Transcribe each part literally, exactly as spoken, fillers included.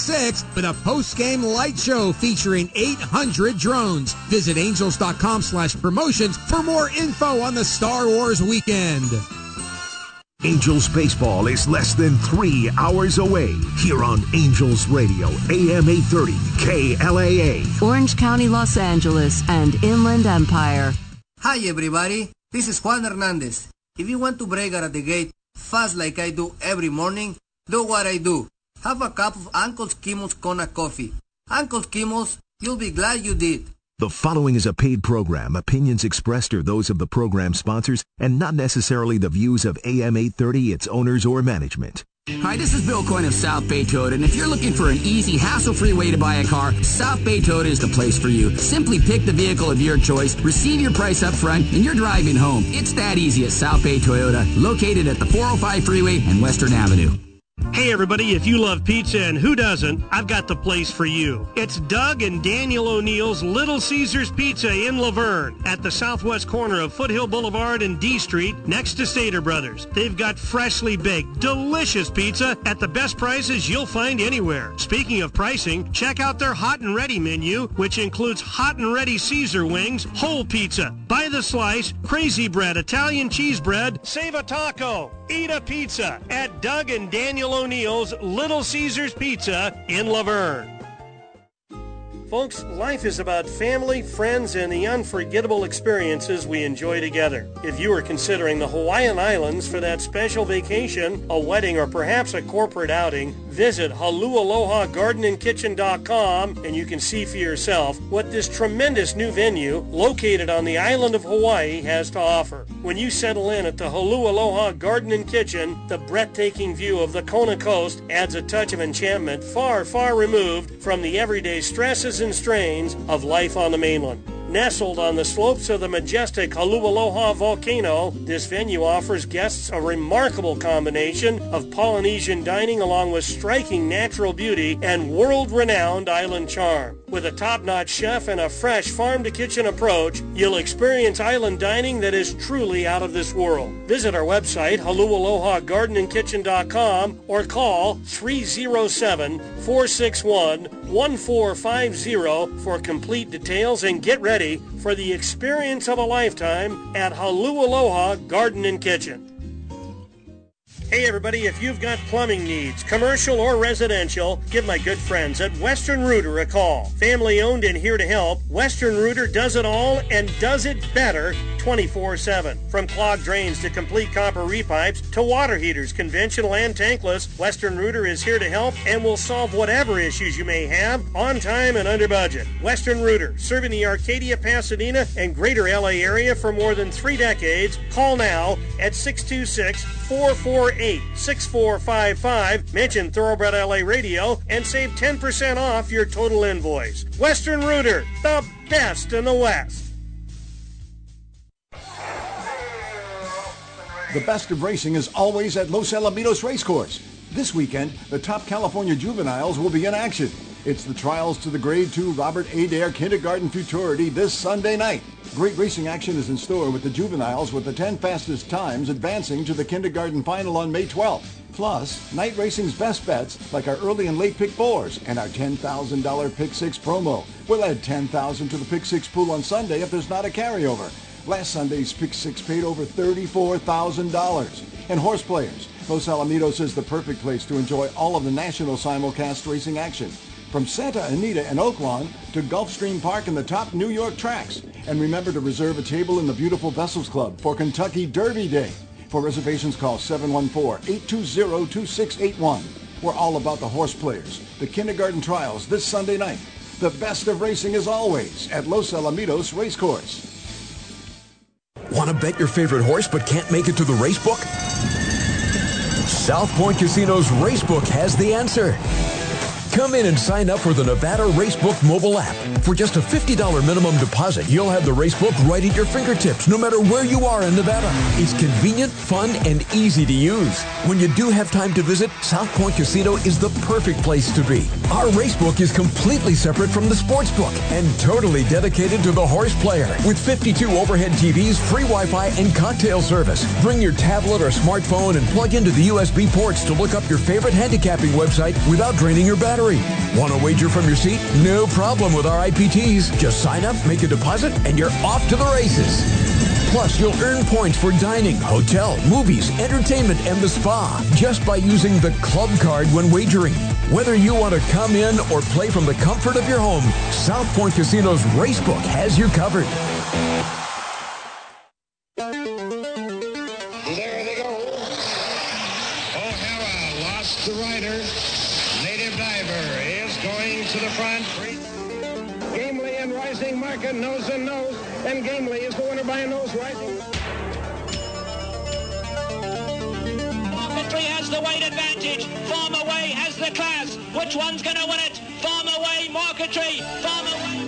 six with a post-game light show featuring eight hundred drones. Visit angels.com slash promotions for more info on the Star Wars weekend. Angels baseball is less than three hours away here on Angels Radio, A M eight thirty, K L A A. Orange County, Los Angeles, and Inland Empire. Hi everybody, this is Juan Hernandez. If you want to break out of the gate fast like I do every morning, do what I do. Have a cup of Uncle Skimmel's Kona coffee. Uncle Skimmel's, you'll be glad you did. The following is a paid program. Opinions expressed are those of the program sponsors and not necessarily the views of A M eight thirty, its owners, or management. Hi, this is Bill Coyne of South Bay Toyota, and if you're looking for an easy, hassle-free way to buy a car, South Bay Toyota is the place for you. Simply pick the vehicle of your choice, receive your price up front, and you're driving home. It's that easy at South Bay Toyota, located at the four oh five freeway and Western Avenue. Hey everybody, if you love pizza, and who doesn't, I've got the place for you. It's Doug and Daniel O'Neill's Little Caesars Pizza in Laverne at the southwest corner of Foothill Boulevard and D Street next to Stater Brothers. They've got freshly baked, delicious pizza at the best prices you'll find anywhere. Speaking of pricing, check out their hot and ready menu, which includes hot and ready Caesar wings, whole pizza, by the slice, crazy bread, Italian cheese bread, save a taco, eat a pizza at Doug and Daniel O'Neill's Little Caesars Pizza in Laverne. Folks, life is about family, friends, and the unforgettable experiences we enjoy together. If you are considering the Hawaiian Islands for that special vacation, a wedding, or perhaps a corporate outing, visit halu aloha garden and kitchen dot com and you can see for yourself what this tremendous new venue located on the island of Hawaii has to offer. When you settle in at the Halu Aloha Garden and Kitchen, the breathtaking view of the Kona coast adds a touch of enchantment far, far removed from the everyday stresses and strains of life on the mainland. Nestled on the slopes of the majestic Halu Aloha volcano, this venue offers guests a remarkable combination of Polynesian dining along with striking natural beauty and world-renowned island charm. With a top-notch chef and a fresh farm-to-kitchen approach, you'll experience island dining that is truly out of this world. Visit our website, halu aloha garden and kitchen dot com, or call three oh seven, four six one, one four five zero for complete details, and get ready for the experience of a lifetime at Halu Aloha Garden and Kitchen. Hey everybody, if you've got plumbing needs, commercial or residential, give my good friends at Western Rooter a call. Family owned and here to help, Western Rooter does it all and does it better twenty-four seven. From clogged drains to complete copper repipes to water heaters, conventional and tankless, Western Rooter is here to help and will solve whatever issues you may have on time and under budget. Western Rooter, serving the Arcadia, Pasadena, and greater L A area for more than three decades. Call now at six two six, four four eight, six four five five. Mention Thoroughbred L A Radio and save ten percent off your total invoice. Western Rooter, the best in the West. The best of racing is always at Los Alamitos Racecourse. This weekend, the top California juveniles will be in action. It's the trials to the Grade two Robert Adair Kindergarten Futurity this Sunday night. Great racing action is in store with the juveniles, with the ten fastest times advancing to the kindergarten final on May twelfth. Plus, night racing's best bets, like our early and late pick fours and our ten thousand dollars pick six promo. We'll add ten thousand dollars to the pick six pool on Sunday if there's not a carryover. Last Sunday's pick six paid over thirty-four thousand dollars. And horse players, Los Alamitos is the perfect place to enjoy all of the national simulcast racing action. From Santa Anita and Oaklawn to Gulfstream Park and the top New York tracks. And remember to reserve a table in the beautiful Vessels Club for Kentucky Derby Day. For reservations, call seven one four, eight two zero, two six eight one. We're all about the horse players. The kindergarten trials this Sunday night. The best of racing is always at Los Alamitos Racecourse. Want to bet your favorite horse but can't make it to the racebook? South Point Casino's Racebook has the answer. Come in and sign up for the Nevada Racebook mobile app. For just a fifty dollars minimum deposit, you'll have the Racebook right at your fingertips, no matter where you are in Nevada. It's convenient, fun, and easy to use. When you do have time to visit, South Point Casino is the perfect place to be. Our Racebook is completely separate from the Sportsbook and totally dedicated to the horse player. With fifty-two overhead T Vs, free Wi-Fi, and cocktail service. Bring your tablet or smartphone and plug into the U S B ports to look up your favorite handicapping website without draining your battery. lottery. Want to wager from your seat? No problem with our I P Ts. Just sign up, make a deposit, and you're off to the races. Plus, you'll earn points for dining, hotel, movies, entertainment, and the spa just by using the club card when wagering. Whether you want to come in or play from the comfort of your home, South Point Casino's Racebook has you covered. There they go. O'Hara lost the rider. Native Diver is going to the front. Gamely and Rising Market nose and nose, and Gamely is the winner by a nose. Rising. Marketry has the weight advantage. Farm Away has the class. Which one's going to win it? Farm Away, Marketry, Farm Away.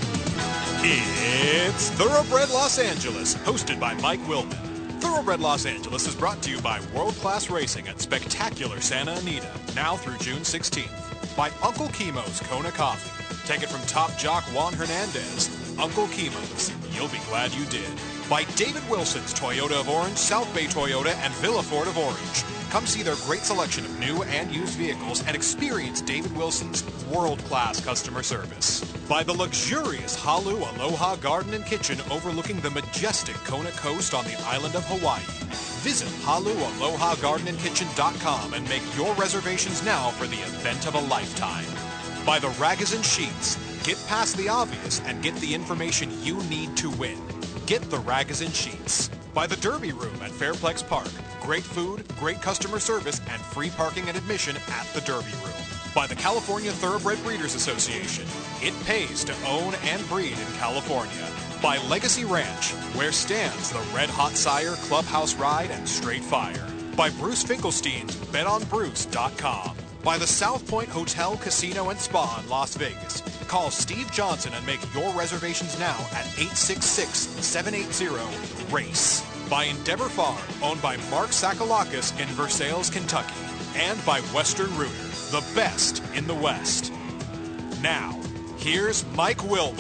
It's Thoroughbred Los Angeles, hosted by Mike Willman. Thoroughbred Los Angeles is brought to you by World Class Racing at Spectacular Santa Anita, now through June sixteenth. By Uncle Chemo's Kona Coffee. Take it from top jock Juan Hernandez. Uncle Chemo's, you'll be glad you did. By David Wilson's Toyota of Orange, South Bay Toyota, and Villa Ford of Orange. Come see their great selection of new and used vehicles and experience David Wilson's world-class customer service. By the luxurious Halu Aloha Garden and Kitchen overlooking the majestic Kona Coast on the island of Hawaii. Visit halu aloha garden and kitchen dot com and make your reservations now for the event of a lifetime. By the Ragozin Sheets. Get past the obvious and get the information you need to win. Get the Ragozin Sheets. By the Derby Room at Fairplex Park. Great food, great customer service, and free parking and admission at the Derby Room. By the California Thoroughbred Breeders Association. It pays to own and breed in California. By Legacy Ranch, where stands the Red Hot Sire, Clubhouse Ride, and Straight Fire. By Bruce Finkelstein's bet on bruce dot com. By the South Point Hotel, Casino, and Spa in Las Vegas. Call Steve Johnson and make your reservations now at eight six six, seven eight zero, RACE. By Endeavor Farm, owned by Mark Sakalakis in Versailles, Kentucky. And by Western Rooter, the best in the West. Now, here's Mike Willman.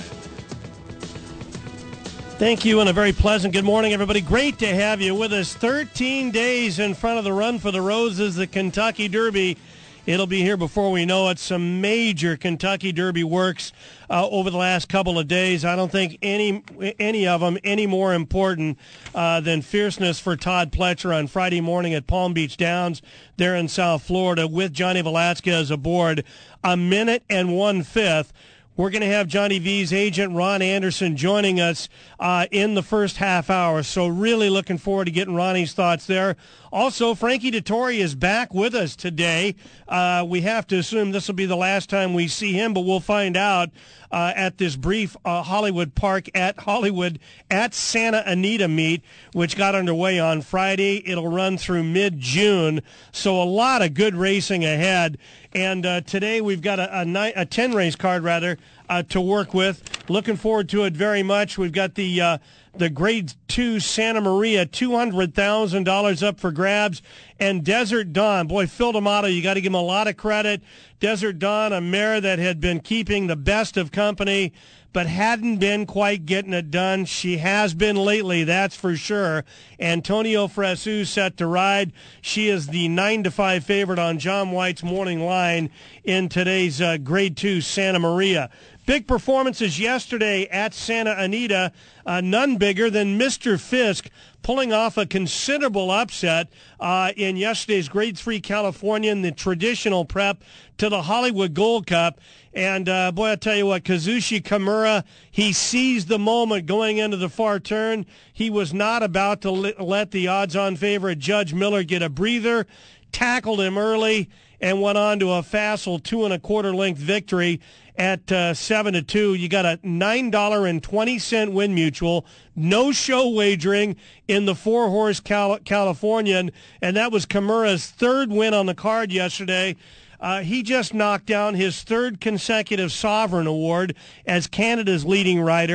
Thank you, and a very pleasant good morning, everybody. Great to have you with us. thirteen days in front of the Run for the Roses, the Kentucky Derby. It'll be here before we know it. Some major Kentucky Derby works uh, over the last couple of days. I don't think any any of them any more important uh, than Fierceness for Todd Pletcher on Friday morning at Palm Beach Downs there in South Florida with Johnny Velasquez aboard. A minute and one-fifth. We're going to have Johnny V's agent, Ron Anderson, joining us uh, in the first half hour. So really looking forward to getting Ronnie's thoughts there. Also, Frankie Dettori is back with us today. Uh, we have to assume this will be the last time we see him, but we'll find out uh, at this brief uh, Hollywood Park at Hollywood at Santa Anita meet, which got underway on Friday. It'll run through mid-June. So a lot of good racing ahead. And uh, today we've got a, a, nine, a ten-race card, rather, uh, to work with. Looking forward to it very much. We've got the uh, the Grade two Santa Maria, two hundred thousand dollars up for grabs. And Desert Dawn, boy, Phil D'Amato, you got to give him a lot of credit. Desert Dawn, a mare that had been keeping the best of company, but hadn't been quite getting it done. She has been lately, that's for sure. Antonio Fresu set to ride. She is the nine to five favorite on John White's morning line in today's uh, Grade two Santa Maria. Big performances yesterday at Santa Anita, uh, none bigger than Mister Fisk pulling off a considerable upset uh, in yesterday's Grade three Californian, the traditional prep to the Hollywood Gold Cup. And, uh, boy, I'll tell you what, Kazushi Kimura, he seized the moment going into the far turn. He was not about to li- let the odds-on favorite Judge Miller get a breather, tackled him early, and went on to a facile two-and-a-quarter length victory at uh, seven to two. You got a nine dollars and twenty cents win mutual, no show wagering in the four-horse Cal- Californian, and that was Kimura's third win on the card yesterday. Uh, he just knocked down his third consecutive Sovereign Award as Canada's leading rider.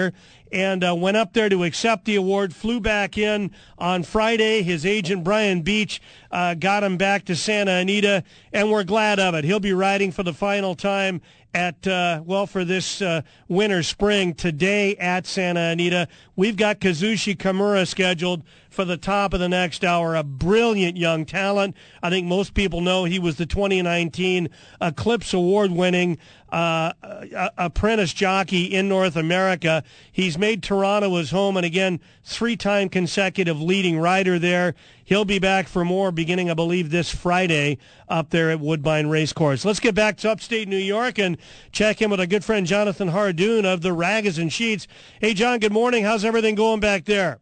and uh, went up there to accept the award, flew back in on Friday. His agent, Brian Beach, uh, got him back to Santa Anita, and we're glad of it. He'll be riding for the final time at, uh, well, for this uh, winter spring today at Santa Anita. We've got Kazushi Kimura scheduled for the top of the next hour, a brilliant young talent. I think most people know he was the twenty nineteen Eclipse Award-winning uh, apprentice jockey in North America. He's made Toronto his home, and again, three-time consecutive leading rider there. He'll be back for more beginning, I believe, this Friday up there at Woodbine Racecourse. Let's get back to upstate New York and check in with our good friend Jonathan Hardoon of the Ragas and Sheets. Hey, John, good morning. How's everything going back there?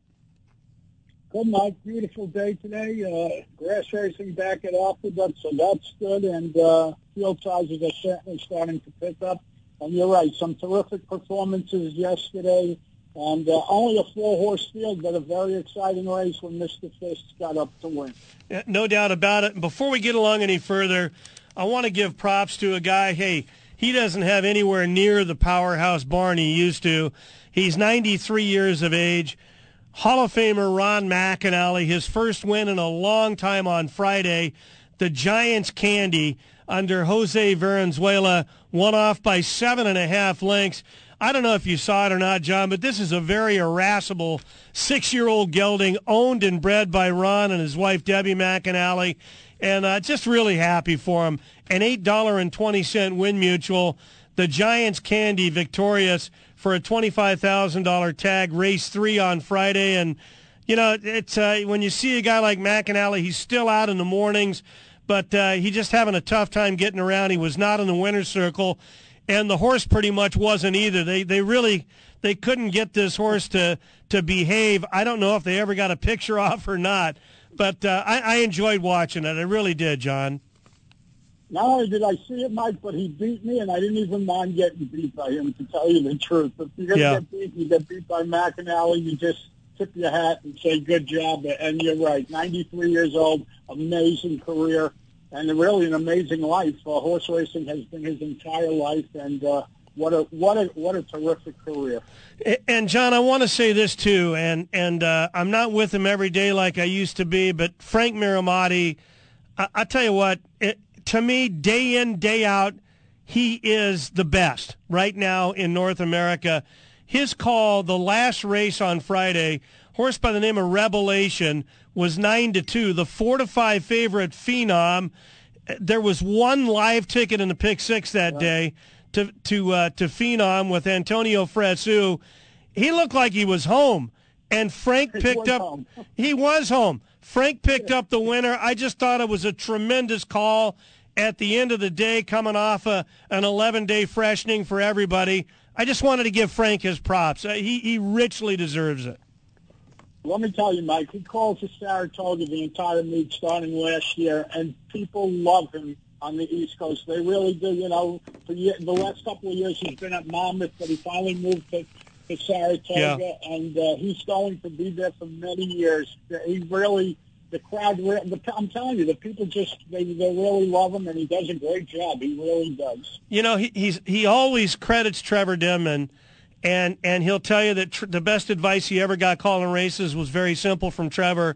Good, Mike. Beautiful day today. Uh, grass racing back at Alphabet, so that's good. And uh, field sizes are certainly starting to pick up. And you're right, some terrific performances yesterday. And uh, only a four-horse field, but a very exciting race when Mister Fisk got up to win. Yeah, no doubt about it. And before we get along any further, I want to give props to a guy. Hey, he doesn't have anywhere near the powerhouse barn he used to. He's ninety-three years of age. Hall of Famer Ron McAnally, his first win in a long time on Friday. The Giants Candy under Jose Valenzuela won off by seven and a half lengths. I don't know if you saw it or not, John, but this is a very irascible six-year-old gelding owned and bred by Ron and his wife, Debbie McAnally, and uh, just really happy for him. An eight dollars and twenty cents win mutual. The Giants Candy victorious for a twenty-five thousand dollars tag, race three on Friday. And, you know, it's uh, when you see a guy like McAnally, he's still out in the mornings, but uh, he's just having a tough time getting around. He was not in the winner's circle. And the horse pretty much wasn't either. They they really they couldn't get this horse to to behave. I don't know if they ever got a picture off or not, but uh, I, I enjoyed watching it. I really did, John. Not only did I see it, Mike, but he beat me, and I didn't even mind getting beat by him, to tell you the truth. If you're going to Yeah. get beat, you get beat by McAnally, you just tip your hat and say good job. And you're right, ninety-three years old, amazing career. And really an amazing life. Uh, horse racing has been his entire life, and uh, what a what a what a terrific career. And John, I want to say this too, and and uh, I'm not with him every day like I used to be, but Frank Miramati, I, I tell you what, it, to me, day in day out, he is the best right now in North America. His call, the last race on Friday, horse by the name of Revelation, was nine to two. The four to five favorite Phenom. There was one live ticket in the pick six that day to to uh, to Phenom with Antonio Fresu. He looked like he was home, and Frank He picked was up. home. He was home. Frank picked up the winner. I just thought it was a tremendous call at the end of the day, coming off a, an eleven-day freshening for everybody. I just wanted to give Frank his props. Uh, he he richly deserves it. Let me tell you, Mike, he calls to Saratoga the entire meet starting last year, and people love him on the East Coast. They really do. You know, for year, the last couple of years he's been at Monmouth, but he finally moved to, to Saratoga, Yeah. and uh, he's going to be there for many years. He really, the crowd, the, I'm telling you, the people just, they, they really love him, and he does a great job. He really does. You know, he he's he always credits Trevor Denman, and and he'll tell you that tr- the best advice he ever got calling races was very simple from Trevor: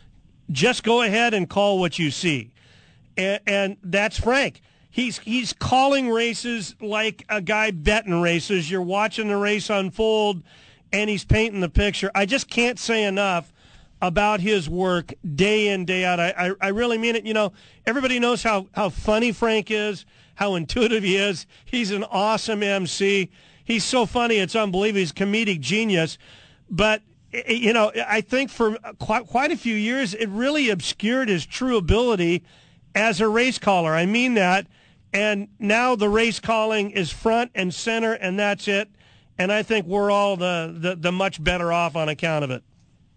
just go ahead and call what you see, and, and that's Frank. He's he's calling races like a guy betting races. You're watching the race unfold, and he's painting the picture. I just can't say enough about his work day in, day out. I, I, I really mean it. You know, everybody knows how, how funny Frank is, how intuitive he is. He's an awesome M C. He's so funny, it's unbelievable. He's a comedic genius. But, you know, I think for quite, quite a few years, it really obscured his true ability as a race caller. I mean that. And now the race calling is front and center, and that's it. And I think we're all the, the, the much better off on account of it.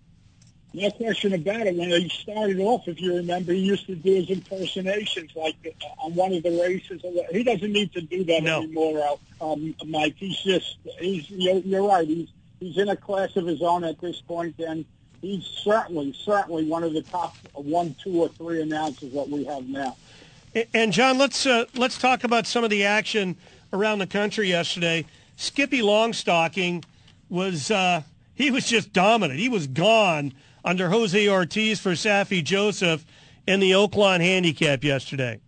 No question about it. When he started off, if you remember, he used to do his impersonations, like uh, on one of the races. He doesn't need to do that No. anymore, um, Mike. He's just, he's, you're, you're right. He's, he's in a class of his own at this point, and he's certainly, certainly one of the top one, two, or three announcers that we have now. And, John, let's uh, let's talk about some of the action around the country yesterday. Skippy Longstocking was uh, he was just dominant. He was gone under Jose Ortiz for Saffie Joseph in the Oaklawn Handicap yesterday.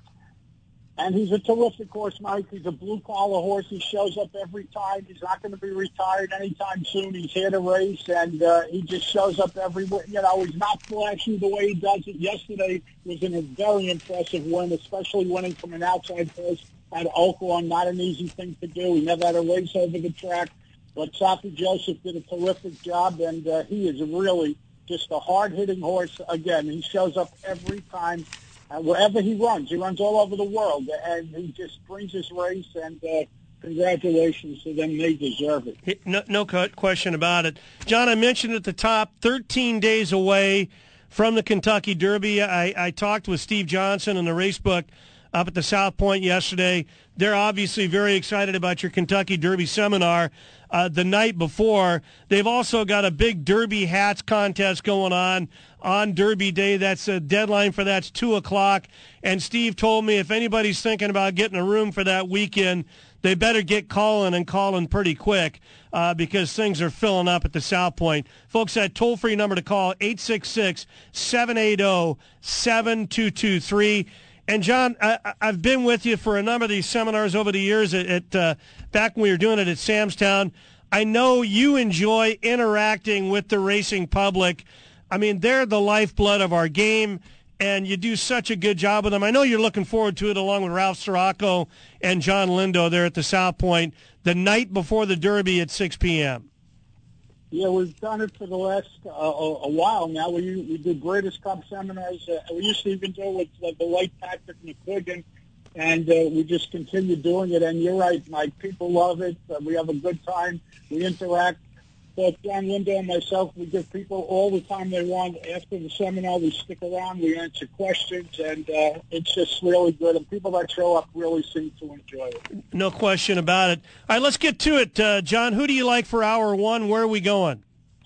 And he's a terrific horse, Mike. He's a blue-collar horse. He shows up every time. He's not going to be retired anytime soon. He's here to race, and uh, he just shows up everywhere. You know, he's not flashy the way he does it. Yesterday was in a very impressive win, especially winning from an outside horse at Oaklawn. Not an easy thing to do. He never had a race over the track. But Saffie Joseph did a terrific job, and uh, he is really just a hard-hitting horse. Again, he shows up every time. Uh, wherever he runs, he runs all over the world, and he just brings his race, and uh, congratulations to them. They deserve it. No, no question about it. John, I mentioned at the top, thirteen days away from the Kentucky Derby. I, I talked with Steve Johnson and the Racebook up at the South Point yesterday. They're obviously very excited about your Kentucky Derby seminar uh, the night before. They've also got a big Derby hats contest going on on Derby Day. That's a deadline for that's two o'clock. And Steve told me if anybody's thinking about getting a room for that weekend, they better get calling and calling pretty quick uh, because things are filling up at the South Point. Folks, that toll-free number to call, eight six six, seven eight zero, seven two two three. And, John, I, I've been with you for a number of these seminars over the years at, at uh, back when we were doing it at Samstown. I know you enjoy interacting with the racing public. I mean, they're the lifeblood of our game, and you do such a good job with them. I know you're looking forward to it along with Ralph Sirocco and John Lindo there at the South Point the night before the Derby at six p.m. Yeah, we've done it for the last uh, a, a while now. We we do Breeders' Cup seminars. Uh, we used to even do it with uh, the late Patrick McQuiggan, and uh, we just continue doing it. And you're right, Mike. People love it. Uh, we have a good time. We interact. But John Lindo and myself, we give people all the time they want. After the seminar, we stick around. We answer questions, and uh, it's just really good. And people that show up really seem to enjoy it. No question about it. All right, let's get to it. Uh, John, who do you like for hour one? Where are we going?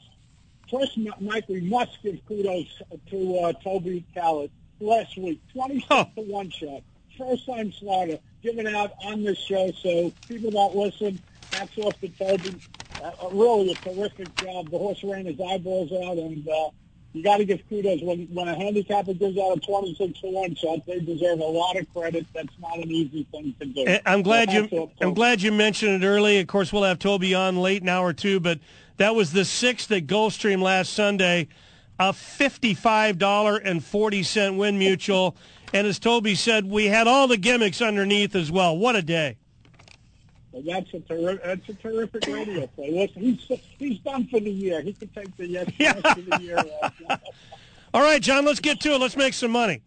First, Mike, we must give kudos to uh, Toby Callett last week. twenty-six oh. to one shot. First-time starter. Given out on this show, so people that listen, hats off to Toby. Uh, really a terrific job. The horse ran his eyeballs out, and uh, you got to give kudos. When when a handicapper gives out a twenty-six to one shot, they deserve a lot of credit. That's not an easy thing to do. I'm glad so you I'm glad you mentioned it early. Of course, we'll have Toby on late in hour two, but that was the sixth at Gulfstream last Sunday, a fifty-five dollars and forty cents win mutual. And as Toby said, we had all the gimmicks underneath as well. What a day. Well, that's a terrific. That's a terrific radio play. Listen, he's he's done for the year. He could take the yes yeah. rest of the year. Uh, All right, John. Let's get to it. Let's make some money.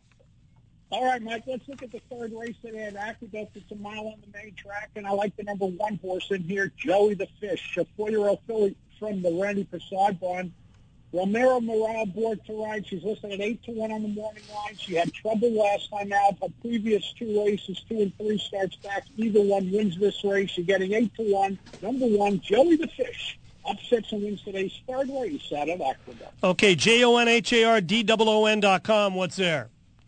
All right, Mike. Let's look at the third race today at Aqueduct. It's a mile on the main track, and I like the number one horse in here, Joey the Fish, a four-year-old filly from the Randy Prasad barn. Romero Morale board to ride. She's listed at eight to one on the morning line. She had trouble last time out. Her previous two races, two and three starts back. Either one wins this race. You're getting eight to one. Number one, Joey the Fish. Upsets and wins today's third race out of Aqueduct. Okay, J O N H A R D O O N dot com. What's there?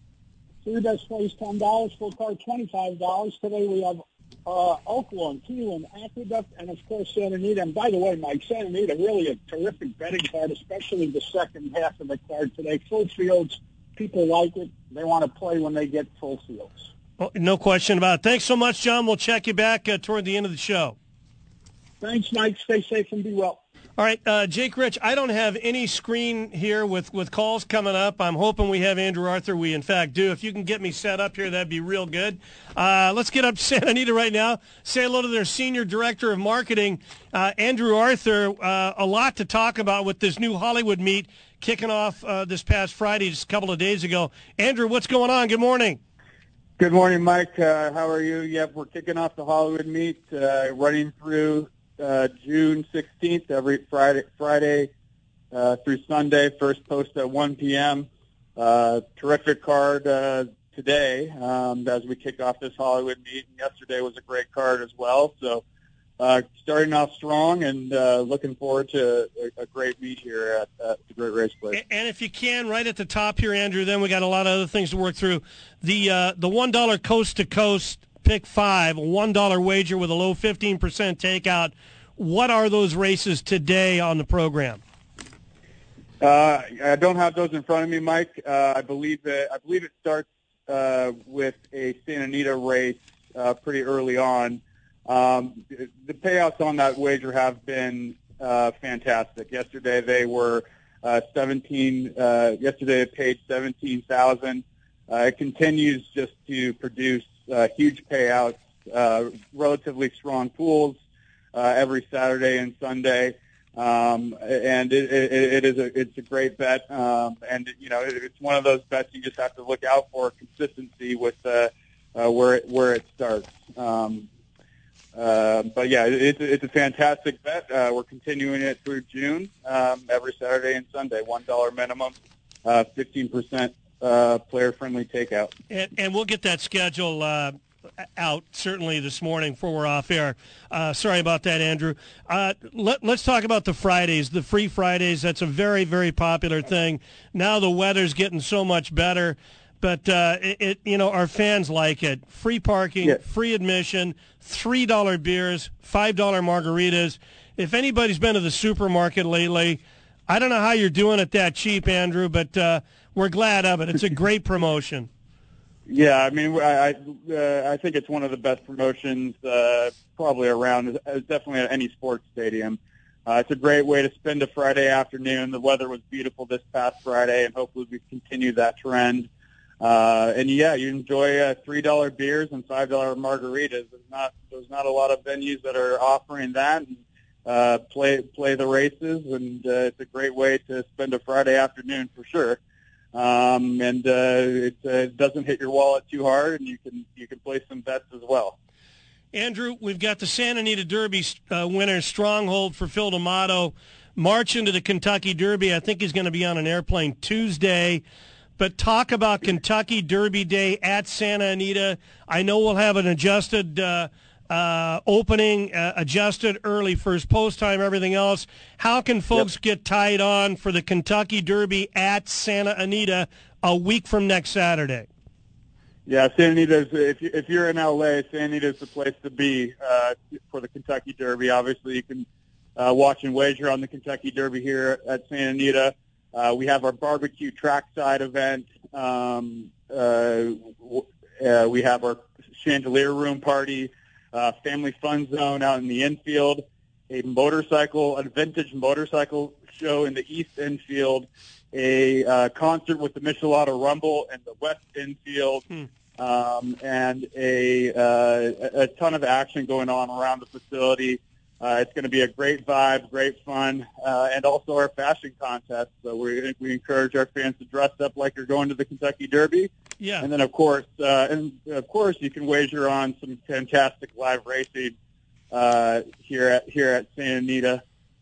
Three best plays, ten dollars. Full card, twenty-five dollars. Today we have Uh, Oaklawn, Keelan, Aqueduct, and, of course, Santa Anita. And, by the way, Mike, Santa Anita, really a terrific betting card, especially the second half of the card today. Full fields, people like it. They want to play when they get full fields. Oh, no question about it. Thanks so much, John. We'll check you back uh, toward the end of the show. Thanks, Mike. Stay safe and be well. All right, uh, Jake Rich, I don't have any screen here with, with calls coming up. I'm hoping we have Andrew Arthur. We, in fact, do. If you can get me set up here, that'd be real good. Uh, let's get up to Santa Anita right now. Say hello to their Senior Director of Marketing, uh, Andrew Arthur. Uh, a lot to talk about with this new Hollywood meet kicking off uh, this past Friday, just a couple of days ago. Andrew, what's going on? Good morning. Good morning, Mike. Uh, how are you? Yep, we're kicking off the Hollywood meet, uh, running through Uh, June sixteenth, every Friday, Friday uh, through Sunday. First post at one p.m. Uh, terrific card uh, today um, as we kick off this Hollywood meet. And yesterday was a great card as well. So uh, starting off strong and uh, looking forward to a, a great meet here at, at the Great Race Place. And if you can, right at the top here, Andrew, then we got a lot of other things to work through. The uh, the one dollar coast to coast pick five, a one dollar wager with a low fifteen percent takeout. What are those races today on the program? Uh, I don't have those in front of me, Mike. Uh, I believe that I believe it starts uh, with a Santa Anita race uh, pretty early on. Um, the payouts on that wager have been uh, fantastic. Yesterday they were uh, seventeen. Uh, yesterday it paid seventeen thousand. Uh, it continues just to produce uh, huge payouts, uh, relatively strong pools uh, every Saturday and Sunday. Um, and it, it, it is a, it's a great bet. Um, and, you know, it, it's one of those bets you just have to look out for consistency with, uh, uh, where it, where it starts. Um, uh, but yeah, it, it's, it's a fantastic bet. Uh, we're continuing it through June, um, every Saturday and Sunday, one dollar minimum, uh, fifteen percent, uh, player friendly takeout. And, and we'll get that schedule, uh, out certainly this morning before we're off air. Uh, sorry about that, Andrew. Uh, let, let's talk about the Fridays, the free Fridays. That's a very, very popular thing. Now the weather's getting so much better, but uh, it, it, you know, our fans like it. Free parking, yeah. Free admission, three dollar beers, five dollar margaritas. If anybody's been to the supermarket lately, I don't know how you're doing it that cheap, Andrew, but uh, we're glad of it. It's a great promotion. Yeah, I mean, I I, uh, I think it's one of the best promotions uh, probably around. It's definitely at any sports stadium. Uh, it's a great way to spend a Friday afternoon. The weather was beautiful this past Friday, and hopefully we continue that trend. Uh, and yeah, you enjoy uh, three dollar beers and five dollar margaritas. There's not there's not a lot of venues that are offering that. And, uh, play play the races, and uh, it's a great way to spend a Friday afternoon for sure. Um, and uh, it, uh, it doesn't hit your wallet too hard, and you can you can play some bets as well. Andrew, we've got the Santa Anita Derby uh, winner, Stronghold for Phil D'Amato, march into the Kentucky Derby. I think he's going to be on an airplane Tuesday. But talk about Kentucky Derby Day at Santa Anita. I know we'll have an adjusted uh, uh, opening, uh, adjusted early first post time, everything else. How can folks yep. get tied on for the Kentucky Derby at Santa Anita a week from next Saturday? Yeah, Santa Anita, if, you, if you're in L A, Santa Anita is the place to be uh, for the Kentucky Derby. Obviously, you can uh, watch and wager on the Kentucky Derby here at Santa Anita. Uh, we have our barbecue trackside event. Um, uh, uh, we have our chandelier room party. Uh, family fun zone out in the infield, a motorcycle, a vintage motorcycle show in the east infield, a uh, concert with the Michelada Rumble in the west infield, hmm. um, and a, uh, a ton of action going on around the facility. Uh, it's going to be a great vibe, great fun, uh, and also our fashion contest. So we we encourage our fans to dress up like you're going to the Kentucky Derby. Yeah. And then of course, uh, and of course, you can wager on some fantastic live racing uh, here at here at Santa Anita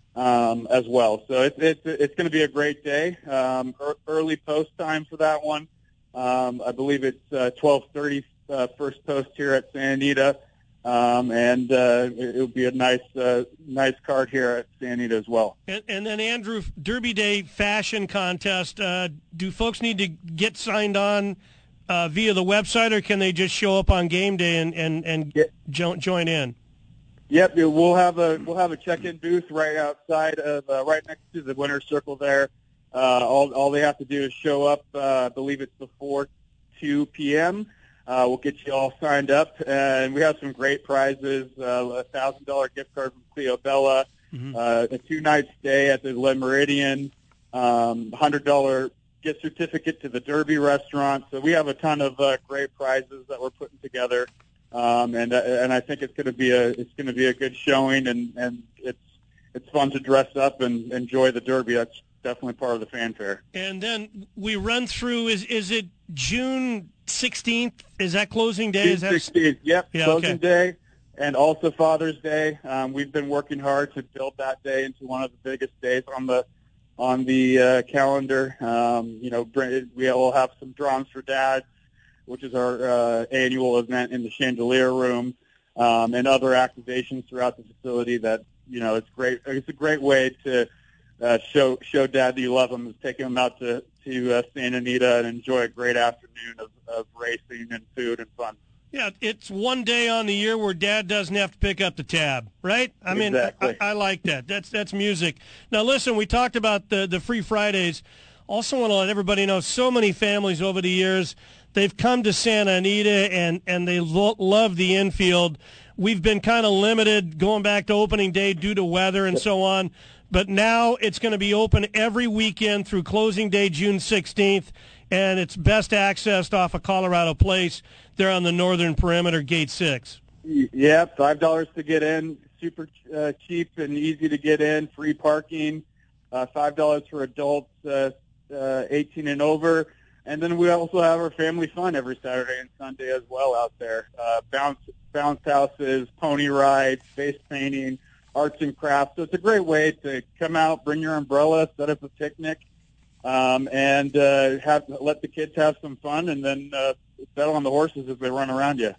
um, as well. So it's it's it's going to be a great day. Um, early post time for that one. Um, I believe it's uh, twelve thirty uh, first post here at Santa Anita. Um, and uh, it will be a nice, uh, nice card here at Santa Anita as well. And, and then, Andrew, Derby Day fashion contest. Uh, do folks need to get signed on uh, via the website, or can they just show up on game day and and, and yeah. jo- join in? Yep, we'll have a we'll have a check-in booth right outside of uh, right next to the winner's circle there. Uh, all all they have to do is show up. Uh, I believe it's before two p.m. Uh, we'll get you all signed up, and we have some great prizes, uh, a one thousand dollars gift card from Cleo Bella, mm-hmm. uh, a two-night stay at the Le Meridien, um, one hundred dollars gift certificate to the Derby restaurant. So we have a ton of uh, great prizes that we're putting together, um, and uh, and I think it's going to be a it's going to be a good showing, and, and it's it's fun to dress up and enjoy the Derby. That's definitely part of the fanfare. And then we run through. Is is it June sixteenth? Is that closing day? June is that... sixteenth, yep, yeah, closing okay. day, and also Father's Day. Um, we've been working hard to build that day into one of the biggest days on the on the uh, calendar. Um, you know, we will have some Drums for Dads, which is our uh, annual event in the Chandelier Room, um, and other activations throughout the facility. That you know, it's great. It's a great way to uh, show show Dad that you love him. Is taking him out to to uh, Santa Anita and enjoy a great afternoon of, of racing and food and fun. Yeah, it's one day on the year where Dad doesn't have to pick up the tab, right? I mean, exactly. I, I like that. That's that's music. Now, listen, we talked about the, the Free Fridays. Also want to let everybody know so many families over the years, they've come to Santa Anita, and, and they lo- love the infield. We've been kind of limited going back to opening day due to weather and so on. But now it's going to be open every weekend through closing day, June sixteenth, and it's best accessed off of Colorado Place. They're on the northern perimeter, gate six. Yeah, five dollars to get in, super uh, cheap and easy to get in, free parking, uh, five dollars for adults uh, uh, eighteen and over. And then we also have our family fun every Saturday and Sunday as well out there. Uh, bounce, bounce houses, pony rides, face painting, arts and crafts. So it's a great way to come out, bring your umbrella, set up a picnic, um, and uh, have let the kids have some fun, and then uh, bet on the horses as they run around you.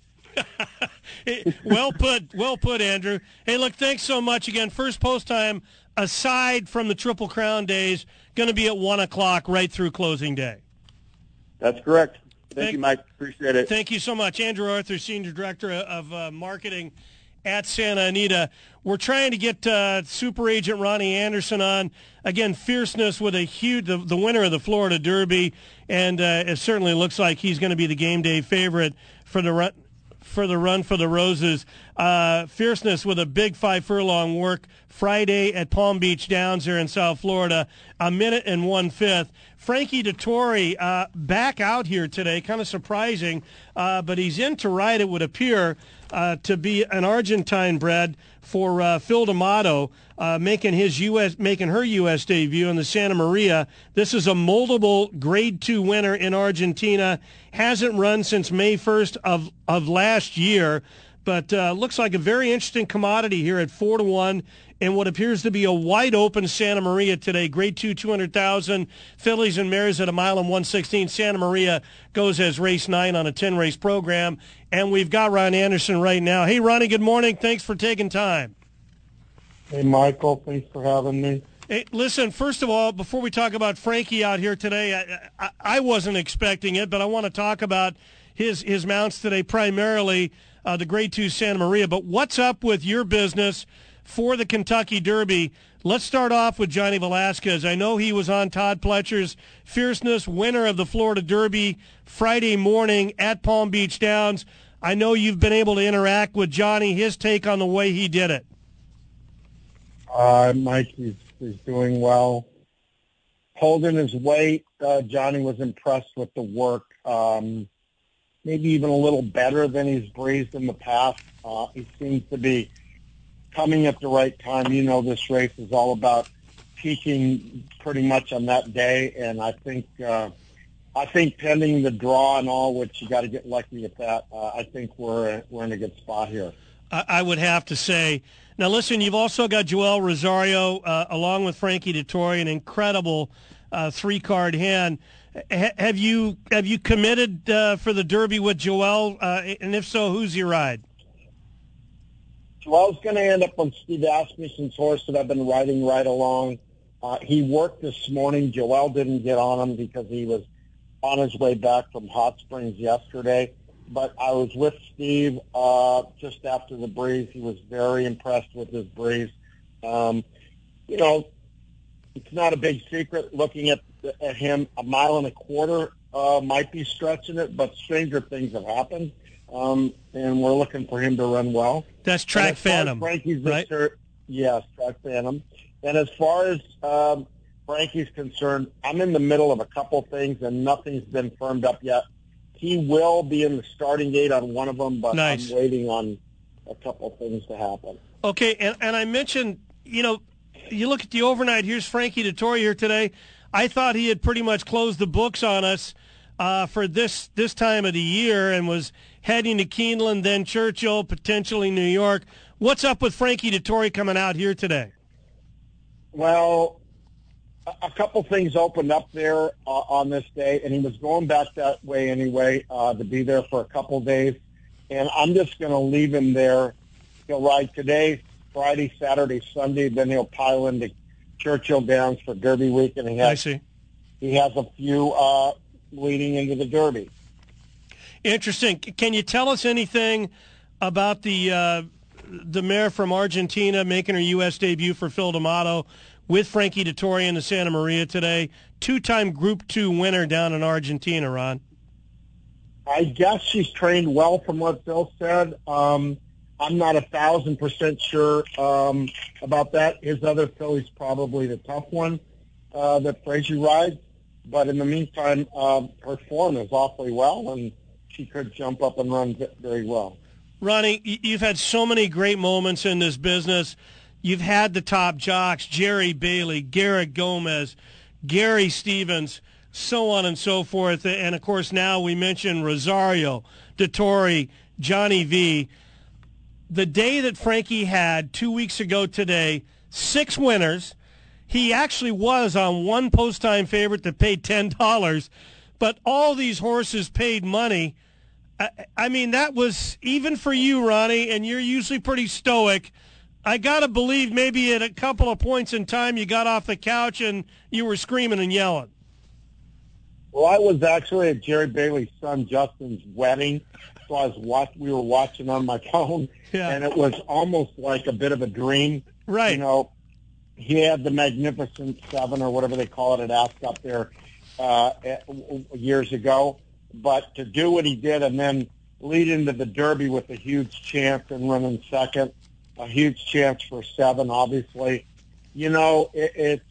well put, well put, Andrew. Hey, look, thanks so much again. First post time, aside from the Triple Crown days, going to be at one o'clock right through closing day. That's correct. Thank, Thank you, Mike. Appreciate it. Thank you so much. Andrew Arthur, Senior Director of uh, Marketing at Santa Anita. We're trying to get uh, Super Agent Ronnie Anderson on. Again, Fierceness with a huge, the, the winner of the Florida Derby, and uh, it certainly looks like he's going to be the game day favorite for the run, for the run for the Roses. Uh, Fierceness with a big five furlong work Friday at Palm Beach Downs there in South Florida, a minute and one-fifth. Frankie Dettori uh, back out here today, kind of surprising, uh, but he's in to ride, it would appear, uh, to be an Argentine bred for uh, Phil D'Amato, uh, making his U S making her U S debut in the Santa Maria. This is a moldable Grade Two winner in Argentina. Hasn't run since May first of of last year, but uh, looks like a very interesting commodity here at four to one. In what appears to be a wide-open Santa Maria today. Grade two, two hundred thousand. Fillies and mares at a mile and one sixteen. Santa Maria goes as race nine on a ten-race program. And we've got Ron Anderson right now. Hey, Ronnie, good morning. Thanks for taking time. Hey, Michael. Thanks for having me. Hey, listen, first of all, before we talk about Frankie out here today, I, I, I wasn't expecting it, but I want to talk about his, his mounts today, primarily uh, the Grade two Santa Maria. But what's up with your business for the Kentucky Derby? Let's start off with Johnny Velasquez. I know he was on Todd Pletcher's Fierceness, winner of the Florida Derby, Friday morning at Palm Beach Downs. I know you've been able to interact with Johnny, his take on the way he did it. Uh, Mike, he's, he's doing well. Holding his weight, uh, Johnny was impressed with the work. Um, maybe even a little better than he's breezed in the past. Uh, he seems to be coming at the right time. You know, this race is all about peaking pretty much on that day, and I think uh, I think pending the draw and all, which you got to get lucky at that, uh, I think we're we're in a good spot here. I, I would have to say. Now, listen, you've also got Joel Rosario uh, along with Frankie Dettori, an incredible uh, three-card hand. H- have you have you committed uh, for the Derby with Joel? Uh, and if so, who's your ride? Joel's going to end up on Steve Asmussen's horse that I've been riding right along. Uh, he worked this morning. Joel didn't get on him because he was on his way back from Hot Springs yesterday. But I was with Steve uh, just after the breeze. He was very impressed with his breeze. Um, you know, it's not a big secret. Looking at, at him, a mile and a quarter uh, might be stretching it, but stranger things have happened. Um, and we're looking for him to run well. That's Track Phantom, Frankie's right? Mister Yes, Track Phantom. And as far as um, Frankie's concerned, I'm in the middle of a couple things, and nothing's been firmed up yet. He will be in the starting gate on one of them, but nice. I'm waiting on a couple things to happen. Okay, and, and I mentioned, you know, you look at the overnight, here's Frankie Dettori here today. I thought he had pretty much closed the books on us uh, for this, this time of the year and was heading to Keeneland, then Churchill, potentially New York. What's up with Frankie Dettori coming out here today? Well, a couple things opened up there uh, on this day, and he was going back that way anyway uh, to be there for a couple days. And I'm just going to leave him there. He'll ride today, Friday, Saturday, Sunday. Then he'll pile into Churchill Downs for Derby week, and he has, I see. He has a few uh, leading into the Derby. Interesting. Can you tell us anything about the uh, the mare from Argentina making her U S debut for Phil D'Amato with Frankie Dettori in the Santa Maria today? Two-time Group two winner down in Argentina, Ron. I guess she's trained well from what Phil said. Um, I'm not a thousand percent sure um, about that. His other filly's probably the tough one uh, that Frazier rides. But in the meantime, um, her form is awfully well, and she could jump up and run very well. Ronnie, you've had so many great moments in this business. You've had the top jocks, Jerry Bailey, Garrett Gomez, Gary Stevens, so on and so forth. And, of course, now we mentioned Rosario, Dettori, Johnny V. The day that Frankie had, two weeks ago today, six winners. He actually was on one post-time favorite that paid ten dollars, but all these horses paid money. I, I mean, that was, even for you, Ronnie, and you're usually pretty stoic, I got to believe maybe at a couple of points in time you got off the couch and you were screaming and yelling. Well, I was actually at Jerry Bailey's son Justin's wedding, so I was watch, we were watching on my phone, yeah. and it was almost like a bit of a dream. Right. You know, he had the Magnificent Seven or whatever they call it at Ask up there uh, years ago. But to do what he did and then lead into the Derby with a huge chance and running second, a huge chance for seven, obviously. You know, it, it's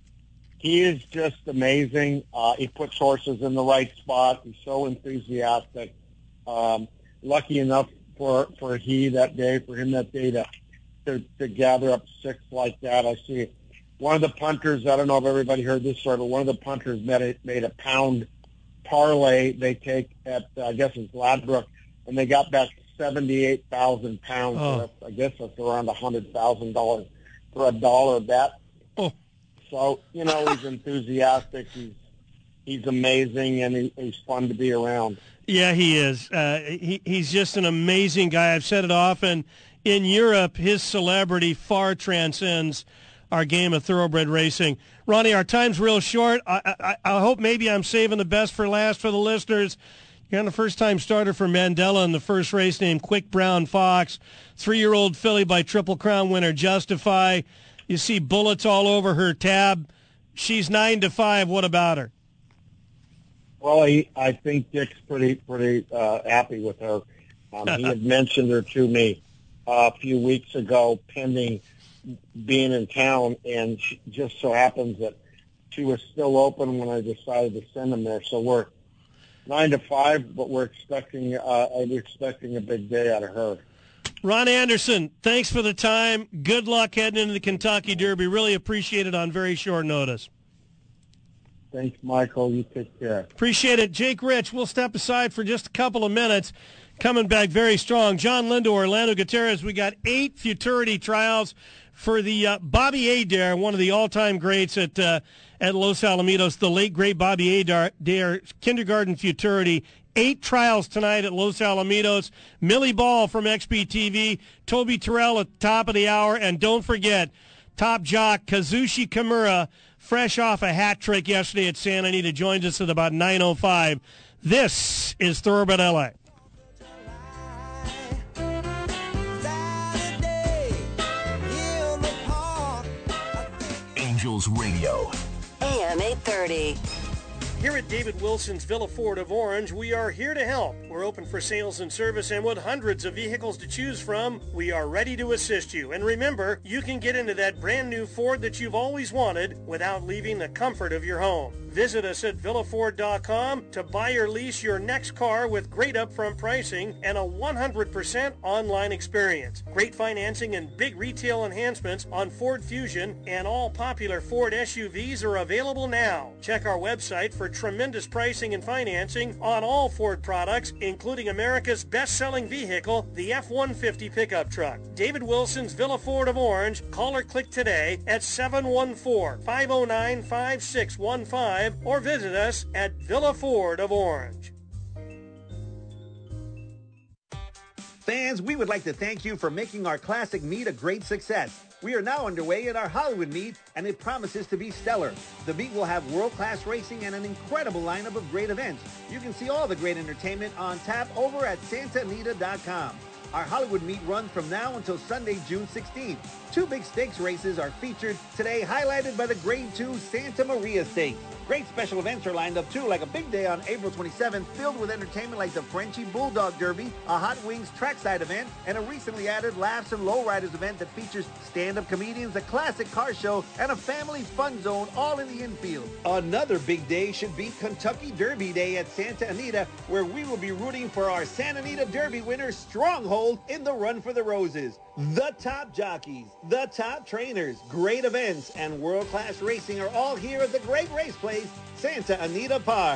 he is just amazing. Uh, he puts horses in the right spot. He's so enthusiastic. Um, lucky enough for for he that day, for him that day to, to to gather up six like that. I see one of the punters. I don't know if everybody heard this story, but one of the punters made a, made a pound parlay they take at uh, I guess it's Ladbroke, and they got back seventy-eight thousand pounds. Oh. So that's, I guess that's around a hundred thousand dollars for a dollar bet. Oh. So you know he's enthusiastic. He's he's amazing, and he, he's fun to be around. Yeah, he is. Uh, he he's just an amazing guy. I've said it often. In Europe, his celebrity far transcends our game of thoroughbred racing. Ronnie, our time's real short. I, I, I hope maybe I'm saving the best for last for the listeners. You're on the first-time starter for Mandela in the first race named Quick Brown Fox. Three-year-old filly by Triple Crown winner Justify. You see bullets all over her tab. She's nine to five. What about her? Well, he, I think Dick's pretty pretty uh, happy with her. Um, he had mentioned her to me uh, a few weeks ago, pending being in town, and she, just so happens that she was still open when I decided to send him there. So we're nine to five, but we're expecting uh, we're expecting a big day out of her. Ron Anderson, thanks for the time. Good luck heading into the Kentucky Derby. Really appreciate it on very short notice. Thanks, Michael. You take care. Appreciate it. Jake Rich, we'll step aside for just a couple of minutes. Coming back very strong. John Lindo, Orlando Gutierrez. We got eight futurity trials for the uh, Bobby Adair, one of the all-time greats at uh, at Los Alamitos, the late, great Bobby Adair, kindergarten futurity. Eight trials tonight at Los Alamitos. Millie Ball from X B T V, Toby Terrell at the top of the hour, and don't forget, top jock Kazushi Kimura, fresh off a hat trick yesterday at Santa Anita, joins us at about nine oh five. This is Thoroughbred L A. Angels Radio. A M eight thirty. Here at David Wilson's Villa Ford of Orange, we are here to help. We're open for sales and service, and with hundreds of vehicles to choose from, we are ready to assist you. And remember, you can get into that brand new Ford that you've always wanted without leaving the comfort of your home. Visit us at villa ford dot com to buy or lease your next car with great upfront pricing and a one hundred percent online experience. Great financing and big retail enhancements on Ford Fusion and all popular Ford S U Vs are available now. Check our website for tremendous pricing and financing on all Ford products, including America's best-selling vehicle, the F one fifty pickup truck. David Wilson's Villa Ford of Orange. Call or click today at seven one four, five oh nine, five six one five or visit us at Villa Ford of Orange. Fans, we would like to thank you for making our classic meet a great success. We are now underway at our Hollywood meet, and it promises to be stellar. The meet will have world-class racing and an incredible lineup of great events. You can see all the great entertainment on tap over at Santa Anita dot com. Our Hollywood meet runs from now until Sunday, June sixteenth. Two big stakes races are featured today, highlighted by the Grade two Santa Maria Stakes. Great special events are lined up too, like a big day on April twenty-seventh, filled with entertainment like the Frenchie Bulldog Derby, a Hot Wings trackside event, and a recently added Laughs and Lowriders event that features stand-up comedians, a classic car show, and a family fun zone, all in the infield. Another big day should be Kentucky Derby Day at Santa Anita, where we will be rooting for our Santa Anita Derby winner, Stronghold, in the Run for the Roses. The top jockeys, the top trainers, great events, and world-class racing are all here at the great race place, Santa Anita Park.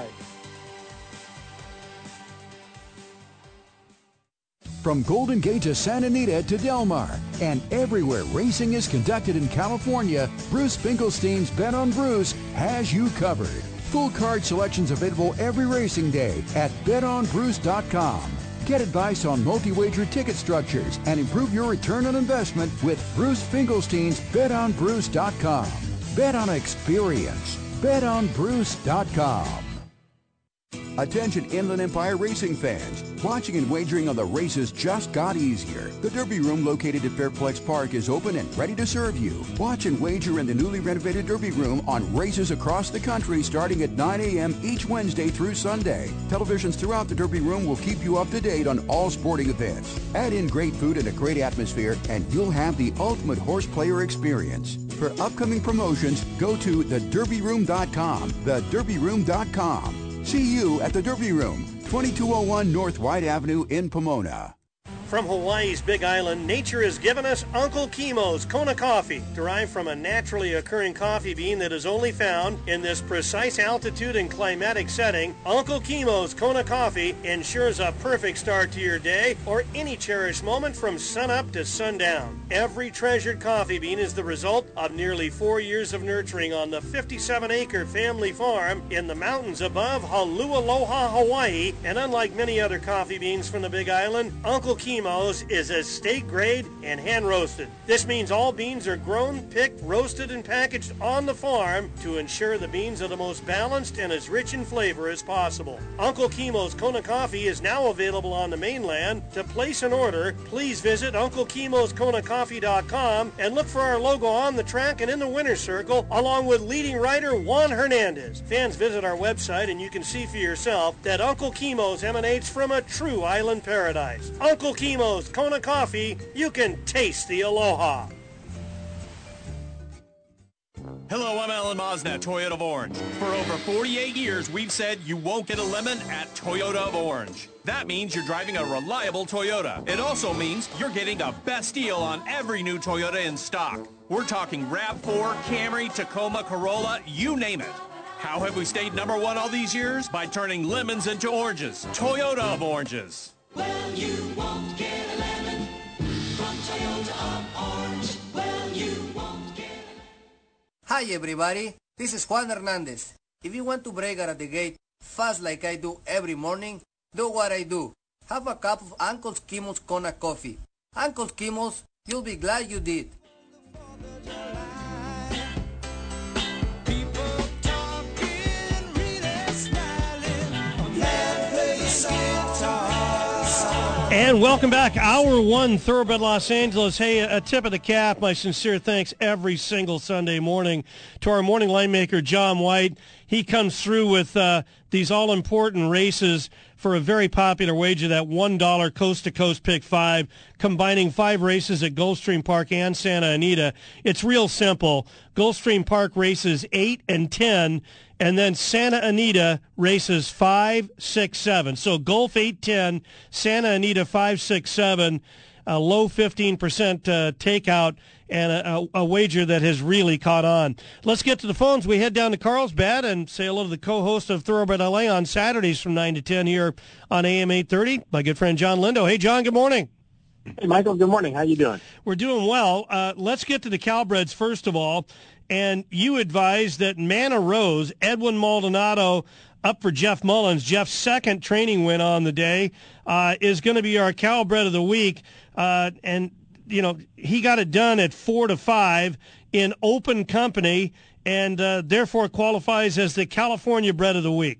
From Golden Gate to Santa Anita to Del Mar, and everywhere racing is conducted in California, Bruce Finkelstein's Bet on Bruce has you covered. Full card selections available every racing day at bet on bruce dot com. Get advice on multi-wager ticket structures and improve your return on investment with Bruce Finkelstein's bet on bruce dot com. Bet on experience. bet on bruce dot com. Attention Inland Empire racing fans. Watching and wagering on the races just got easier. The Derby Room located at Fairplex Park is open and ready to serve you. Watch and wager in the newly renovated Derby Room on races across the country starting at nine a.m. each Wednesday through Sunday. Televisions throughout the Derby Room will keep you up to date on all sporting events. Add in great food and a great atmosphere and you'll have the ultimate horse player experience. For upcoming promotions, go to the derby room dot com, the derby room dot com. See you at the Derby Room, twenty-two oh one North White Avenue in Pomona. From Hawaii's Big Island, nature has given us Uncle Kimo's Kona coffee, derived from a naturally occurring coffee bean that is only found in this precise altitude and climatic setting. Uncle Kimo's Kona coffee ensures a perfect start to your day or any cherished moment from sunup to sundown. Every treasured coffee bean is the result of nearly four years of nurturing on the fifty-seven acre family farm in the mountains above Holualoha, Hawaii, and unlike many other coffee beans from the Big Island, Uncle Kimo's is estate grade and hand roasted. This means all beans are grown, picked, roasted, and packaged on the farm to ensure the beans are the most balanced and as rich in flavor as possible. Uncle Kimo's Kona coffee is now available on the mainland. To place an order, please visit uncle kimos kona coffee dot com and look for our logo on the track and in the winner's circle, along with leading rider Juan Hernandez. Fans, visit our website and you can see for yourself that Uncle Kimo's emanates from a true island paradise. Uncle Kimo's Kona coffee, you can taste the aloha. Hello, I'm Alan Mosnett, Toyota of Orange. For over forty-eight years, we've said you won't get a lemon at Toyota of Orange. That means you're driving a reliable Toyota. It also means you're getting the best deal on every new Toyota in stock. We're talking RAV four, Camry, Tacoma, Corolla, you name it. How have we stayed number one all these years? By turning lemons into oranges. Toyota of Oranges. Well, you won't get a lemon from Toyota of Orange. Well, you won't get a lemon. Hi everybody, this is Juan Hernandez. If you want to brake out of the gate fast like I do every morning, do what I do. Have a cup of Uncle Kimo's Kona coffee. Uncle Kimo's, you'll be glad you did. And welcome back. Hour one, Thoroughbred Los Angeles. Hey, a tip of the cap, my sincere thanks every single Sunday morning to our morning line maker, John White. He comes through with uh, these all-important races for a very popular wager, that one dollar coast-to-coast pick five, combining five races at Gulfstream Park and Santa Anita. It's real simple. Gulfstream Park races eight and ten, and then Santa Anita races five, six, seven. So Gulf eight, ten, Santa Anita five, six, seven, a low fifteen percent uh, takeout, and a, a, a wager that has really caught on. Let's get to the phones. We head down to Carlsbad and say hello to the co-host of Thoroughbred L A on Saturdays from nine to ten here on A M eight thirty, my good friend John Lindo. Hey, John, good morning. Hey, Michael, good morning. How you doing? We're doing well. Uh, let's get to the Calbreds first of all. And you advised that Mana Rose, Edwin Maldonado, up for Jeff Mullins. Jeff's second training win on the day uh, is going to be our Calbred of the week. Uh, and, you know, he got it done at four to five in open company and uh, therefore qualifies as the California Bred of the week.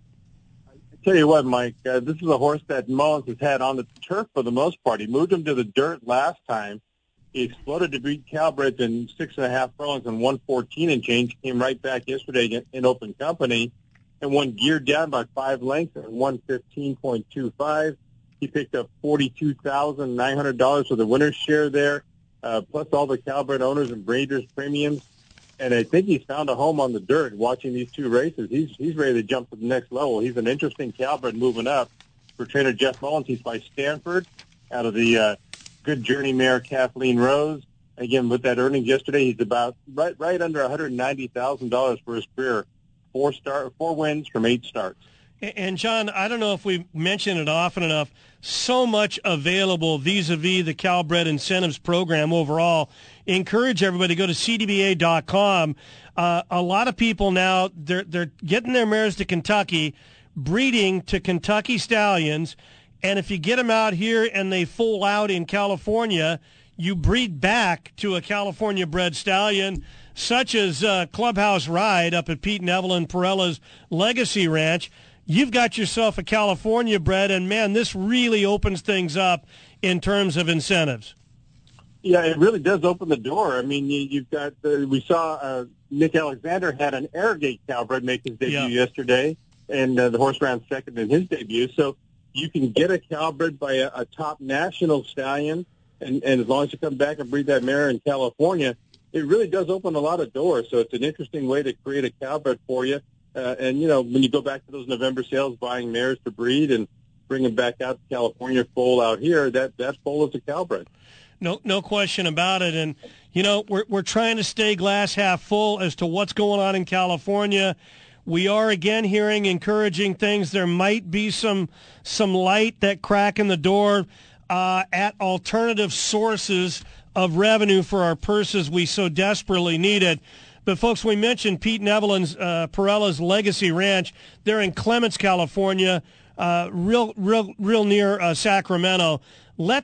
Tell you what, Mike, uh, this is a horse that Mullins has had on the turf for the most part. He moved him to the dirt last time. He exploded to beat Calbred in six and a half furlongs and one fourteen and change. Came right back yesterday in, in open company and won geared down by five lengths at one fifteen point two five. He picked up forty-two thousand nine hundred dollars for the winner's share there, uh, plus all the Calbred owners and breeders premiums. And I think he's found a home on the dirt watching these two races. He's he's ready to jump to the next level. He's an interesting Calbred moving up for trainer Jeff Mullins. He's by Stanford out of the uh, good journey mare Kathleen Rose. Again, with that earnings yesterday, he's about right right under one hundred ninety thousand dollars for his career. Four start, four wins from eight starts. And, John, I don't know if we mention it often enough, so much available vis-a-vis the Calbred Incentives Program overall. Encourage everybody to go to C D B A dot com. Uh, a lot of people now, they're, they're getting their mares to Kentucky, breeding to Kentucky stallions, and if you get them out here and they foal out in California, you breed back to a California-bred stallion, such as uh, Clubhouse Ride up at Pete and Evelyn Perella's Legacy Ranch. You've got yourself a California bred, and, man, this really opens things up in terms of incentives. Yeah, it really does open the door. I mean, you, you've got uh, we saw uh, Nick Alexander had an Arrogate Calbred make his debut yeah. yesterday, and uh, the horse ran second in his debut. So you can get a Calbred by a, a top national stallion, and, and as long as you come back and breed that mare in California, it really does open a lot of doors. So it's an interesting way to create a Calbred for you. Uh, and, you know, when you go back to those November sales, buying mares to breed and bring them back out to California foal out here, that, that foal is a Calbred. No, no question about it. And, you know, we're, we're trying to stay glass half full as to what's going on in California. We are, again, hearing encouraging things. There might be some, some light that crack in the door uh, at alternative sources of revenue for our purses we so desperately needed. But, folks, we mentioned Pete and Evelyn's uh, Perella's Legacy Ranch. They're in Clements, California, uh, real, real, real near uh, Sacramento. Let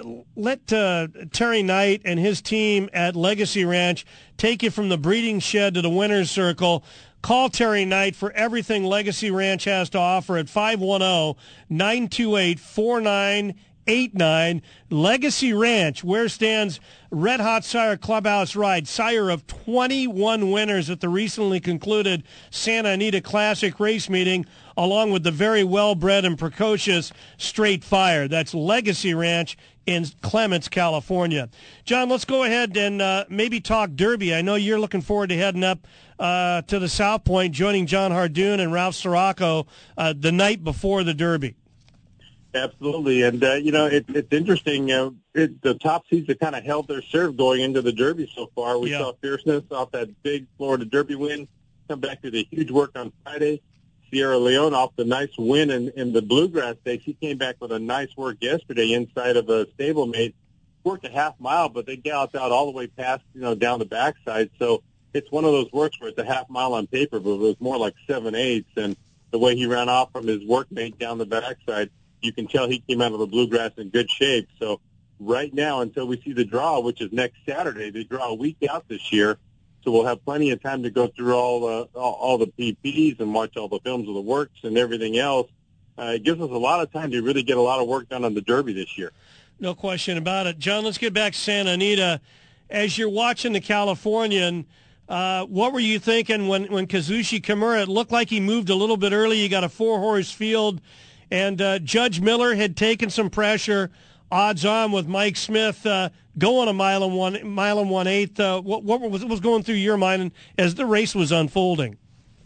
let uh, Terry Knight and his team at Legacy Ranch take you from the breeding shed to the winner's circle. Call Terry Knight for everything Legacy Ranch has to offer at five one zero, nine two eight, four nine eight nine. Legacy Ranch, where stands Red Hot Sire Clubhouse Ride, sire of twenty-one winners at the recently concluded Santa Anita Classic race meeting, along with the very well-bred and precocious Straight Fire. That's Legacy Ranch in Clements, California. John, let's go ahead and uh, maybe talk Derby. I know you're looking forward to heading up uh, to the South Point, joining John Hardoon and Ralph Sirocco uh, the night before the Derby. Absolutely, and uh, you know it, it's interesting. Uh, it, the top seeds have kind of held their serve going into the Derby so far. We yeah. saw Fierceness off that big Florida Derby win come back to the huge work on Friday. Sierra Leone off the nice win in, in the Bluegrass Stakes. He came back with a nice work yesterday inside of a stablemate. Worked a half mile, but they galloped out all the way past, you know, down the backside. So it's one of those works where it's a half mile on paper, but it was more like seven eighths. And the way he ran off from his workmate down the backside, you can tell he came out of the Bluegrass in good shape. So right now, until we see the draw, which is next Saturday, they draw a week out this year. So we'll have plenty of time to go through all, uh, all, all the P Ps and watch all the films of the works and everything else. Uh, it gives us a lot of time to really get a lot of work done on the Derby this year. No question about it. John, let's get back to Santa Anita. As you're watching the Californian, uh, what were you thinking when, when Kazushi Kimura, it looked like he moved a little bit early. You got a four-horse field, and uh, Judge Miller had taken some pressure, odds on with Mike Smith uh, going a mile and one mile and one eighth. Uh, what, what was, what was going through your mind as the race was unfolding?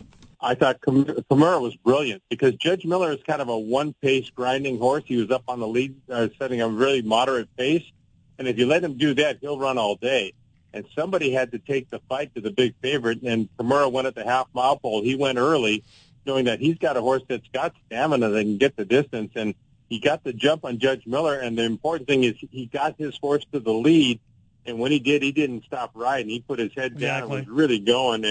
I thought Kimura was brilliant because Judge Miller is kind of a one-pace grinding horse. He was up on the lead, uh, setting a really moderate pace, and if you let him do that, he'll run all day. And somebody had to take the fight to the big favorite, and Kimura went at the half-mile pole. He went early, knowing that he's got a horse that's got stamina that can get the distance, and he got the jump on Judge Miller, and the important thing is he got his horse to the lead, and when he did, he didn't stop riding. He put his head down exactly. and was really going, and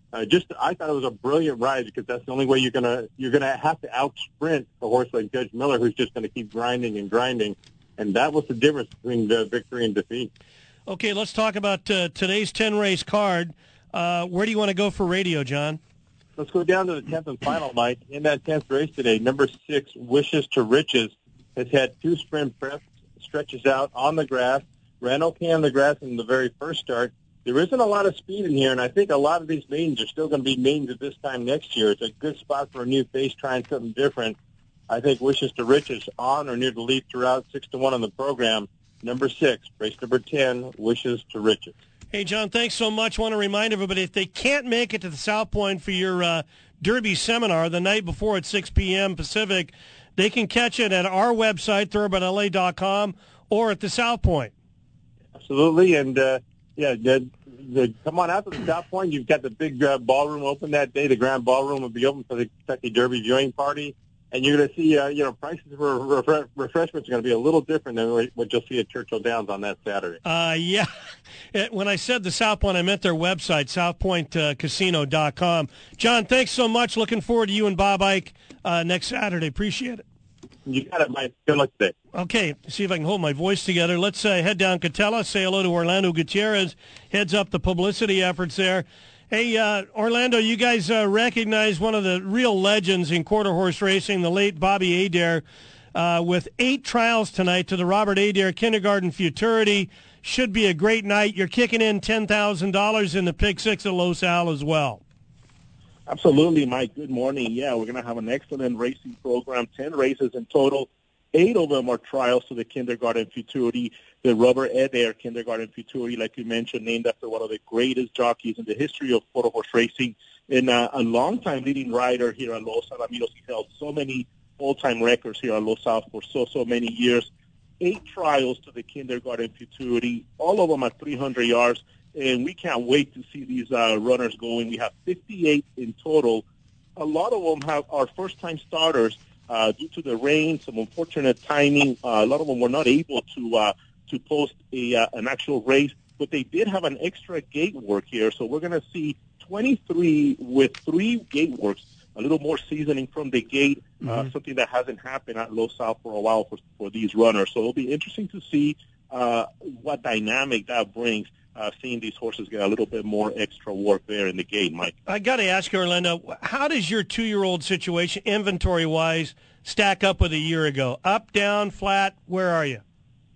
Uh, just, I thought it was a brilliant ride because that's the only way you're gonna you're gonna have to out sprint a horse like Judge Miller, who's just gonna keep grinding and grinding, and that was the difference between the victory and defeat. Okay, let's talk about uh, today's ten race card. Uh, where do you want to go for radio, John? Let's go down to the tenth and final, Mike. In that tenth race today, number six, Wishes to Riches, has had two sprint preps, stretches out on the grass, ran okay on the grass in the very first start. There isn't a lot of speed in here, and I think a lot of these maidens are still going to be maidens at this time next year. It's a good spot for a new face trying something different. I think Wishes to Riches on or near the lead throughout, six to one on the program. Number six, race number ten, Wishes to Riches. Hey, John, thanks so much. I want to remind everybody, if they can't make it to the South Point for your uh, Derby seminar the night before at six p.m. Pacific, they can catch it at our website, thoroughbred L A dot com, or at the South Point. Absolutely, and uh, yeah, the, the, come on out to the South Point. You've got the big uh, ballroom open that day. The grand ballroom will be open for the Kentucky Derby viewing party, and you're going to see, uh, you know, prices for refre- refreshments are going to be a little different than what you'll see at Churchill Downs on that Saturday. Uh, yeah. When I said the South Point, I meant their website, south point casino dot com. John, thanks so much. Looking forward to you and Bob Ike uh, next Saturday. Appreciate it. You got it, Mike. Good luck today. Okay, see if I can hold my voice together. Let's uh, head down Catella, say hello to Orlando Gutierrez, heads up the publicity efforts there. Hey, uh, Orlando, you guys uh, recognize one of the real legends in quarter horse racing, the late Bobby Adair, uh, with eight trials tonight to the Robert Adair Kindergarten Futurity. Should be a great night. You're kicking in ten thousand dollars in the Pick Six at Los Al as well. Absolutely, Mike. Good morning. Yeah, we're going to have an excellent racing program, ten races in total. Eight of them are trials to the Kindergarten Futurity, the Robert Adair Kindergarten Futurity, like you mentioned, named after one of the greatest jockeys in the history of quarter horse racing, and uh, a long-time leading rider here at Los Alamitos. He held so many all-time records here at Los Al for so, so many years. Eight trials to the Kindergarten Futurity, all of them at three hundred yards, and we can't wait to see these uh, runners going. We have fifty-eight in total. A lot of them have are first-time starters uh, due to the rain, some unfortunate timing. Uh, a lot of them were not able to uh, to post a uh, an actual race, but they did have an extra gate work here. So we're going to see twenty-three with three gate works, a little more seasoning from the gate, uh, mm-hmm. something that hasn't happened at Los Al for a while for, for these runners. So it'll be interesting to see uh, what dynamic that brings. Uh, seeing these horses get a little bit more extra work there in the gate, Mike. I got to ask you, Orlando, how does your two-year-old situation, inventory-wise, stack up with a year ago? Up, down, flat? Where are you?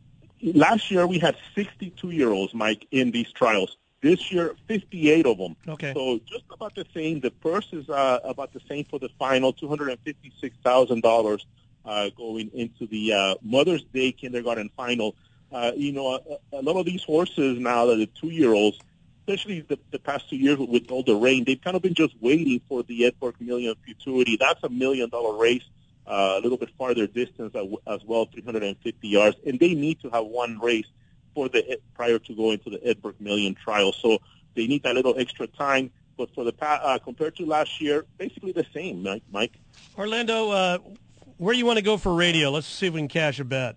Last year we had sixty-two-year-olds, Mike, in these trials. This year, fifty-eight of them. Okay. So just about the same. The purse is uh, about the same for the final, two hundred fifty-six thousand dollars uh, going into the uh, Mother's Day Kindergarten Final. Uh, you know, a, a lot of these horses now that are two-year-olds, especially the, the past two years with, with all the rain, they've kind of been just waiting for the Edberg Million Futurity. That's a million-dollar race, uh, a little bit farther distance as well, three hundred fifty yards, and they need to have one race for the prior to going to the Edberg Million trial. So they need that little extra time. But for the uh, compared to last year, basically the same, Mike. Mike. Orlando, uh, where do you want to go for radio? Let's see if we can cash a bet.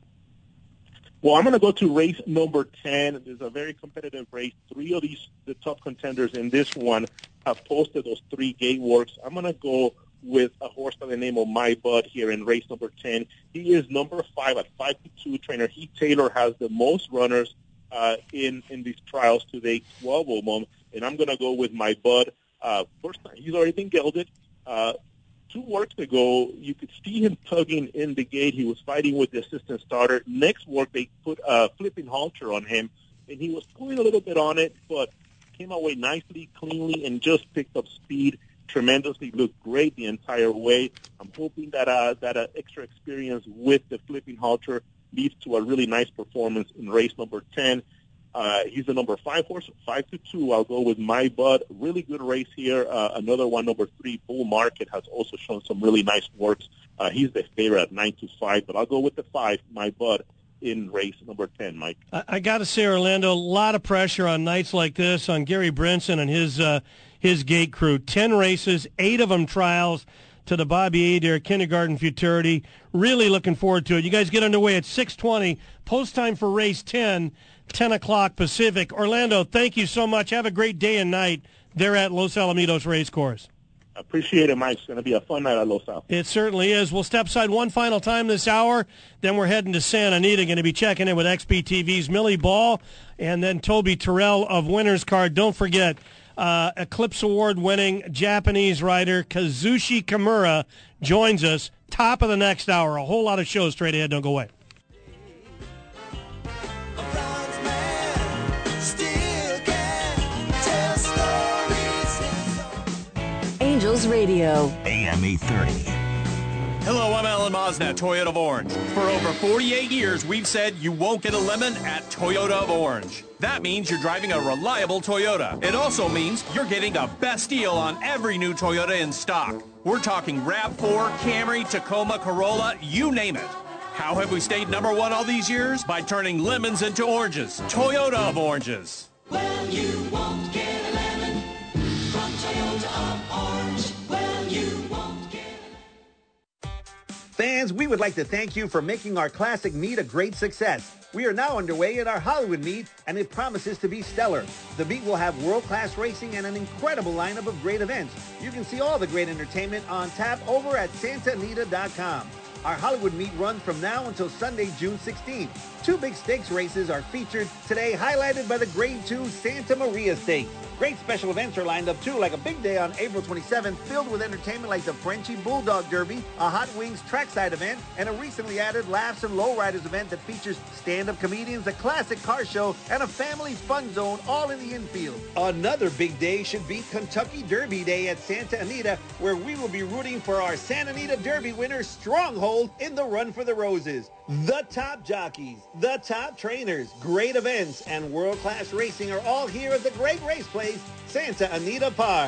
Well, I'm going to go to race number ten. There's a very competitive race. Three of these, the top contenders in this one, have posted those three gate works. I'm going to go with a horse by the name of My Bud here in race number ten. He is number five at five to two. Trainer Heath Taylor has the most runners uh, in, in these trials today, twelve of them. And I'm going to go with My Bud. Uh, first time, he's already been gelded. Uh, Two works ago, you could see him tugging in the gate. He was fighting with the assistant starter. Next work, they put a flipping halter on him, and he was pulling a little bit on it, but came away nicely, cleanly, and just picked up speed tremendously. Looked great the entire way. I'm hoping that uh, that uh, extra experience with the flipping halter leads to a really nice performance in race number ten. Uh, he's the number five horse, five to two. I'll go with My Bud. Really good race here. Uh, another one, number three, Bull Market, has also shown some really nice works. Uh, he's the favorite at nine to five, but I'll go with the five, My Bud, in race number ten, Mike. I, I got to say, Orlando, a lot of pressure on nights like this on Gary Brinson and his uh, his gate crew. Ten races, eight of them trials to the Bobby Adair Kindergarten Futurity. Really looking forward to it. You guys get underway at six twenty. Post time for race ten. ten o'clock Pacific. Orlando, thank you so much. Have a great day and night. there at Los Alamitos Racecourse. Appreciate it, Mike. It's going to be a fun night at Los Al. It certainly is. We'll step aside one final time this hour. Then we're heading to Santa Anita, going to be checking in with X B T V's Millie Ball and then Toby Terrell of Winner's Card. Don't forget, uh, Eclipse Award-winning Japanese rider Kazushi Kimura joins us. Top of the next hour. A whole lot of shows straight ahead. Don't go away. Angels Radio. A M eight thirty. Hello, I'm Alan Mosnett, Toyota of Orange. For over forty-eight years, we've said you won't get a lemon at Toyota of Orange. That means you're driving a reliable Toyota. It also means you're getting the best deal on every new Toyota in stock. We're talking RAV four, Camry, Tacoma, Corolla, you name it. How have we stayed number one all these years? By turning lemons into oranges. Toyota of Oranges. Well, you won't get a lemon from Toyota of Orange. Well, you won't get a lemon. Fans, we would like to thank you for making our classic meet a great success. We are now underway at our Hollywood meet, and it promises to be stellar. The meet will have world-class racing and an incredible lineup of great events. You can see all the great entertainment on tap over at Santa Anita dot com. Our Hollywood meet runs from now until Sunday, June sixteenth. Two big stakes races are featured today, highlighted by the Grade two Santa Maria Stakes. Great special events are lined up, too, like a big day on April twenty-seventh, filled with entertainment like the Frenchie Bulldog Derby, a Hot Wings trackside event, and a recently added Laughs and Lowriders event that features stand-up comedians, a classic car show, and a family fun zone, all in the infield. Another big day should be Kentucky Derby Day at Santa Anita, where we will be rooting for our Santa Anita Derby winner, Stronghold, in the Run for the Roses. The top jockeys, the top trainers, great events, and world-class racing are all here at the great race place, Santa Anita Park.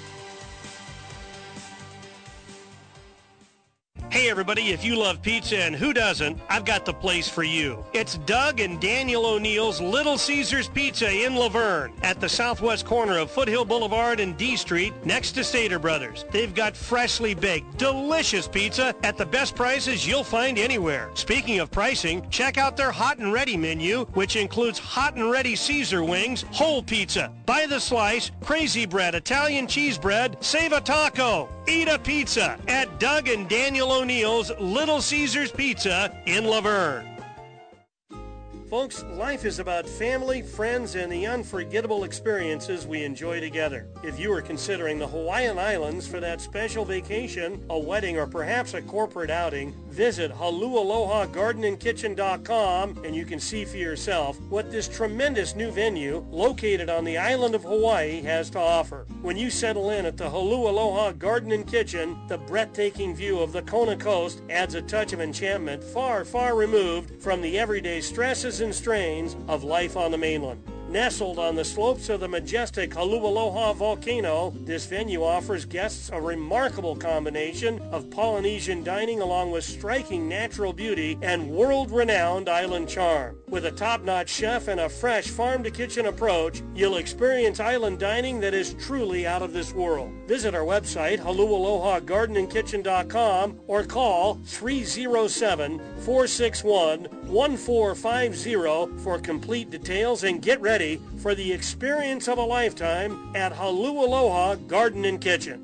Hey everybody, if you love pizza, and who doesn't, I've got the place for you. It's Doug and Daniel O'Neill's Little Caesars Pizza in Laverne at the southwest corner of Foothill Boulevard and D Street next to Stater Brothers. They've got freshly baked, delicious pizza at the best prices you'll find anywhere. Speaking of pricing, check out their hot and ready menu, which includes hot and ready Caesar wings, whole pizza, by the slice, crazy bread, Italian cheese bread, save a taco, eat a pizza at Doug and Daniel O'Neill's Little Caesars Pizza in Laverne. Folks, life is about family, friends, and the unforgettable experiences we enjoy together. If you are considering the Hawaiian Islands for that special vacation, a wedding, or perhaps a corporate outing, visit Halualoha Garden and Kitchen dot com and you can see for yourself what this tremendous new venue located on the island of Hawaii has to offer. When you settle in at the Halualoha Garden and Kitchen, the breathtaking view of the Kona coast adds a touch of enchantment far, far removed from the everyday stresses and strains of life on the mainland. Nestled on the slopes of the majestic Halualoha volcano, this venue offers guests a remarkable combination of Polynesian dining along with striking natural beauty and world-renowned island charm. With a top-notch chef and a fresh farm-to-kitchen approach, you'll experience island dining that is truly out of this world. Visit our website, Halualoha Garden and Kitchen dot com, or call three oh seven, four six one, one four five zero for complete details, and get ready for the experience of a lifetime at Halualoha Garden and Kitchen.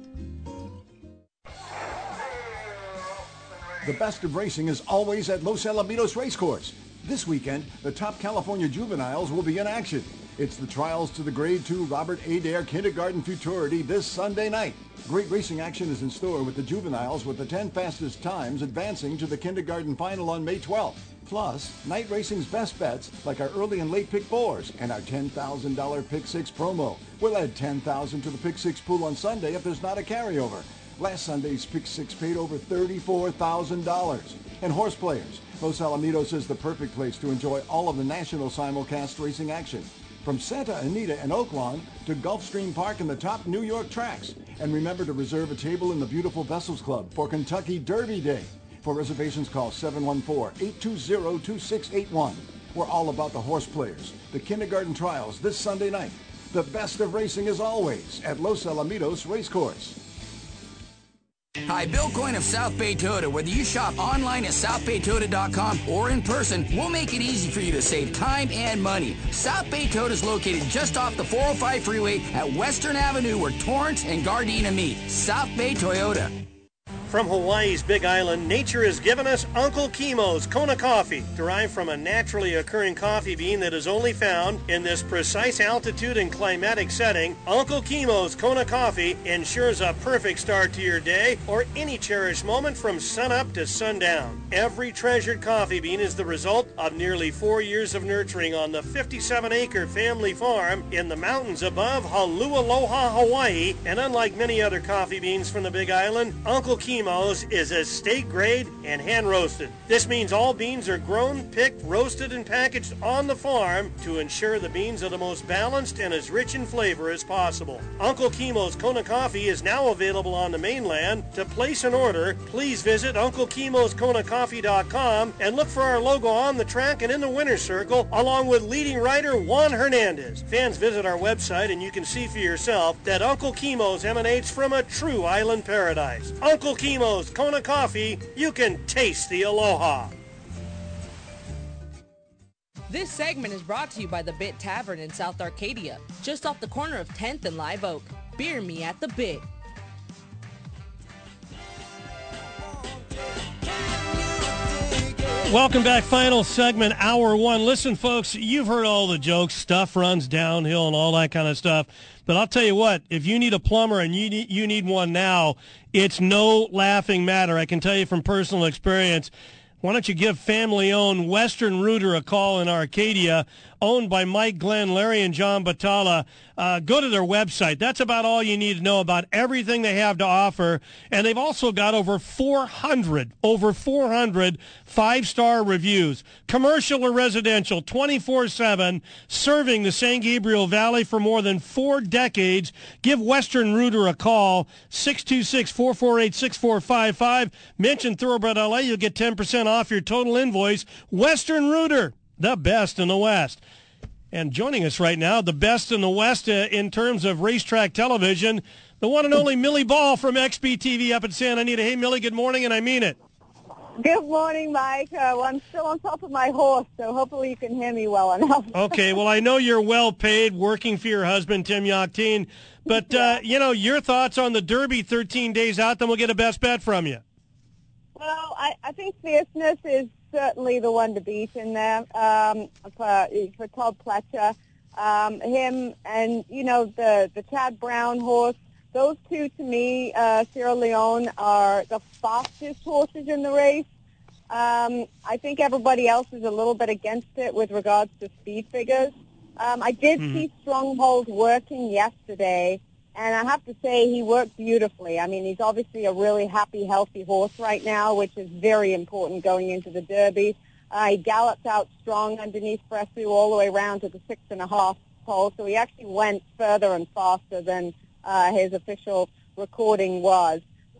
The best of racing is always at Los Alamitos Racecourse. This weekend, the top California juveniles will be in action. It's the trials to the Grade two Robert Adair Kindergarten Futurity this Sunday night. Great racing action is in store with the juveniles, with the ten fastest times advancing to the kindergarten final on May twelfth. Plus, night racing's best bets, like our early and late pick fours and our ten thousand dollars pick six promo. We'll add ten thousand dollars to the pick six pool on Sunday if there's not a carryover. Last Sunday's pick six paid over thirty-four thousand dollars. And horse players, Los Alamitos is the perfect place to enjoy all of the national simulcast racing action. From Santa Anita and Oaklawn to Gulfstream Park and the top New York tracks. And remember to reserve a table in the beautiful Vessels Club for Kentucky Derby Day. For reservations, call seven one four, eight two zero, two six eight one. We're all about the horse players, the kindergarten trials this Sunday night. The best of racing is always at Los Alamitos Racecourse. Hi, Bill Coyne of South Bay Toyota. Whether you shop online at south bay toyota dot com or in person, we'll make it easy for you to save time and money. South Bay Toyota is located just off the four oh five freeway at Western Avenue where Torrance and Gardena meet. South Bay Toyota. From Hawaii's Big Island, nature has given us Uncle Kimo's Kona coffee, derived from a naturally occurring coffee bean that is only found in this precise altitude and climatic setting. Uncle Kimo's Kona coffee ensures a perfect start to your day or any cherished moment from sunup to sundown. Every treasured coffee bean is the result of nearly four years of nurturing on the fifty-seven acre family farm in the mountains above Haleʻaloha, Hawaii, and unlike many other coffee beans from the Big Island, Uncle Kimo's is estate grade and hand roasted. This means all beans are grown, picked, roasted, and packaged on the farm to ensure the beans are the most balanced and as rich in flavor as possible. Uncle Kimo's Kona coffee is now available on the mainland. To place an order, please visit uncle kimos kona coffee dot com and look for our logo on the track and in the winner's circle, along with leading writer Juan Hernandez. Fans, visit our website and you can see for yourself that Uncle Kimo's emanates from a true island paradise. Uncle Kimo's Kona coffee, you can taste the aloha. This segment is brought to you by the Bit Tavern in South Arcadia, just off the corner of tenth and Live Oak. Beer me at the Bit. Welcome back. Final segment, hour one. Listen, folks, you've heard all the jokes. Stuff runs downhill and all that kind of stuff. But I'll tell you what, if you need a plumber and you need, you need one now, it's no laughing matter. I can tell you from personal experience. Why don't you give family-owned Western Rooter a call in Arcadia, owned by Mike Glenn, Larry, and John Batala. Uh, go to their website. That's about all you need to know about everything they have to offer. And they've also got over four hundred, over four hundred five-star reviews, commercial or residential, twenty-four seven, serving the San Gabriel Valley for more than four decades. Give Western Rooter a call, six two six, four four eight, six four five five. Mention Thoroughbred L A, you'll get ten percent off your total invoice. Western Rooter, the best in the West. And joining us right now, the best in the West uh, in terms of racetrack television, the one and only Millie Ball from X B T V up in Santa Anita. Hey, Millie, good morning, and I mean it. Good morning, Mike. Uh, well, I'm still on top of my horse, so hopefully you can hear me well enough. Okay, well, I know you're well paid working for your husband, Tim Yakteen, but, uh, you know, your thoughts on the Derby thirteen days out, then we'll get a best bet from you. Well, I, I think Fierceness is certainly the one to beat in there um, for, for Todd Pletcher. Um, him and, you know, the, the Chad Brown horse, those two to me, uh, Sierra Leone, are the fastest horses in the race. Um, I think everybody else is a little bit against it with regards to speed figures. Um, I did mm-hmm. see Stronghold working yesterday, and I have to say he worked beautifully. I mean, he's obviously a really happy, healthy horse right now, which is very important going into the Derby. Uh, he galloped out strong underneath Fresu all the way around to the six and a half pole, so he actually went further and faster than uh, his official recording was.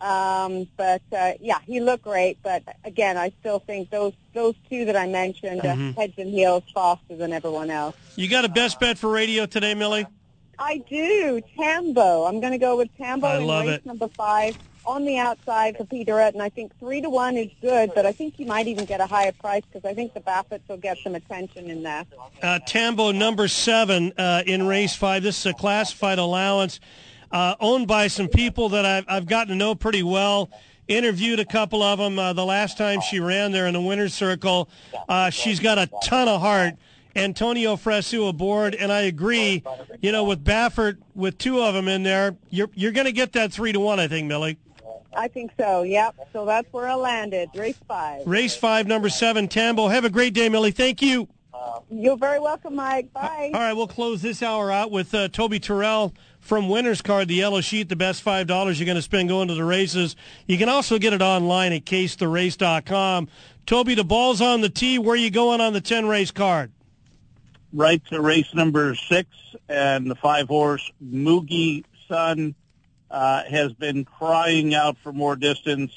Um, but, uh, yeah, he looked great. But, again, I still think those those two that I mentioned mm-hmm. are heads and heels faster than everyone else. You got a best bet for radio today, Millie? I do. Tambo. I'm going to go with Tambo I in love race it. number five on the outside for Peter Etten. I think three to one is good, but I think you might even get a higher price because I think the Baffetts will get some attention in there. Uh, Tambo, number seven uh, in race five. This is a classified allowance uh, owned by some people that I've, I've gotten to know pretty well. Interviewed a couple of them uh, the last time she ran there in the winner's circle. Uh, she's got a ton of heart. Antonio Fresu aboard, and I agree, you know, with Baffert, with two of them in there, you're you're going to get that three to one, I think, Millie. I think so, yep. So that's where I landed, race five. Race five, number seven, Tambo. Have a great day, Millie. Thank you. You're very welcome, Mike. Bye. All right, we'll close this hour out with uh, Toby Terrell from Winner's Card, the yellow sheet, the best five dollars you're going to spend going to the races. You can also get it online at case the race dot com. Toby, the ball's on the tee. Where are you going on the ten-race card? Right to race number six, and the five-horse Moogie Sun uh, has been crying out for more distance,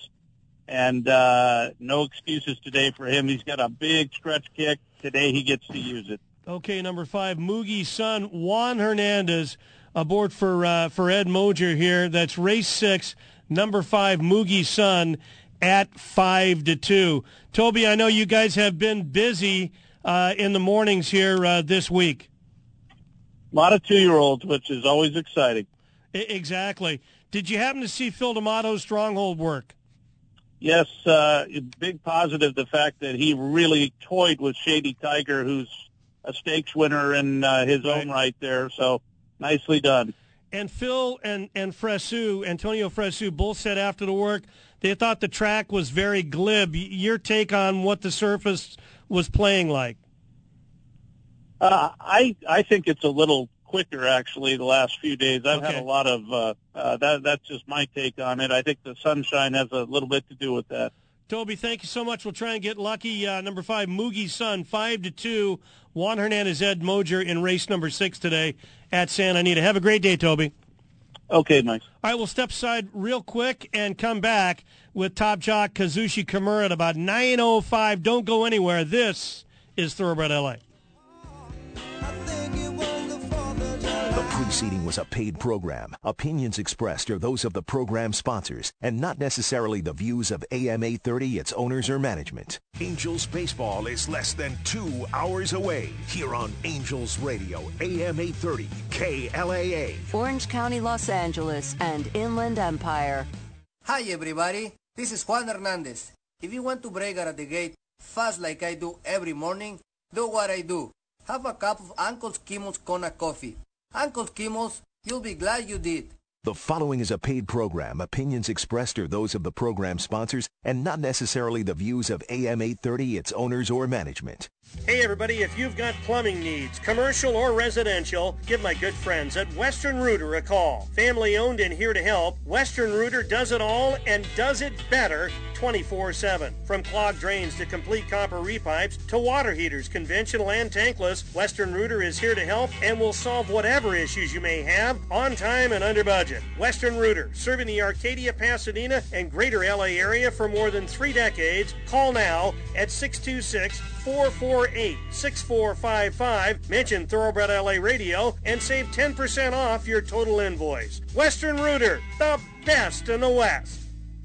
and uh, no excuses today for him. He's got a big stretch kick. Today he gets to use it. Okay, number five, Moogie Sun, Juan Hernandez aboard for uh, for Ed Moger here. That's race six, number five, Mugi Sun, at five to two. Toby, I know you guys have been busy uh, in the mornings here uh, this week. A lot of two-year-olds, which is always exciting. I- exactly. Did you happen to see Phil D'Amato's stronghold work? Yes, uh, big positive, the fact that he really toyed with Shady Tiger, who's a stakes winner in uh, his right. own right there. So nicely done. And Phil and, and Fresu, Antonio Fresu, both said after the work they thought the track was very glib. Your take on what the surface was playing like? Uh, I I think it's a little quicker, actually, the last few days. I've okay. had a lot of uh, uh, that. That's just my take on it. I think the sunshine has a little bit to do with that. Toby, thank you so much. We'll try and get lucky. Uh, number five, Mugi Sun, five to two. Juan Hernandez, Ed Moger in race number six today at Santa Anita. Have a great day, Toby. Okay, Mike. All right, we'll step aside real quick and come back with Top Jock Kazushi Kimura at about nine oh five. Don't go anywhere. This is Thoroughbred L A. The preceding was a paid program. Opinions expressed are those of the program sponsors and not necessarily the views of A M eight thirty, its owners, or management. Angels baseball is less than two hours away here on Angels Radio, A M eight thirty, K L A A. Orange County, Los Angeles, and Inland Empire. Hi, everybody. This is Juan Hernandez. If you want to break out of the gate fast like I do every morning, do what I do. Have a cup of Uncle Skimmel's Kona coffee. Uncle Skimmel's, you'll be glad you did. The following is a paid program. Opinions expressed are those of the program sponsors and not necessarily the views of A M eight thirty, its owners, or management. Hey everybody, if you've got plumbing needs, commercial or residential, give my good friends at Western Rooter a call. Family owned and here to help, Western Rooter does it all and does it better twenty-four seven. From clogged drains to complete copper repipes to water heaters, conventional and tankless, Western Rooter is here to help and will solve whatever issues you may have on time and under budget. Western Rooter, serving the Arcadia, Pasadena, and greater L A area for more than three decades. Call now at six two six, four four eight, six four five five. Mention Thoroughbred L A Radio and save ten percent off your total invoice. Western Rooter, the best in the West.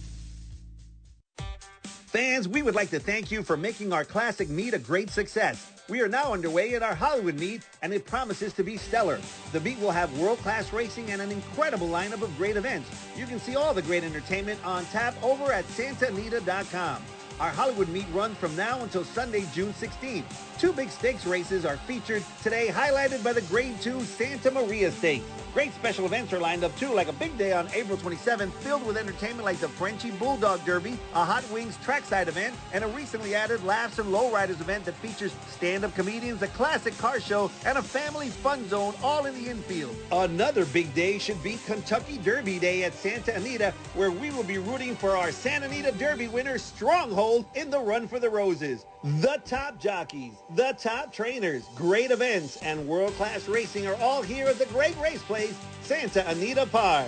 Fans, we would like to thank you for making our classic meet a great success. We are now underway at our Hollywood meet, and it promises to be stellar. The meet will have world-class racing and an incredible lineup of great events. You can see all the great entertainment on tap over at Santa Anita dot com. Our Hollywood meet runs from now until Sunday, June sixteenth. Two big stakes races are featured today, highlighted by the Grade two Santa Maria Stakes. Great special events are lined up, too, like a big day on April twenty-seventh, filled with entertainment like the Frenchie Bulldog Derby, a Hot Wings trackside event, and a recently added Laughs and Lowriders event that features stand-up comedians, a classic car show, and a family fun zone, all in the infield. Another big day should be Kentucky Derby Day at Santa Anita, where we will be rooting for our Santa Anita Derby winner, Stronghold, in the Run for the Roses. The top jockeys, the top trainers, great events, and world-class racing are all here at the great race place, Santa Anita Park.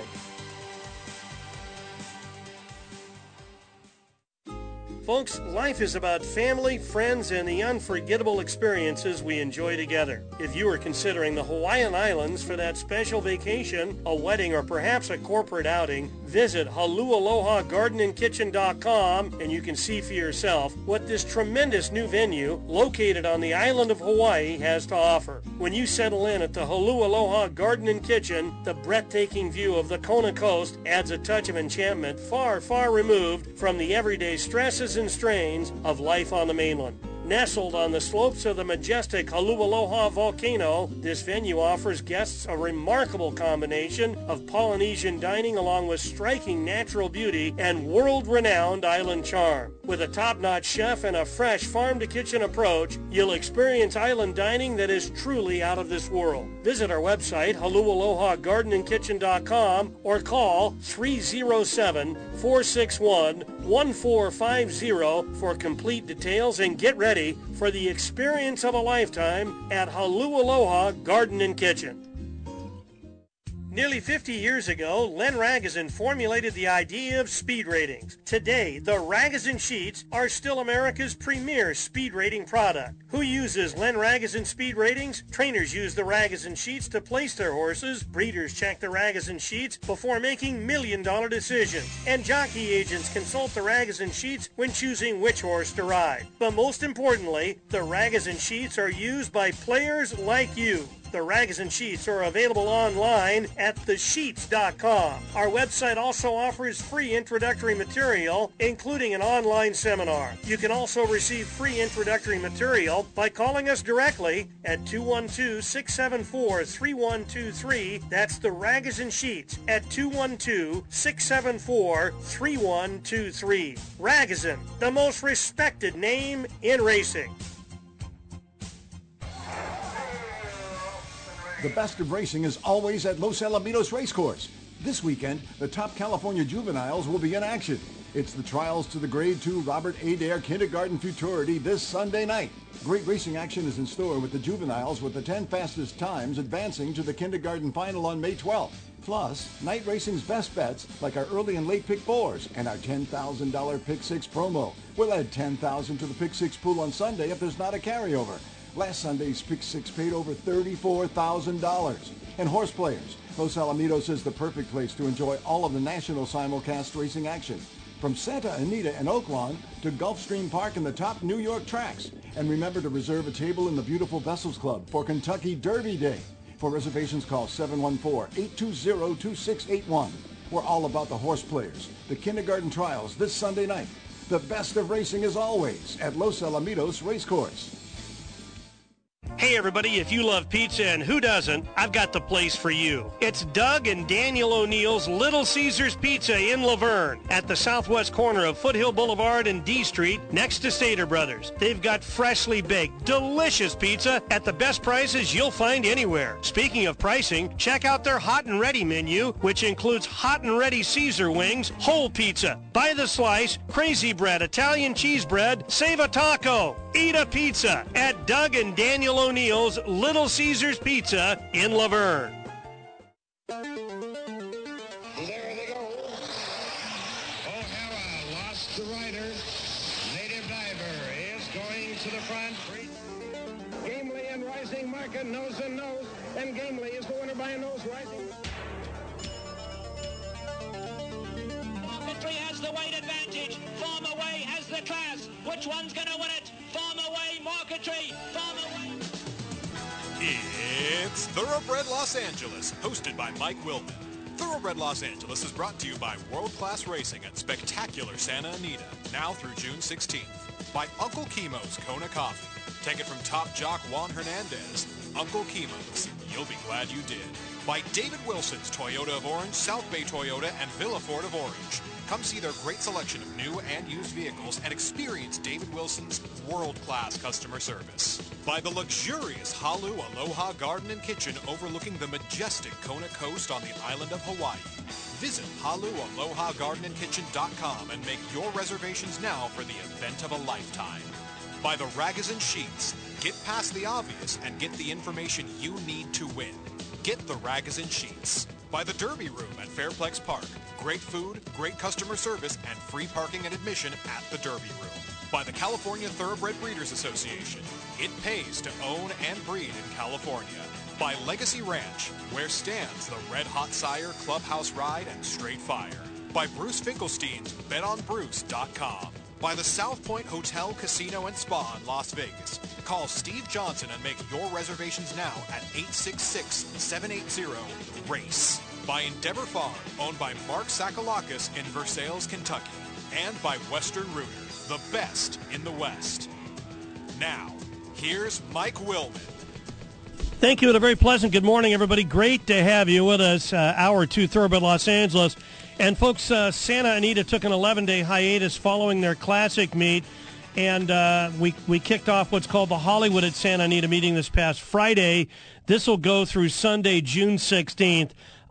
Folks, life is about family, friends, and the unforgettable experiences we enjoy together. If you are considering the Hawaiian Islands for that special vacation, a wedding, or perhaps a corporate outing, visit Halu Aloha Garden and Kitchen dot com and you can see for yourself what this tremendous new venue located on the island of Hawaii has to offer. When you settle in at the Halu Aloha Garden and Kitchen, the breathtaking view of the Kona coast adds a touch of enchantment far, far removed from the everyday stresses and strains of life on the mainland. Nestled on the slopes of the majestic Halu Aloha volcano, this venue offers guests a remarkable combination of Polynesian dining along with striking natural beauty and world-renowned island charm. With a top-notch chef and a fresh farm-to-kitchen approach, you'll experience island dining that is truly out of this world. Visit our website, Halu Aloha Garden and Kitchen dot com, or call three oh seven, four six one, one four five zero for complete details, and get ready for the experience of a lifetime at Halu Aloha Garden and Kitchen. Nearly fifty years ago, Len Ragozin formulated the idea of speed ratings. Today, the Ragozin sheets are still America's premier speed rating product. Who uses Len Ragozin speed ratings? Trainers use the Ragozin sheets to place their horses. Breeders check the Ragozin sheets before making million-dollar decisions. And jockey agents consult the Ragozin sheets when choosing which horse to ride. But most importantly, the Ragozin sheets are used by players like you. The Ragozin sheets are available online at the sheets dot com. Our website also offers free introductory material, including an online seminar. You can also receive free introductory material by calling us directly at two one two, six seven four, three one two three. That's the Ragozin sheets at two one two, six seven four, three one two three. Ragozin, the most respected name in racing. The best of racing is always at Los Alamitos Racecourse. This weekend, the top California juveniles will be in action. It's the trials to the Grade two Robert Adair Kindergarten Futurity this Sunday night. Great racing action is in store with the juveniles, with the ten fastest times advancing to the kindergarten final on May twelfth. Plus, night racing's best bets, like our early and late pick fours and our ten thousand dollars Pick Six promo. We'll add ten thousand dollars to the Pick Six pool on Sunday if there's not a carryover. Last Sunday's Pick Six paid over thirty-four thousand dollars. And horse players, Los Alamitos is the perfect place to enjoy all of the national simulcast racing action. From Santa Anita and Oaklawn to Gulfstream Park and the top New York tracks. And remember to reserve a table in the beautiful Vessels Club for Kentucky Derby Day. For reservations, call seven one four, eight two zero, two six eight one. We're all about the horse players, the kindergarten trials this Sunday night. The best of racing is always at Los Alamitos Racecourse. Hey everybody, if you love pizza, and who doesn't, I've got the place for you. It's Doug and Daniel O'Neill's Little Caesars Pizza in Laverne at the southwest corner of Foothill Boulevard and D Street next to Stater Brothers. They've got freshly baked, delicious pizza at the best prices you'll find anywhere. Speaking of pricing, check out their hot and ready menu, which includes hot and ready Caesar wings, whole pizza, by the slice, crazy bread, Italian cheese bread, save a taco, eat a pizza at Doug and Daniel O'Neill's Little Caesars Pizza in Laverne. There they go. O'Hara lost the rider. Native Diver is going to the front. Gamely and Rising Market nose and nose, and Gamely is the winner by a nose. Rising. Victory has the weight advantage. Farm Away has the class. Which one's going to win it? Farm Away, Marketry. Farm Away. It's Thoroughbred Los Angeles, hosted by Mike Wilman. Thoroughbred Los Angeles is brought to you by World Class Racing at spectacular Santa Anita, now through June sixteenth. By Uncle Chemo's Kona Coffee. Take it from top jock Juan Hernandez. Uncle Chemo's, you'll be glad you did. By David Wilson's Toyota of Orange, South Bay Toyota, and Villa Ford of Orange. Come see their great selection of new and used vehicles and experience David Wilson's world-class customer service. By the luxurious Halu Aloha Garden and Kitchen overlooking the majestic Kona Coast on the island of Hawaii. Visit halu aloha garden and kitchen dot com and make your reservations now for the event of a lifetime. By the Ragozin Sheets. Get past the obvious and get the information you need to win. Get the Ragozin Sheets. By the Derby Room at Fairplex Park. Great food, great customer service, and free parking and admission at the Derby Room. By the California Thoroughbred Breeders Association. It pays to own and breed in California. By Legacy Ranch, where stands the Red Hot Sire, Clubhouse Ride, and Straight Fire. By Bruce Finkelstein's bet on bruce dot com. By the South Point Hotel, Casino, and Spa in Las Vegas. Call Steve Johnson and make your reservations now at eight six six, seven eight zero, RACE. By Endeavor Farm, owned by Mark Sakalakis in Versailles, Kentucky. And by Western Rooter, the best in the West. Now, here's Mike Wilman. Thank you, and a very pleasant good morning, everybody. Great to have you with us, uh, Hour two, Thoroughbred Los Angeles. And, folks, uh, Santa Anita took an eleven-day hiatus following their classic meet, and uh, we, we kicked off what's called the Hollywood at Santa Anita meeting this past Friday. This will go through Sunday, June sixteenth.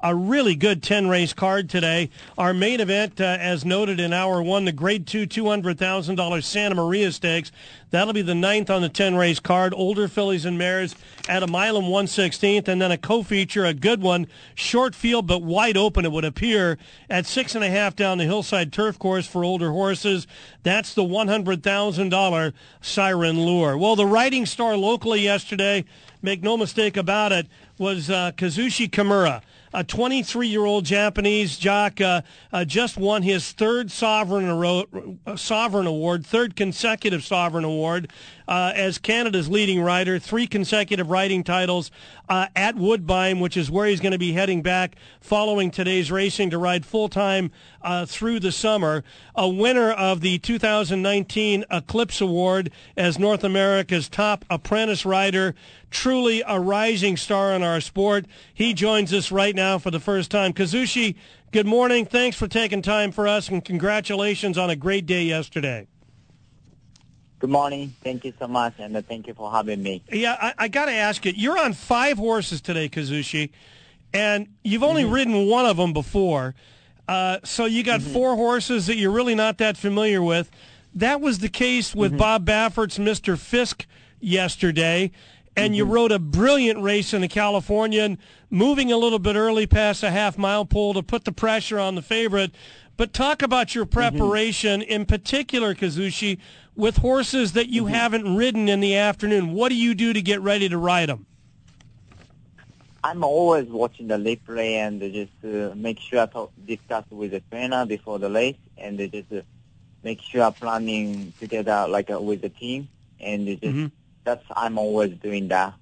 a really good ten-race card today. Our main event, uh, as noted in hour one, the Grade two two hundred thousand dollars Santa Maria Stakes. That'll be the ninth on the ten-race card. Older fillies and mares at a mile and one sixteenth, and then a co-feature, a good one, short field but wide open, it would appear, at six and a half down the Hillside Turf Course for older horses. That's the one hundred thousand dollars Siren Lure. Well, the riding star locally yesterday, make no mistake about it, was uh, Kazushi Kimura. A twenty-three-year-old Japanese jock uh, uh, just won his third Sovereign, aro- uh, Sovereign Award, third consecutive Sovereign Award uh, as Canada's leading rider, three consecutive riding titles uh, at Woodbine, which is where he's going to be heading back following today's racing to ride full-time uh, through the summer. A winner of the two thousand nineteen Eclipse Award as North America's top apprentice rider, truly a rising star in our sport. He joins us right now for the first time. Kazushi, good morning. Thanks for taking time for us, and congratulations on a great day yesterday. Good morning. Thank you so much, and uh, thank you for having me. Yeah, I, I got to ask you, you're on five horses today, Kazushi, and you've only mm-hmm. ridden one of them before. Uh, so you got mm-hmm. four horses that you're really not that familiar with. That was the case with mm-hmm. Bob Baffert's Mister Fisk yesterday. And mm-hmm. you rode a brilliant race in the Californian, moving a little bit early past a half-mile pole to put the pressure on the favorite. But talk about your preparation, mm-hmm. in particular, Kazushi, with horses that you mm-hmm. haven't ridden in the afternoon. What do you do to get ready to ride them? I'm always watching the replay and just uh, make sure I talk, discuss with the trainer before the race, and just uh, make sure I'm planning together like uh, with the team, and just. Mm-hmm. That's I'm always doing that.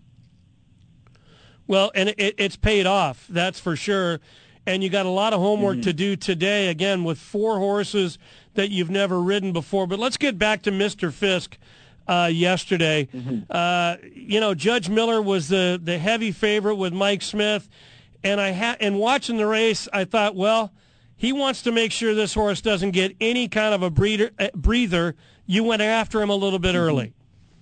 Well, and it, it's paid off, that's for sure. And you got a lot of homework mm-hmm. to do today, again, with four horses that you've never ridden before. But let's get back to Mister Fisk uh, yesterday. Mm-hmm. Uh, you know, Judge Miller was the, the heavy favorite with Mike Smith. And I ha- and watching the race, I thought, well, he wants to make sure this horse doesn't get any kind of a breather. Uh, breather. You went after him a little bit mm-hmm. early.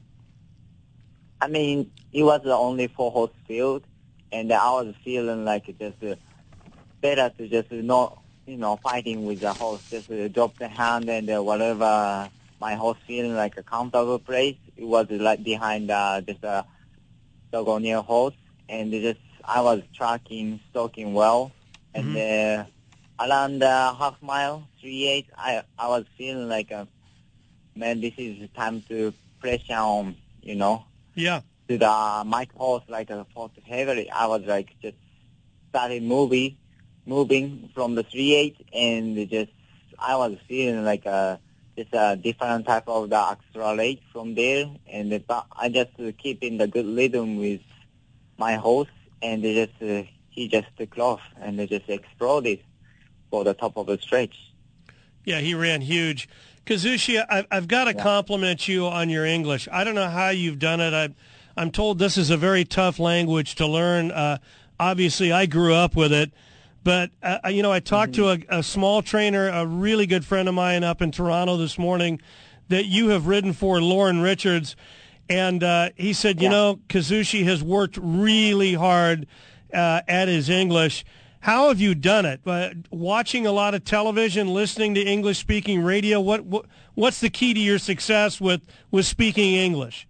I mean, it was the only four-horse field, and I was feeling like just uh, better to just not, you know, fighting with the horse, just uh, drop the hand and uh, whatever my horse feeling like a comfortable place. It was like behind uh, just a Dogonia horse, and just I was tracking, stalking well, and mm-hmm. uh, around the half mile, three eight, I I was feeling like, uh, man, this is time to pressure on, you know. Yeah. To the my horse like a fought heavily. I was like just started moving, moving from the three eight, and just I was feeling like a just a different type of the accelerate from there, and the, I just uh, keep in the good rhythm with my horse, and they just uh, he just took off and they just exploded for the top of the stretch. Yeah, he ran huge. Kazushi, I've, I've got to yeah. compliment you on your English. I don't know how you've done it. I, I'm told this is a very tough language to learn. Uh, obviously, I grew up with it. But, uh, you know, I talked mm-hmm. to a, a small trainer, a really good friend of mine up in Toronto this morning that you have ridden for, Lauren Richards. And uh, he said, you yeah. know, Kazushi has worked really hard uh, at his English. How have you done it? Uh, watching a lot of television, listening to English-speaking radio. What, what what's the key to your success with, with speaking English?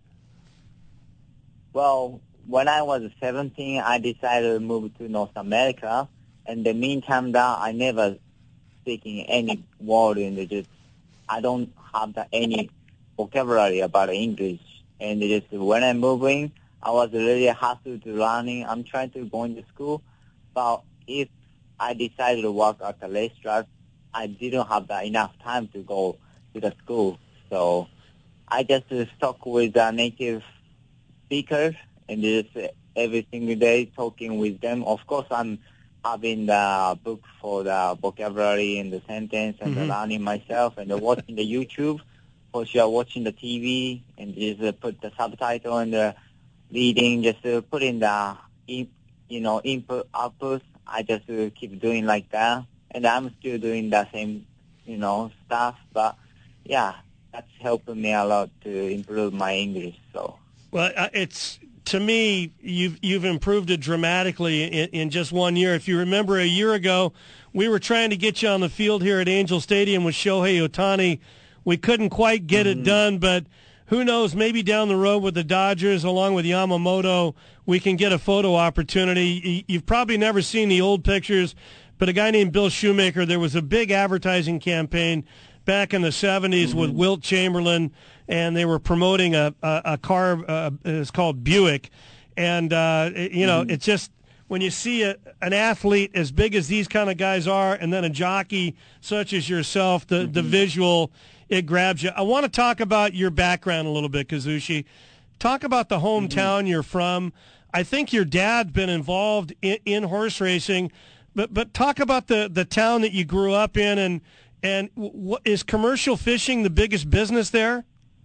Well, when I was seventeen, I decided to move to North America. In the meantime, that I never speaking any word in the just. I don't have the, any vocabulary about English. And just when I'm moving, I was really hustled to learning. I'm trying to go into school, but if I decided to work at the racetrack, I didn't have that enough time to go to the school. So I just uh, stuck with the native speakers and just uh, every single day talking with them. Of course, I'm having the book for the vocabulary and the sentence and mm-hmm. the learning myself and the watching the YouTube. For sure, watching the T V and just uh, put the subtitle and the reading, just uh, put in the, in, you know, input, output. I just uh, keep doing like that, and I'm still doing the same, you know, stuff. But yeah, that's helping me a lot to improve my English. So well, uh, it's to me, you've you've improved it dramatically in, in just one year. If you remember, a year ago, we were trying to get you on the field here at Angel Stadium with Shohei Ohtani. We couldn't quite get mm-hmm. it done, but who knows, maybe down the road with the Dodgers, along with Yamamoto, we can get a photo opportunity. You've probably never seen the old pictures, but a guy named Bill Shoemaker, there was a big advertising campaign back in the seventies mm-hmm. with Wilt Chamberlain, and they were promoting a, a, a car, uh, it's called Buick. And, uh, it, you know, mm-hmm. it's just, when you see a, an athlete as big as these kind of guys are, and then a jockey such as yourself, the, mm-hmm. the visual, it grabs you. I want to talk about your background a little bit, Kazushi. Talk about the hometown mm-hmm. you're from. I think your dad's been involved in, in horse racing, but but talk about the, the town that you grew up in, and and what, is commercial fishing the biggest business there?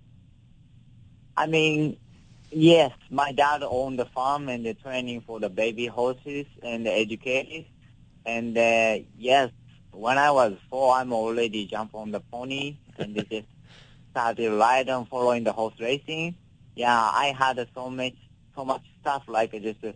I mean, yes, my dad owned the farm and the training for the baby horses and the educators. And uh, yes, when I was four, I'm already jumped on the pony and they just started riding, following the horse racing. Yeah, I had uh, so much, so much stuff like uh, just uh,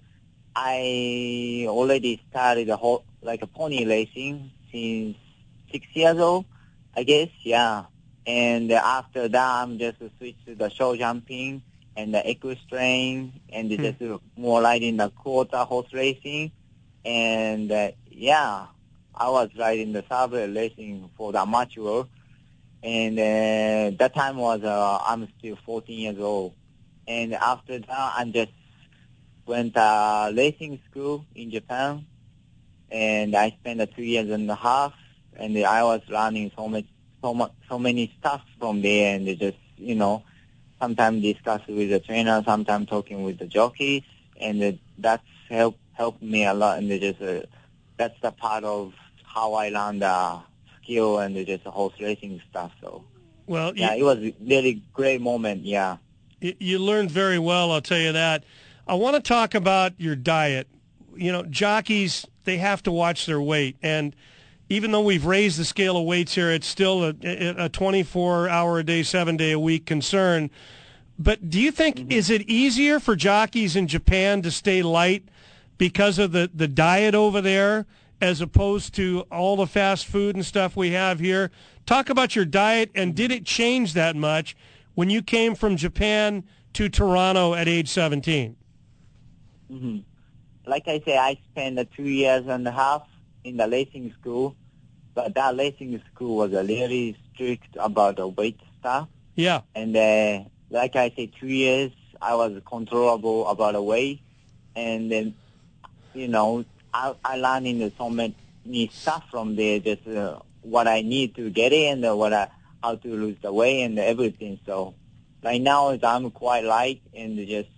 I already started a whole, like a pony racing since six years old, I guess. Yeah. And after that, I'm just switched to the show jumping and the equestrian and hmm. just more riding the quarter horse racing. And uh, yeah, I was riding the sabre racing for the amateur. And uh, that time was uh, I'm still fourteen years old. And after that, I just went to uh, racing school in Japan. And I spent uh, two years and a half. And I was learning so much. So much, so many stuff from there, and they just, you know, sometimes discuss with the trainer, sometimes talking with the jockeys, and it, that's helped helped me a lot. And they just, uh, that's the part of how I learned the skill and the just the horse racing stuff. So, well, yeah, you, it was a really great moment. Yeah, you learned very well, I'll tell you that. I want to talk about your diet. You know, jockeys, they have to watch their weight, and even though we've raised the scale of weights here, it's still a, a twenty-four hour a day, seven day a week concern. But do you think, mm-hmm. is it easier for jockeys in Japan to stay light because of the, the diet over there as opposed to all the fast food and stuff we have here? Talk about your diet, and did it change that much when you came from Japan to Toronto at age seventeen? Mm-hmm. Like I say, I spent uh, two years and a half in the racing school, but that racing school was uh, really strict about the weight stuff. Yeah. And uh, like I say, two years I was controllable about the weight, and then, you know, I, I learned so many stuff from there, just uh, what I need to get in, and what I, how to lose the weight and everything. So right now I'm quite light, and just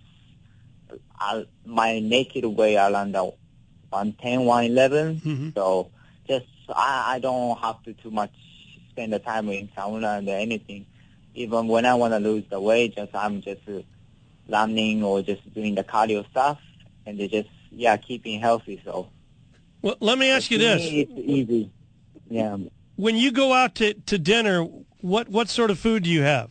I, my naked weight around the one ten, one eleven. Mm-hmm. So just I, I don't have to too much spend the time in sauna and anything. Even when I want to lose the weight, just I'm just uh, running or just doing the cardio stuff, and they just yeah keeping healthy. So well, let me ask you this: me, it's easy. Yeah. When you go out to, to dinner, what what sort of food do you have?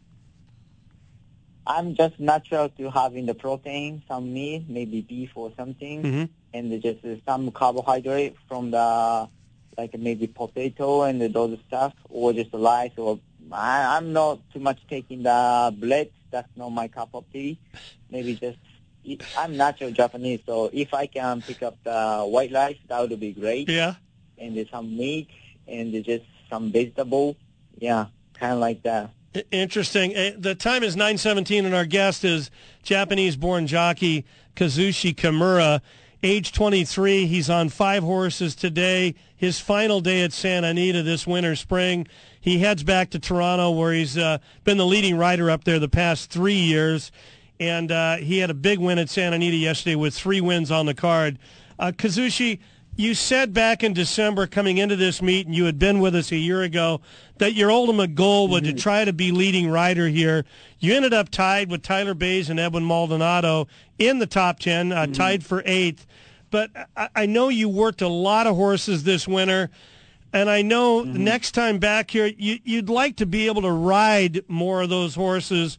I'm just natural to having the protein, some meat, maybe beef or something. Mm-hmm. And just uh, some carbohydrate from the, like maybe potato and those stuff, or just rice. Or I, I'm not too much taking the bread. That's not my cup of tea. Maybe just, I'm natural Japanese, so if I can pick up the white rice, that would be great. Yeah. And there's some meat and just some vegetable. Yeah, kind of like that. Interesting. The time is nine seventeen, and our guest is Japanese-born jockey Kazushi Kimura. Age twenty-three, he's on five horses today. His final day at Santa Anita this winter, spring. He heads back to Toronto, where he's uh, been the leading rider up there the past three years. And uh, he had a big win at Santa Anita yesterday with three wins on the card. Uh, Kazushi, you said back in December coming into this meet, and you had been with us a year ago, that your ultimate goal was mm-hmm. to try to be leading rider here. You ended up tied with Tyler Bays and Edwin Maldonado in the top ten, uh, mm-hmm. tied for eighth. But I, I know you worked a lot of horses this winter, and I know mm-hmm. the next time back here, you, you'd like to be able to ride more of those horses.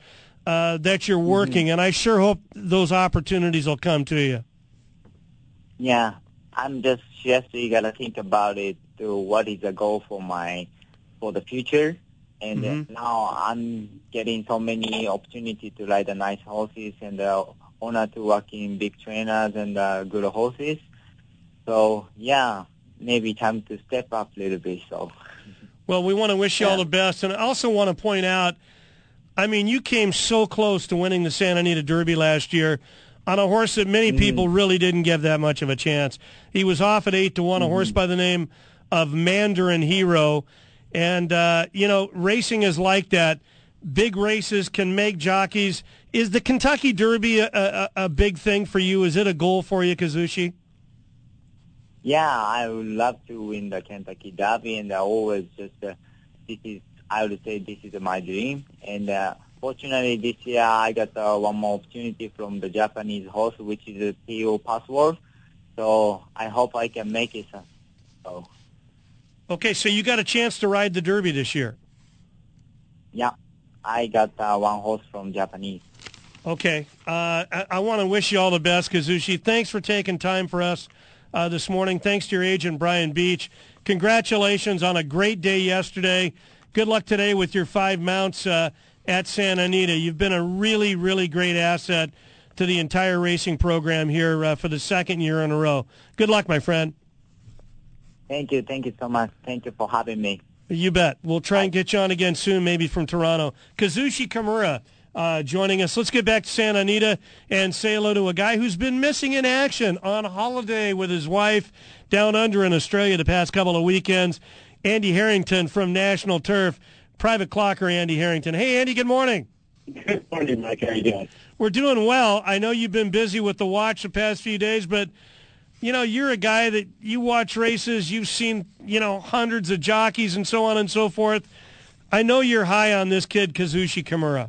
uh, that you're working, mm-hmm. and I sure hope those opportunities will come to you. Yeah, I'm just seriously gonna think about it. To what is the goal for my for the future, and mm-hmm. now I'm getting so many opportunities to ride the nice horses and the honor to work in big trainers and uh, good horses. So yeah, maybe time to step up a little bit. So. Well, we want to wish you yeah. all the best, and I also want to point out, I mean, you came so close to winning the Santa Anita Derby last year on a horse that many mm-hmm. people really didn't give that much of a chance. He was off at eight to one, mm-hmm. a horse by the name of Mandarin Hero, and uh, you know, racing is like that. Big races can make jockeys. Is the Kentucky Derby a, a, a big thing for you? Is it a goal for you, Kazushi? Yeah, I would love to win the Kentucky Derby, and I always just uh, this is I would say this is my dream. And uh, fortunately, this year I got uh, one more opportunity from the Japanese horse, which is a T O Password. So I hope I can make it. So. Okay, so you got a chance to ride the Derby this year. Yeah, I got uh, one horse from Japanese. Okay, uh, I, I want to wish you all the best, Kazushi. Thanks for taking time for us uh, this morning. Thanks to your agent, Brian Beach. Congratulations on a great day yesterday. Good luck today with your five mounts uh, at Santa Anita. You've been a really, really great asset to the entire racing program here uh, for the second year in a row. Good luck, my friend. Thank you. Thank you so much. Thank you for having me. You bet. We'll try and get you on again soon, maybe from Toronto. Kazushi Kimura uh, joining us. Let's get back to Santa Anita and say hello to a guy who's been missing in action on holiday with his wife down under in Australia the past couple of weekends. Andy Harrington from National Turf. Private clocker Andy Harrington. Hey, Andy, good morning. Good morning, Mike. How are you doing? We're doing well. I know you've been busy with the watch the past few days, but you know, you're a guy that you watch races. You've seen, you know, hundreds of jockeys and so on and so forth. I know you're high on this kid, Kazushi Kimura.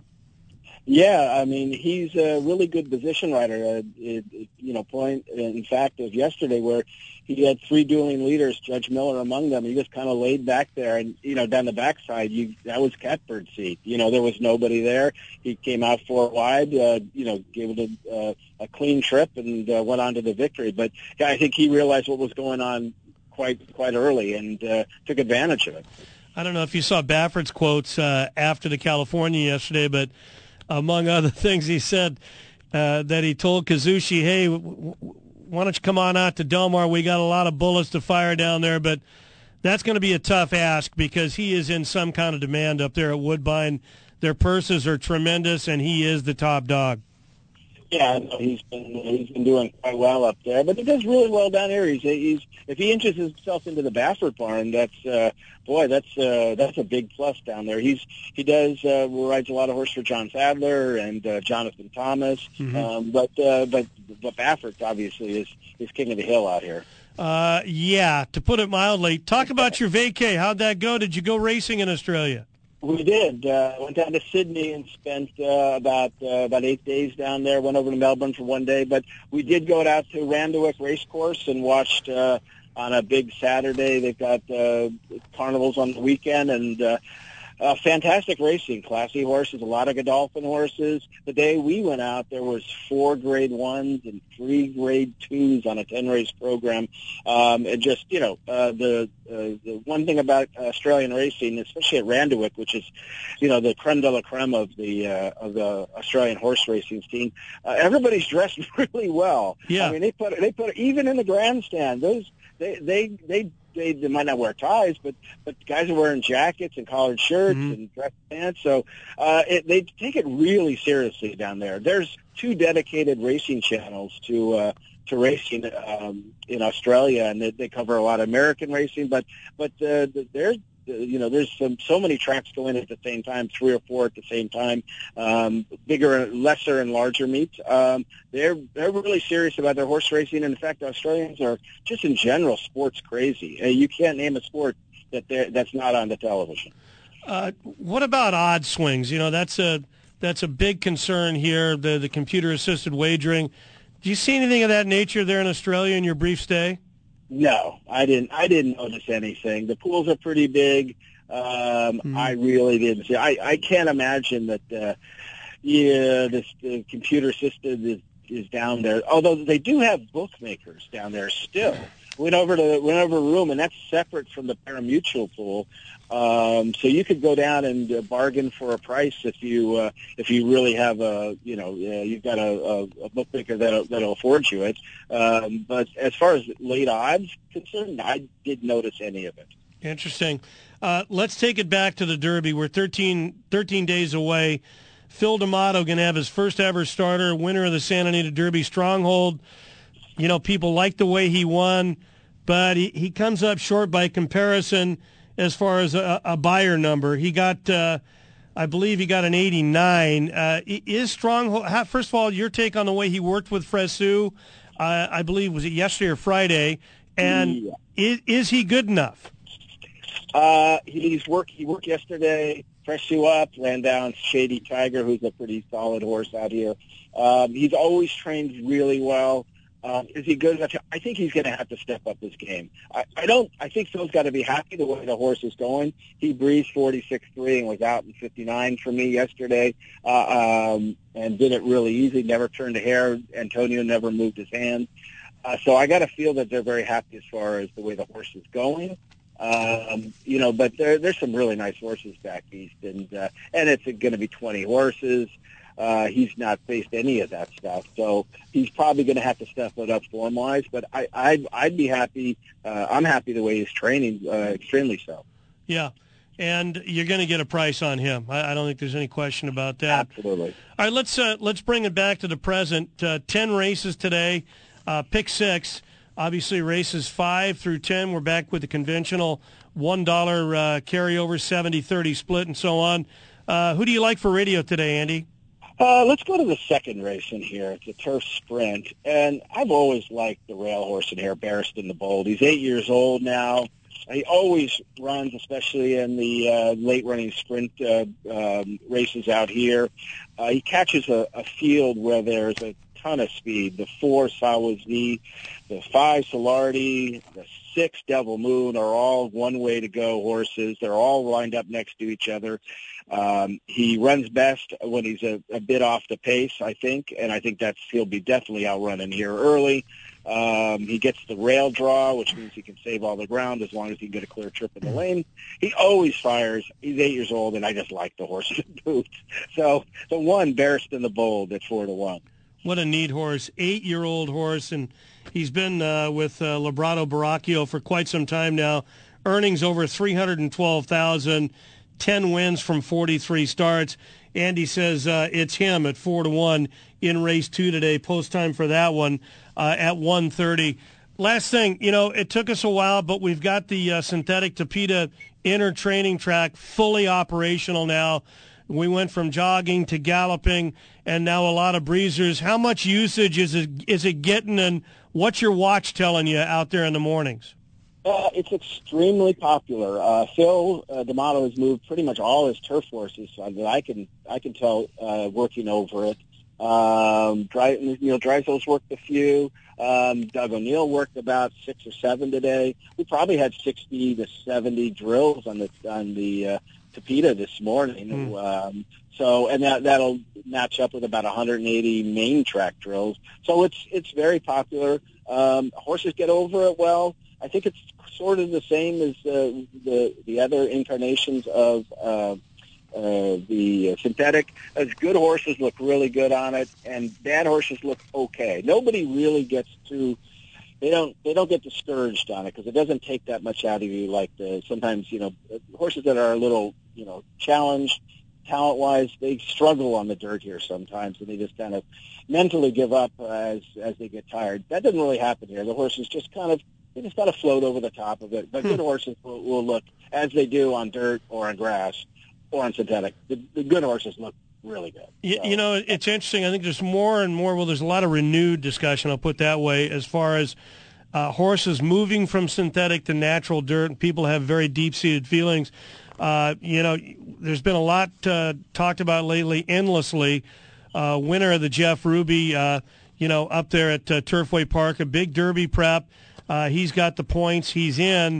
Yeah, I mean, he's a really good position rider. Uh, it, it, you know, point in fact of yesterday where he had three dueling leaders, Judge Miller among them. He just kind of laid back there, and you know, down the backside, you that was catbird seat. You know, there was nobody there. He came out four wide. Uh, you know, gave it a, uh, a clean trip and uh, went on to the victory. But yeah, I think he realized what was going on quite quite early and uh, took advantage of it. I don't know if you saw Baffert's quotes uh, after the California yesterday, but among other things, he said uh, that he told Kazushi, hey, w- w- why don't you come on out to Del Mar? We got a lot of bullets to fire down there, but that's going to be a tough ask because he is in some kind of demand up there at Woodbine. Their purses are tremendous, and he is the top dog. Yeah, no, he's been he's been doing quite well up there, but he does really well down here. He's he's if he inches himself into the Baffert barn, that's uh, boy, that's uh, that's a big plus down there. He's he does uh, rides a lot of horse for John Sadler and uh, Jonathan Thomas, mm-hmm. um, but uh, but but Baffert obviously is is king of the hill out here. Uh, yeah, to put it mildly. Talk about your vacay. How'd that go? Did you go racing in Australia? We did. Uh, went down to Sydney and spent uh, about uh, about eight days down there. Went over to Melbourne for one day, but we did go out to Randwick Racecourse and watched uh, on a big Saturday. They've got uh, carnivals on the weekend and uh, uh, fantastic racing, classy horses, a lot of Godolphin horses. The day we went out, there was four grade ones and three grade twos on a ten race program. Um, and just you know uh, the uh, the one thing about Australian racing, especially at Randwick, which is you know the creme de la creme of the uh, of the Australian horse racing scene, uh, everybody's dressed really well. Yeah, I mean they put they put even in the grandstand those they they they. They, they might not wear ties, but but guys are wearing jackets and collared shirts mm-hmm. and dress pants. So uh, it, they take it really seriously down there. There's two dedicated racing channels to uh, to racing um, in Australia, and they, they cover a lot of American racing. But but uh, there's you know there's some so many tracks going at the same time, three or four at the same time, um, bigger, lesser, and larger meets. Um, they're they're really serious about their horse racing, and in fact, Australians are just in general sports crazy. Uh, you can't name a sport that that's not on the television. Uh, what about odd swings? You know, that's a that's a big concern here. The the computer assisted wagering. Do you see anything of that nature there in Australia in your brief stay? No, I didn't. I didn't notice anything. The pools are pretty big. Um, mm-hmm. I really didn't see. I, I can't imagine that. Uh, yeah, this the computer system is is down there. Although they do have bookmakers down there still. Went over to went over a room, and that's separate from the pari-mutuel pool. Um, so you could go down and uh, bargain for a price if you uh, if you really have a you know uh, you've got a, a, a bookmaker that'll, that'll afford you it. Um, but as far as late odds concerned, I didn't notice any of it. Interesting. Uh, let's take it back to the Derby. We're thirteen, thirteen days away. Phil D'Amato going to have his first ever starter, winner of the Santa Anita Derby. Stronghold. You know, people like the way he won, but he, he comes up short by comparison as far as a, a buyer number. He got, uh, I believe he got an eighty-nine. Uh, is Stronghold, how, first of all, your take on the way he worked with Fresu, uh, I believe, was it yesterday or Friday, and yeah. is, is he good enough? Uh, he's work, he worked yesterday, Fresu up, ran down Shady Tiger, who's a pretty solid horse out here. Um, he's always trained really well. Um, is he good enough? I think he's going to have to step up his game. I, I don't. I think Phil's got to be happy the way the horse is going. He breezed forty-six three and was out in fifty-nine for me yesterday, uh, um, and did it really easy. Never turned a hair. Antonio never moved his hand. Uh, so I got to feel that they're very happy as far as the way the horse is going. Um, you know, but there, there's some really nice horses back east, and uh, and it's going to be twenty horses. Uh, he's not faced any of that stuff, so he's probably going to have to step it up form-wise. But I, I'd, I'd be happy. Uh, I'm happy the way he's training, uh, extremely so. Yeah, and you're going to get a price on him. I, I don't think there's any question about that. Absolutely. All right, let's uh, let's bring it back to the present. Uh, Ten races today. Uh, pick six. Obviously, races five through ten. We're back with the conventional one dollar uh, carryover, seventy thirty split, and so on. Uh, who do you like for radio today, Andy? Uh, let's go to the second race in here. It's a turf sprint, and I've always liked the rail horse in here, Barristan the Bold. He's eight years old now. He always runs, especially in the uh, late-running sprint uh, um, races out here. Uh, he catches a, a field where there's a ton of speed. The four, Sawazi, the five, Solarity, the six, Devil Moon, are all one-way-to-go horses. They're all lined up next to each other. Um, he runs best when he's a, a bit off the pace, I think, and I think that's he'll be definitely outrunning here early. Um, he gets the rail draw, which means he can save all the ground as long as he can get a clear trip in the lane. He always fires. He's eight years old, and I just like the horse in boots. So the one, Barristan the Bold, at four to one. What a neat horse, eight-year-old horse, and he's been uh, with uh, Librato Baracchio for quite some time now. Earnings over three hundred twelve thousand dollars. ten wins from forty-three starts. Andy says uh, it's him at four to one in race two today. Post time for that one uh, at one thirty. Last thing, you know, it took us a while, but we've got the uh, synthetic Tapeta inner training track fully operational now. We went from jogging to galloping, and now a lot of breezers. How much usage is it, is it getting, and what's your watch telling you out there in the mornings? Uh, it's extremely popular. Uh, Phil uh, D'Amato has moved pretty much all his turf horses uh, that I can I can tell uh, working over it. Um, Dry, Neil Dreisel's worked a few. Um, Doug O'Neill worked about six or seven today. We probably had sixty to seventy drills on the on the uh, Tapeta this morning. Mm. Um, so and that that'll match up with about one hundred eighty main track drills. So it's it's very popular. Um, horses get over it well. I think it's sort of the same as uh, the the other incarnations of uh, uh, the uh, synthetic. As good horses look really good on it, and bad horses look okay. Nobody really gets too. They don't. They don't get discouraged on it because it doesn't take that much out of you. Like the sometimes you know horses that are a little you know challenged talent-wise, they struggle on the dirt here sometimes, and they just kind of mentally give up as as they get tired. That doesn't really happen here. The horses just kind of. They just got to float over the top of it. But good horses will, will look, as they do on dirt or on grass or on synthetic, the, the good horses look really good. You, so. you know, it's interesting. I think there's more and more, well, there's a lot of renewed discussion, I'll put that way, as far as uh, horses moving from synthetic to natural dirt, and people have very deep-seated feelings. Uh, you know, there's been a lot uh, talked about lately, endlessly. Uh, winner of the Jeff Ruby, uh, you know, up there at uh, Turfway Park, a big Derby prep. Uh, he's got the points. He's in.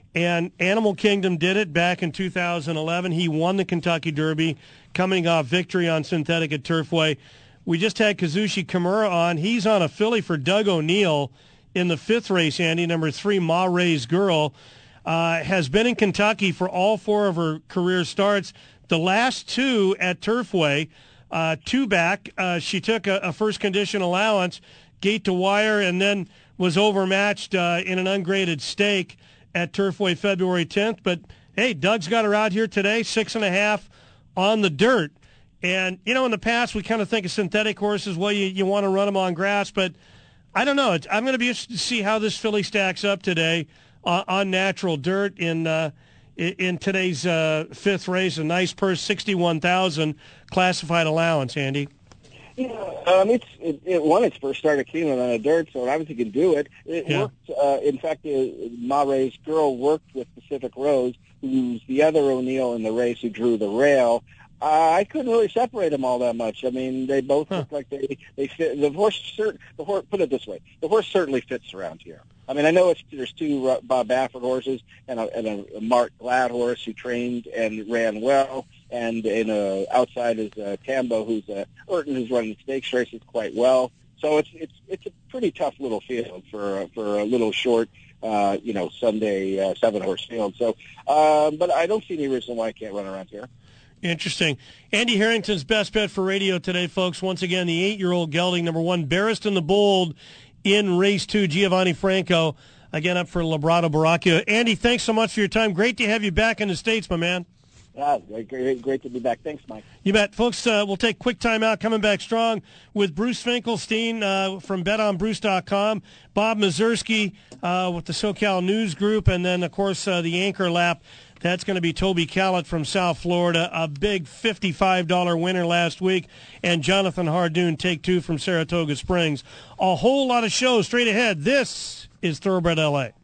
And Animal Kingdom did it back in two thousand eleven. He won the Kentucky Derby, coming off victory on synthetic at Turfway. We just had Kazushi Kimura on. He's on a filly for Doug O'Neill in the fifth race, Andy, number three, Ma Ray's Girl. Uh, has been in Kentucky for all four of her career starts. The last two at Turfway, uh, two back. Uh, she took a, a first condition allowance, gate to wire, and then was overmatched uh, in an ungraded stake at Turfway February tenth. But, hey, Doug's got her out here today, six and a half on the dirt. And, you know, in the past we kind of think of synthetic horses, well, you, you want to run them on grass. But I don't know. It's, I'm going to be interested to see how this filly stacks up today on, on natural dirt in uh, in today's uh, fifth race. A nice purse, sixty-one thousand classified allowance, Andy. Yeah, um, it's it, it won its first start at Cleveland on a dirt, so it obviously can do it. It Yeah. worked. Uh, in fact, uh, Ma Ray's Girl worked with Pacific Rose, who's the other O'Neill in the race who drew the rail. Uh, I couldn't really separate them all that much. I mean, they both huh. look like they they fit. The horse, cert, the horse. Put it this way: the horse certainly fits around here. I mean, I know it's there's two uh, Bob Baffert horses and a, and a, a Mark Glad horse who trained and ran well, and in a outside is uh, Tambo, who's uh, Urton, who's running stakes races quite well. So it's it's it's a pretty tough little field for uh, for a little short, uh, you know, Sunday uh, seven horse field. So, uh, but I don't see any reason why I can't run around here. Interesting. Andy Harrington's best bet for radio today, folks. Once again, the eight-year-old gelding, number one, Barristan the Bold in race two, Giovanni Franco, again up for Labrado Baracchio. Andy, thanks so much for your time. Great to have you back in the States, my man. Yeah, great, great to be back. Thanks, Mike. You bet. Folks, uh, we'll take a quick time out, coming back strong with Bruce Finkelstein uh, from bet on bruce dot com, Bob Mazursky uh, with the SoCal News Group, and then, of course, uh, the anchor lap. That's going to be Toby Callett from South Florida, a big fifty-five dollars winner last week, and Jonathan Hardoon, take two from Saratoga Springs. A whole lot of shows straight ahead. This is Thoroughbred L A.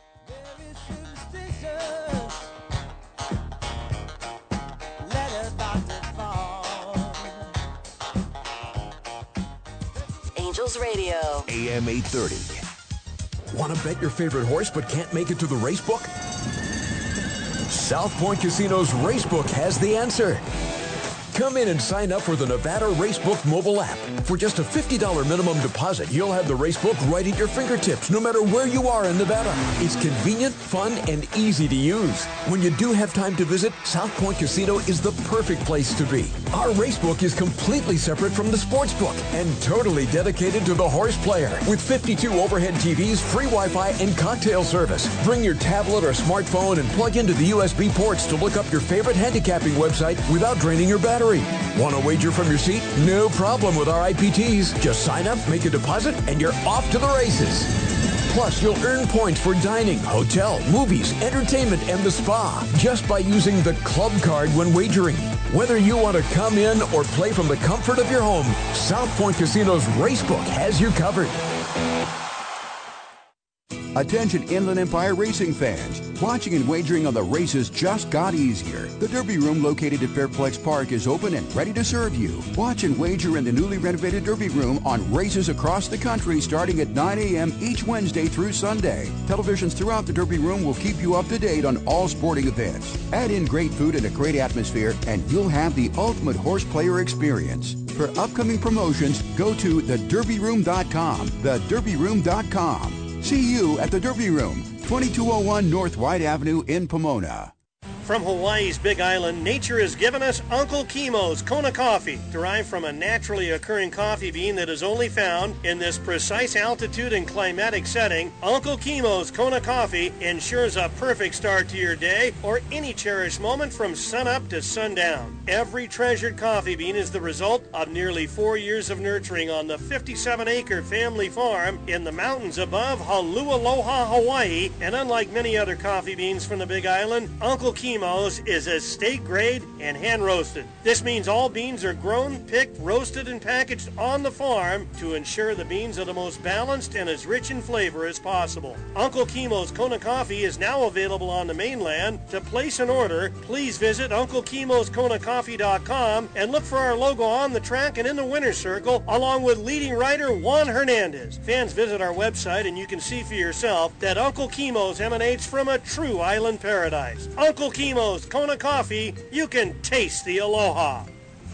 Angels Radio. A M eight thirty. Want to bet your favorite horse but can't make it to the race book? South Point Casino's Racebook has the answer. Come in and sign up for the Nevada Racebook mobile app. For just a fifty dollars minimum deposit, you'll have the Racebook right at your fingertips, no matter where you are in Nevada. It's convenient, fun, and easy to use. When you do have time to visit, South Point Casino is the perfect place to be. Our Racebook is completely separate from the Sportsbook and totally dedicated to the horse player. With fifty-two overhead T Vs, free Wi-Fi, and cocktail service. Bring your tablet or smartphone and plug into the U S B ports to look up your favorite handicapping website without draining your battery. Want to wager from your seat? No problem with our I P Ts. Just sign up, make a deposit, and you're off to the races. Plus, you'll earn points for dining, hotel, movies, entertainment, and the spa just by using the club card when wagering. Whether you want to come in or play from the comfort of your home, South Point Casino's Racebook has you covered. Attention Inland Empire racing fans. Watching and wagering on the races just got easier. The Derby Room located at Fairplex Park is open and ready to serve you. Watch and wager in the newly renovated Derby Room on races across the country starting at nine a.m. each Wednesday through Sunday. Televisions throughout the Derby Room will keep you up to date on all sporting events. Add in great food and a great atmosphere and you'll have the ultimate horse player experience. For upcoming promotions, go to the derby room dot com. the derby room dot com. See you at the Derby Room, twenty-two oh one North White Avenue in Pomona. From Hawaii's Big Island, nature has given us Uncle Kimo's Kona coffee, derived from a naturally occurring coffee bean that is only found in this precise altitude and climatic setting. Uncle Kimo's Kona coffee ensures a perfect start to your day or any cherished moment from sunup to sundown. Every treasured coffee bean is the result of nearly four years of nurturing on the fifty-seven acre family farm in the mountains above Holualoha, Hawaii. And unlike many other coffee beans from the Big Island, Uncle Kimo Chemos is estate grade and hand roasted. This means all beans are grown, picked, roasted, and packaged on the farm to ensure the beans are the most balanced and as rich in flavor as possible. Uncle Chemos Kona Coffee is now available on the mainland. To place an order, please visit Uncle Chemos Kona Coffee dot com and look for our logo on the track and in the winner's circle, along with leading writer Juan Hernandez. Fans, visit our website and you can see for yourself that Uncle Chemos emanates from a true island paradise. Uncle Chemos Kona Coffee, you can taste the aloha.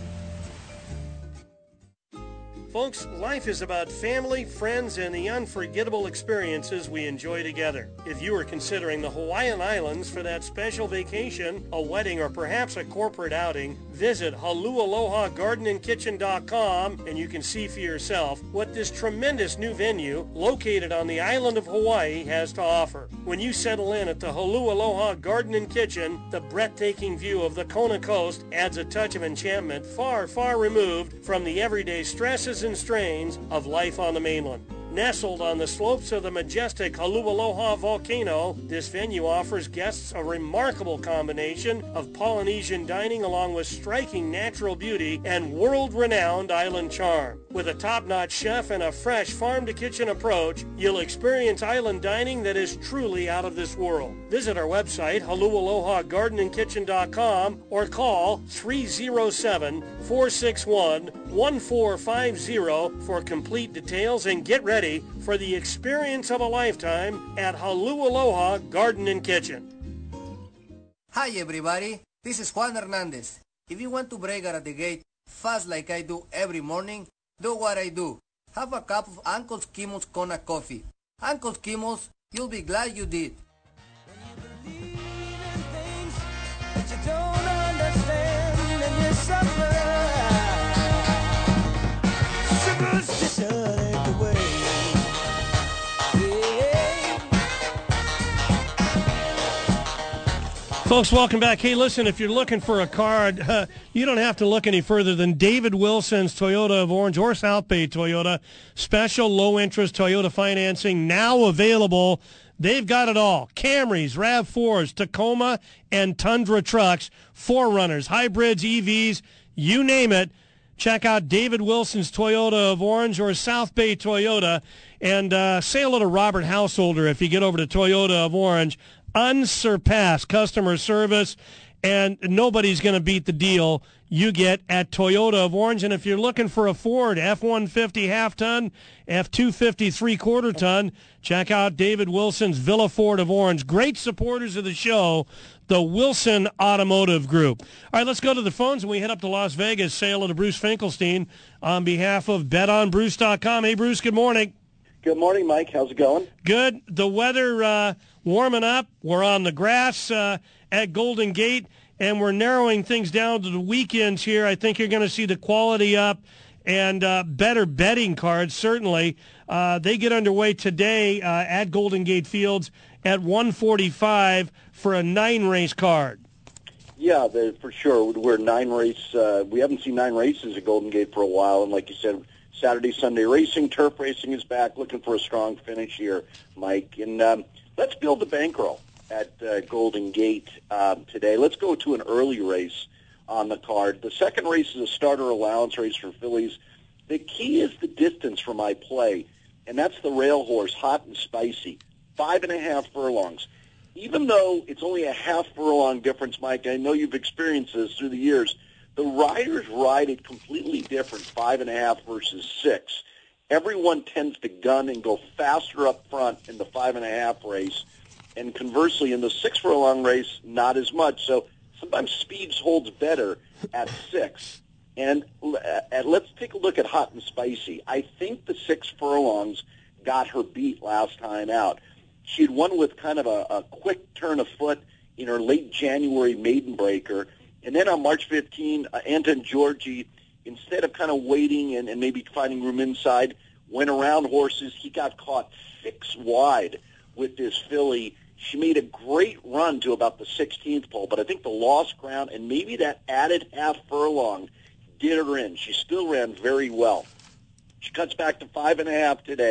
Folks, life is about family, friends, and the unforgettable experiences we enjoy together. If you are considering the Hawaiian Islands for that special vacation, a wedding, or perhaps a corporate outing, visit Halu Aloha Garden and Kitchen dot com and you can see for yourself what this tremendous new venue located on the island of Hawaii has to offer. When you settle in at the Halu Aloha Garden and Kitchen, the breathtaking view of the Kona coast adds a touch of enchantment far, far removed from the everyday stresses and strains of life on the mainland. Nestled on the slopes of the majestic Halu Aloha volcano, this venue offers guests a remarkable combination of Polynesian dining along with striking natural beauty and world-renowned island charm. With a top-notch chef and a fresh farm-to-kitchen approach, you'll experience island dining that is truly out of this world. Visit our website, Halu Aloha Garden and Kitchen dot com, or call three oh seven, four six one, one four five zero for complete details and get ready for the experience of a lifetime at Halu Aloha Garden and Kitchen. Hi everybody, this is Juan Hernandez. If you want to break out of the gate fast like I do every morning, do what I do. Have a cup of Uncle Chemos Kona coffee. Uncle Chemos, you'll be glad you did. Folks, welcome back. Hey, listen, if you're looking for a car, uh, you don't have to look any further than David Wilson's Toyota of Orange or South Bay Toyota. Special low-interest Toyota financing now available. They've got it all. Camrys, RAV fours, Tacoma, and Tundra trucks, four runners, hybrids, E Vs, you name it. Check out David Wilson's Toyota of Orange or South Bay Toyota. And uh, say hello to Robert Householder if you get over to Toyota of Orange. Unsurpassed customer service, and nobody's going to beat the deal you get at Toyota of Orange. And if you're looking for a Ford F one fifty half-ton, F two fifty three-quarter ton, check out David Wilson's Villa Ford of Orange. Great supporters of the show, the Wilson Automotive Group. All right, let's go to the phones, and we head up to Las Vegas. Say hello to Bruce Finkelstein on behalf of bet on bruce dot com. Hey, Bruce, good morning. Good morning, Mike. How's it going? Good. The weather uh, warming up. We're on the grass uh, at Golden Gate, and we're narrowing things down to the weekends here. I think you're going to see the quality up and uh, better betting cards, certainly. Uh, they get underway today uh, at Golden Gate Fields at one forty-five for a nine-race card. Yeah, for sure. We're nine race. Uh, we haven't seen nine races at Golden Gate for a while, and like you said, Saturday, Sunday racing, turf racing is back, looking for a strong finish here, Mike. And um, let's build the bankroll at uh, Golden Gate um, today. Let's go to an early race on the card. The second race is a starter allowance race for fillies. The key is the distance for my play, and that's the rail horse, Hot and Spicy, five and a half furlongs. Even though it's only a half furlong difference, Mike, I know you've experienced this through the years, the riders ride it completely different, five and a half versus six. Everyone tends to gun and go faster up front in the five and a half race, and conversely, in the six furlong race, not as much. So sometimes speed holds better at six. And uh, let's take a look at Hot and Spicy. I think the six furlongs got her beat last time out. She'd won with kind of a, a quick turn of foot in her late January maiden breaker. And then on March fifteenth, uh, Anton Georgi, instead of kind of waiting and, and maybe finding room inside, went around horses. He got caught six wide with this filly. She made a great run to about the sixteenth pole, but I think the lost ground and maybe that added half furlong did her in. She still ran very well. She cuts back to five and a half today.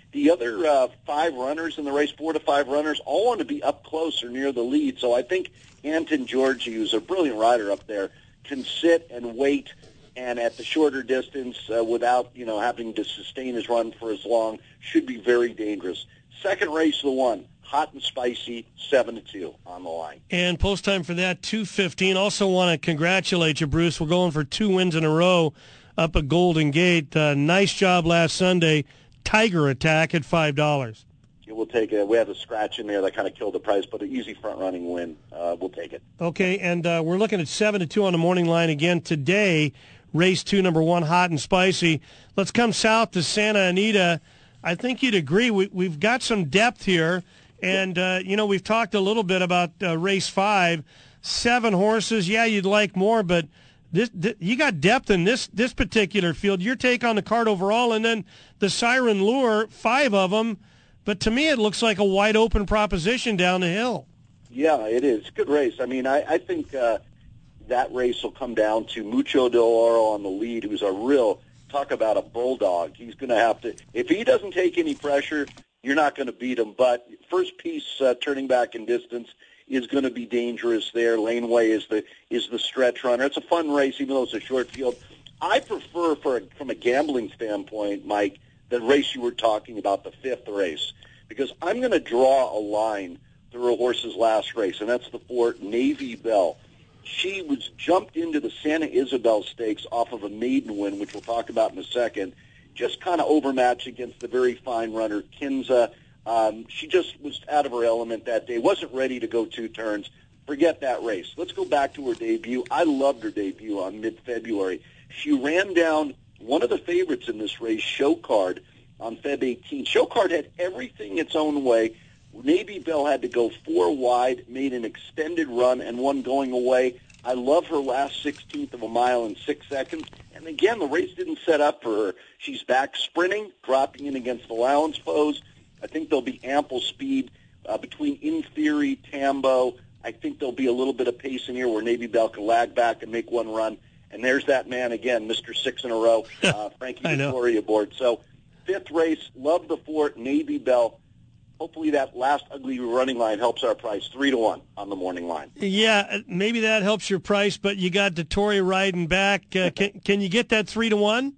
The other uh, five runners in the race, four to five runners, all want to be up close or near the lead. So I think Anton Georgi, who's a brilliant rider up there, can sit and wait, and at the shorter distance, uh, without you know having to sustain his run for as long, should be very dangerous. Second race of the one, hot and spicy, seven to two on the line. And post time for that, two fifteen. Also want to congratulate you, Bruce. We're going for two wins in a row up at Golden Gate. Uh, nice job last Sunday. Tiger Attack at five dollars. We'll take it. We have a scratch in there that kind of killed the price, but an easy front-running win. Uh, we'll take it. Okay, and uh, we're looking at seven to two on the morning line again today. Race two, number one, hot and spicy. Let's come south to Santa Anita. I think you'd agree we, we've got some depth here. And, uh, you know, we've talked a little bit about uh, race five. Seven horses. Yeah, you'd like more, but this, this you got depth in this, this particular field. Your take on the card overall, and then the Siren Lure, five of them. But to me, it looks like a wide-open proposition down the hill. Yeah, it is. Good race. I mean, I, I think uh, that race will come down to Mucho de Oro on the lead, who's a real, talk about a bulldog. He's going to have to, if he doesn't take any pressure, you're not going to beat him. But first piece, uh, turning back in distance, is going to be dangerous there. Laneway is the is the stretch runner. It's a fun race, even though it's a short field. I prefer, for a, from a gambling standpoint, Mike, the race you were talking about, the fifth race, because I'm going to draw a line through a horse's last race, and that's the four, Navy Bell. She was jumped into the Santa Isabel Stakes off of a maiden win, which we'll talk about in a second, just kind of overmatched against the very fine runner, Kinza. Um, she just was out of her element that day, wasn't ready to go two turns. Forget that race. Let's go back to her debut. I loved her debut on mid-February. She ran down one of the favorites in this race, Showcard, on February eighteenth. Showcard had everything its own way. Navy Bell had to go four wide, made an extended run, and one going away. I love her last sixteenth of a mile in six seconds. And again, the race didn't set up for her. She's back sprinting, dropping in against allowance foes. I think there'll be ample speed uh, between In Theory, Tambo. I think there'll be a little bit of pace in here where Navy Bell can lag back and make one run. And there's that man again, Mister Six in a row, uh, Frankie Victoria aboard. So fifth race, love the four, Navy Bell. Hopefully that last ugly running line helps our price, three to one on the morning line. Yeah, maybe that helps your price, but you got Dettori riding back. Uh, can can you get that three to one?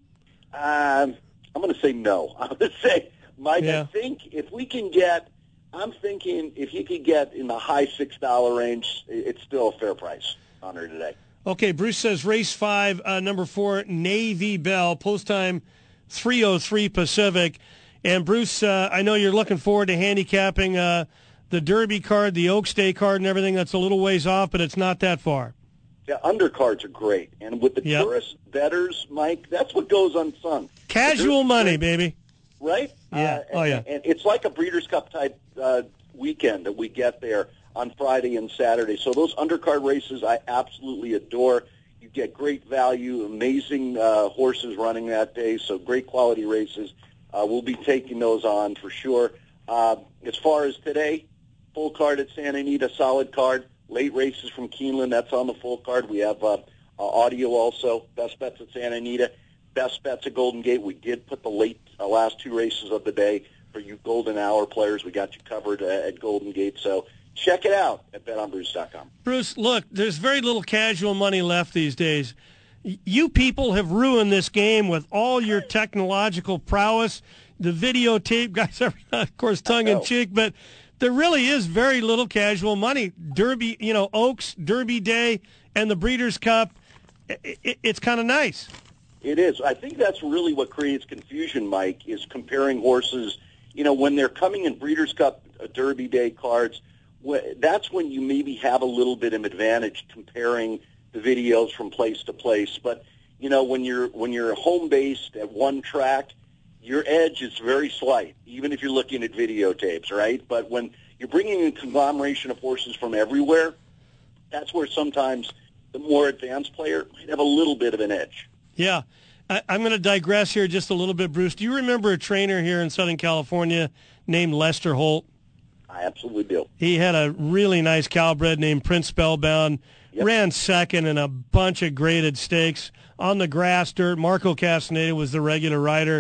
Um, I'm going to say no. I'm going to say, Mike, Yeah. I think if we can get, I'm thinking if you could get in the high six dollar range, it's still a fair price on her today. Okay, Bruce says race five, uh, number four, Navy Bell, post time three oh three Pacific. And Bruce, uh, I know you're looking forward to handicapping uh, the Derby card, the Oaks Day card, and everything. That's a little ways off, but it's not that far. Yeah, undercards are great. And with the Yep. tourist bettors, Mike, that's what goes unsung. Casual money, baby. Right? Yeah. Uh, Oh, yeah. And, and it's like a Breeders' Cup type uh, weekend that we get there on Friday and Saturday. So those undercard races I absolutely adore. You get great value, amazing uh, horses running that day, so great quality races. Uh, we'll be taking those on for sure. Uh, as far as today, full card at Santa Anita, solid card. Late races from Keeneland, that's on the full card. We have uh, uh, audio also. Best bets at Santa Anita. Best bets at Golden Gate. We did put the late uh, last two races of the day for you Golden Hour players. We got you covered uh, at Golden Gate. So check it out at bet on bruce dot com. Bruce, look, there's very little casual money left these days. Y- You people have ruined this game with all your technological prowess, the videotape guys, of course, tongue-in-cheek, but there really is very little casual money. Derby, you know, Oaks, Derby Day, and the Breeders' Cup, i- i- it's kind of nice. It is. I think that's really what creates confusion, Mike, is comparing horses. You know, when they're coming in Breeders' Cup, uh, Derby Day cards, wh- that's when you maybe have a little bit of advantage comparing the videos from place to place. But, you know, when you're when you're home-based at one track, your edge is very slight, even if you're looking at videotapes, right? But when you're bringing in a conglomeration of horses from everywhere, that's where sometimes the more advanced player might have a little bit of an edge. Yeah. I, I'm going to digress here just a little bit, Bruce. Do you remember a trainer here in Southern California named Lester Holt? I absolutely do. He had a really nice Calbred named Prince Spellbound, Yep. ran second in a bunch of graded stakes on the grass, dirt. Marco Castaneda was the regular rider.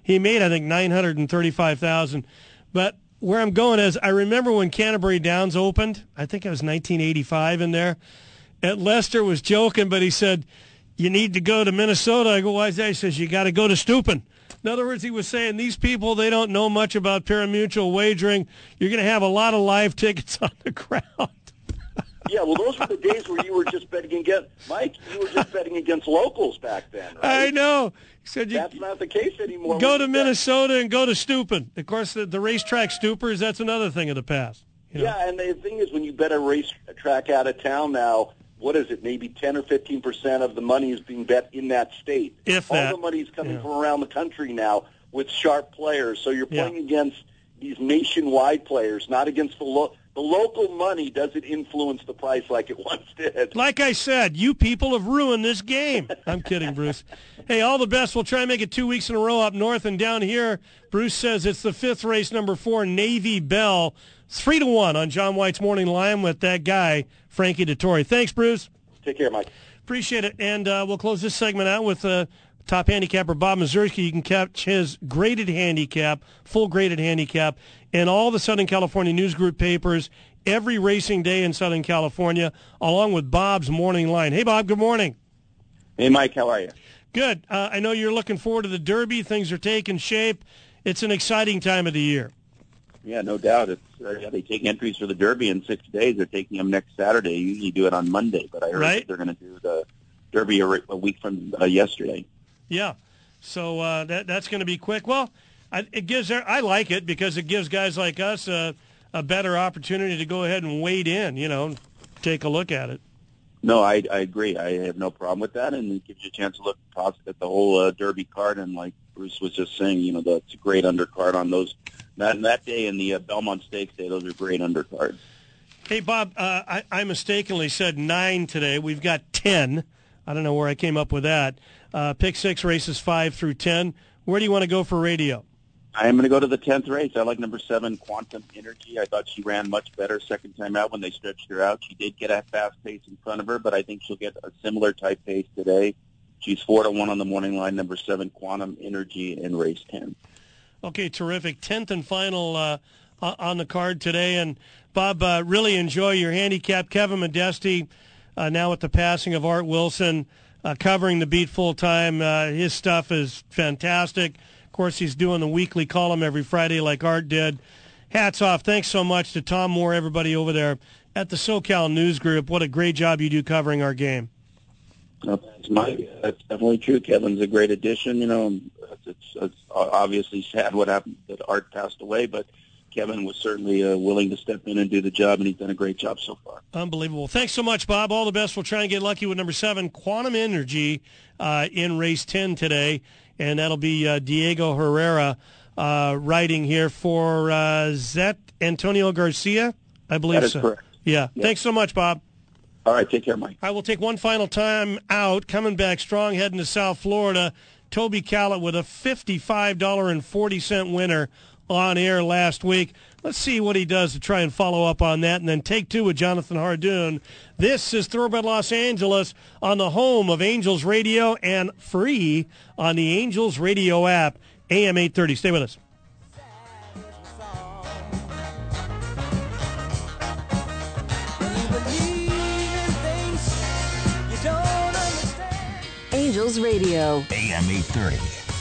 He made, I think, nine hundred thirty-five thousand dollars. But where I'm going is, I remember when Canterbury Downs opened, I think it was nineteen eighty-five in there, and Lester was joking, but he said, you need to go to Minnesota. I go, why is that? He says, you got to go to Steuben. In other words, he was saying, these people, they don't know much about pari-mutuel wagering. You're going to have a lot of live tickets on the ground. Yeah, well, those were the days where you were just betting against, Mike, you were just betting against locals back then, right? I know. He said you, That's not the case anymore. Go to Minnesota and go to Steuben. Of course, the, the racetrack stoopers, that's another thing of the past. You know? Yeah, and the thing is, when you bet a racetrack out of town now, what is it, maybe ten or fifteen percent of the money is being bet in that state. If All that. the money is coming Yeah. from around the country now with sharp players. So you're Yeah. playing against these nationwide players, not against the lo- the local money. Doesn't influence the price like it once did. Like I said, you people have ruined this game. I'm kidding, Bruce. Hey, all the best. We'll try and make it two weeks in a row up north and down here. Bruce says it's the fifth race, number four, Navy Bell. Three to one on John White's Morning Line with that guy, Frankie Dettori. Thanks, Bruce. Take care, Mike. Appreciate it. And uh, we'll close this segment out with uh, top handicapper Bob Mazursky. You can catch his graded handicap, full graded handicap, in all the Southern California News Group papers every racing day in Southern California, along with Bob's Morning Line. Hey, Bob, good morning. Hey, Mike, how are you? Good. Uh, I know you're looking forward to the Derby. Things are taking shape. It's an exciting time of the year. Yeah, no doubt. It's uh, yeah, they take entries for the Derby in six days. They're taking them next Saturday. They usually do it on Monday, but I heard Right. that they're going to do the Derby a, a week from uh, yesterday. Yeah. So uh, that that's going to be quick. Well, I, it gives their, I like it because it gives guys like us a, a better opportunity to go ahead and wade in, you know, take a look at it. No, I, I agree. I have no problem with that, and it gives you a chance to look at the whole uh, Derby card. And like Bruce was just saying, you know, that's a great undercard on those. That, that day and the uh, Belmont Stakes Day, those are great undercards. Hey, Bob, uh, I, I mistakenly said nine today. We've got ten. I don't know where I came up with that. Uh, pick six races five through ten. Where do you want to go for radio? I am going to go to the tenth race. I like number seven, Quantum Energy. I thought she ran much better second time out when they stretched her out. She did get a fast pace in front of her, but I think she'll get a similar type pace today. She's four to one on the morning line, number seven, Quantum Energy in race ten. Okay, terrific. Tenth and final uh, on the card today. And, Bob, uh, really enjoy your handicap. Kevin Modesti, uh, now with the passing of Art Wilson, uh, covering the beat full-time. Uh, his stuff is fantastic. Of course, he's doing the weekly column every Friday like Art did. Hats off. Thanks so much to Tom Moore, everybody over there at the SoCal News Group. What a great job you do covering our game. No, thanks, Mike. That's definitely true. Kevin's a great addition. You know, it's, it's obviously sad what happened that Art passed away, but Kevin was certainly uh, willing to step in and do the job, and he's done a great job so far. Unbelievable. Thanks so much, Bob. All the best. We'll try and get lucky with number seven, Quantum Energy, uh, in race ten today, and that'll be uh, Diego Herrera uh, riding here for uh, Zet Antonio Garcia, I believe That is so. correct. Yeah. Yeah. Thanks so much, Bob. All right, take care, Mike. I will take one final time out, coming back strong, heading to South Florida. Toby Callett with a fifty-five dollars and forty cents winner on air last week. Let's see what he does to try and follow up on that, and then take two with Jonathan Hardoon. This is Thoroughbred Los Angeles on the home of Angels Radio and free on the Angels Radio app, A M eight thirty. Stay with us. Angels Radio. A M eight thirty.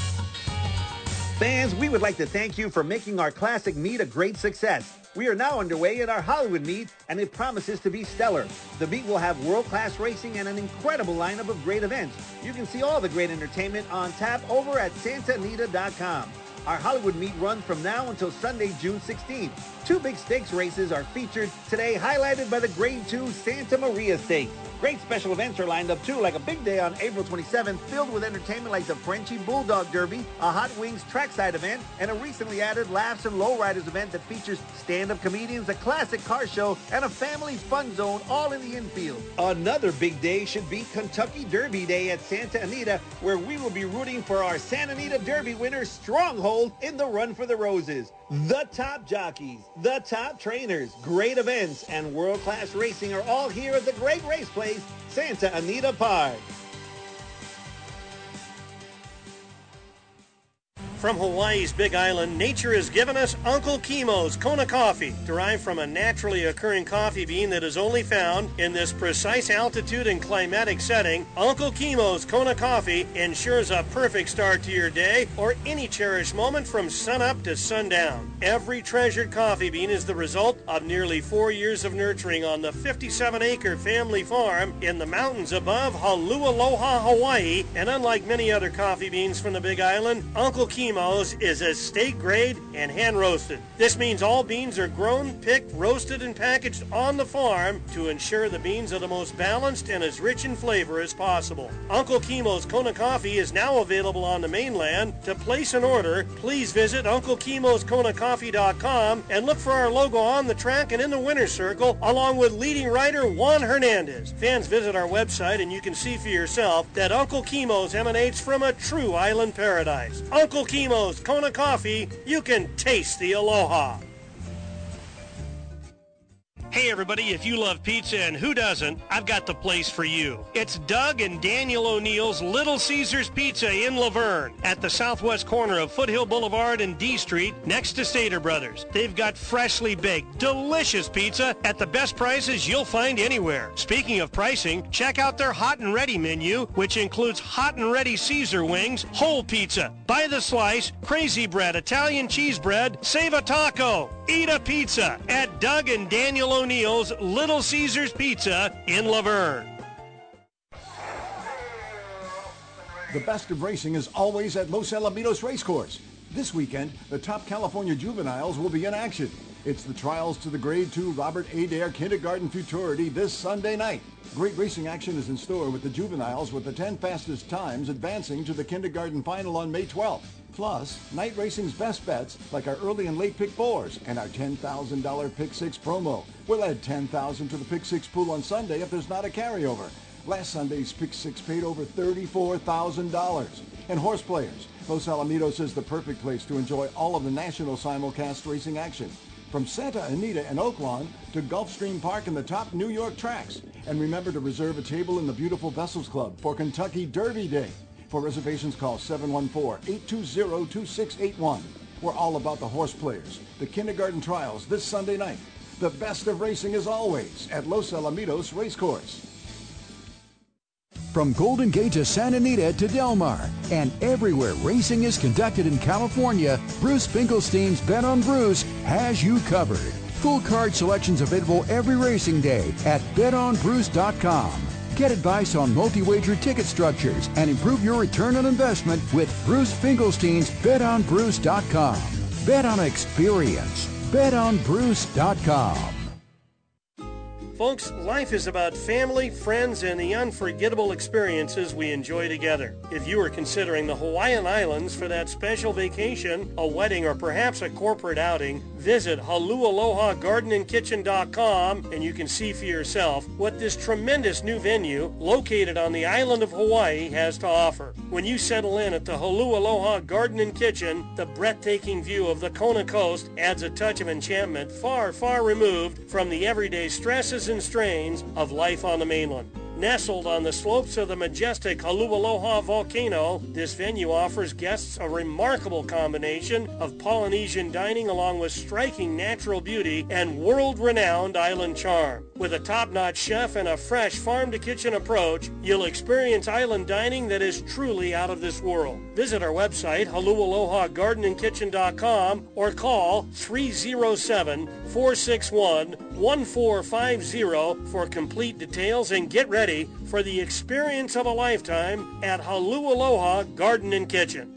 Fans, we would like to thank you for making our classic meet a great success. We are now underway at our Hollywood meet, and it promises to be stellar. The meet will have world-class racing and an incredible lineup of great events. You can see all the great entertainment on tap over at Santa Anita dot com. Our Hollywood meet runs from now until Sunday, June sixteenth. Two big stakes races are featured today, highlighted by the Grade two Santa Maria Stakes. Great special events are lined up, too, like a big day on April twenty-seventh, filled with entertainment like the Frenchie Bulldog Derby, a Hot Wings trackside event, and a recently added Laughs and Lowriders event that features stand-up comedians, a classic car show, and a family fun zone, all in the infield. Another big day should be Kentucky Derby Day at Santa Anita, where we will be rooting for our Santa Anita Derby winner, Stronghold, in the Run for the Roses. The top jockeys, the top trainers, great events, and world-class racing are all here at the great race place, Santa Anita Park. From Hawaii's Big Island, nature has given us Uncle Kimo's Kona coffee, derived from a naturally occurring coffee bean that is only found in this precise altitude and climatic setting. Uncle Kimo's Kona coffee ensures a perfect start to your day or any cherished moment from sunup to sundown. Every treasured coffee bean is the result of nearly four years of nurturing on the fifty-seven acre family farm in the mountains above Holualoha, Hawaii, and unlike many other coffee beans from the Big Island, Uncle Kimo's is estate grade and hand roasted. This means all beans are grown, picked, roasted, and packaged on the farm to ensure the beans are the most balanced and as rich in flavor as possible. Uncle Kimo's Kona coffee is now available on the mainland. To place an order, please visit Uncle Kimo's Kona Coffee dot com and look for our logo on the track and in the winner's circle, along with leading writer Juan Hernandez. Fans, visit our website and you can see for yourself that Uncle Kimo's emanates from a true island paradise. Uncle Kimo's Kona Coffee, you can taste the aloha. Hey everybody, if you love pizza, and who doesn't, I've got the place for you. It's Doug and Daniel O'Neill's Little Caesars Pizza in Laverne at the southwest corner of Foothill Boulevard and D Street next to Stater Brothers. They've got freshly baked, delicious pizza at the best prices you'll find anywhere. Speaking of pricing, check out their hot and ready menu, which includes hot and ready Caesar wings, whole pizza, by the slice, crazy bread, Italian cheese bread, save a taco. Eat a pizza at Doug and Daniel O'Neill's Little Caesars Pizza in Laverne. The best of racing is always at Los Alamitos Racecourse. This weekend, the top California juveniles will be in action. It's the trials to the Grade two Robert Adair Kindergarten Futurity this Sunday night. Great racing action is in store with the juveniles, with the ten fastest times advancing to the kindergarten final on May twelfth. Plus, night racing's best bets, like our early and late pick fours and our ten thousand dollars Pick Six promo. We'll add ten thousand dollars to the Pick Six pool on Sunday if there's not a carryover. Last Sunday's Pick Six paid over thirty-four thousand dollars. And horse players, Los Alamitos is the perfect place to enjoy all of the national simulcast racing action. From Santa Anita and Oaklawn to Gulfstream Park and the top New York tracks. And remember to reserve a table in the beautiful Vessels Club for Kentucky Derby Day. For reservations, call seven one four, eight two zero, two six eight one. We're all about the horse players, the kindergarten trials this Sunday night. The best of racing is always at Los Alamitos Racecourse. From Golden Gate to Santa Anita to Del Mar, and everywhere racing is conducted in California, Bruce Finkelstein's Bet on Bruce has you covered. Full card selections available every racing day at bet on bruce dot com. Get advice on multi-wager ticket structures and improve your return on investment with Bruce Finkelstein's bet on bruce dot com. Bet on experience. bet on bruce dot com. Folks, life is about family, friends, and the unforgettable experiences we enjoy together. If you are considering the Hawaiian Islands for that special vacation, a wedding, or perhaps a corporate outing, visit Holualoha Garden and Kitchen dot com and you can see for yourself what this tremendous new venue located on the island of Hawaii has to offer. When you settle in at the Holualoha Garden and Kitchen, the breathtaking view of the Kona coast adds a touch of enchantment far, far removed from the everyday stresses and strains of life on the mainland. Nestled on the slopes of the majestic Holualoha volcano, this venue offers guests a remarkable combination of Polynesian dining along with striking natural beauty and world-renowned island charm. With a top-notch chef and a fresh farm-to-kitchen approach, you'll experience island dining that is truly out of this world. Visit our website, Holualoha Garden and Kitchen dot com, or call three oh seven, four six one, one four five zero for complete details, and get ready for the experience of a lifetime at Holualoha Garden and Kitchen.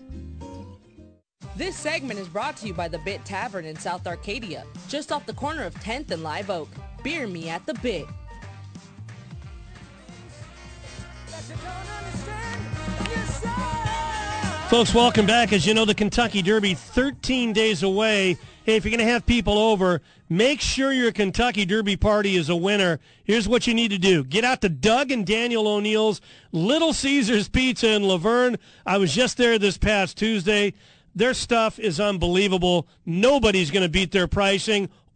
This segment is brought to you by the Bit Tavern in South Arcadia, just off the corner of tenth and Live Oak. Beer me at the Bit. Folks, welcome back. As you know, the Kentucky Derby, thirteen days away. Hey, if you're going to have people over, make sure your Kentucky Derby party is a winner. Here's what you need to do. Get out to Doug and Daniel O'Neill's Little Caesars Pizza in Laverne. I was just there this past Tuesday. Their stuff is unbelievable. Nobody's going to beat their pricing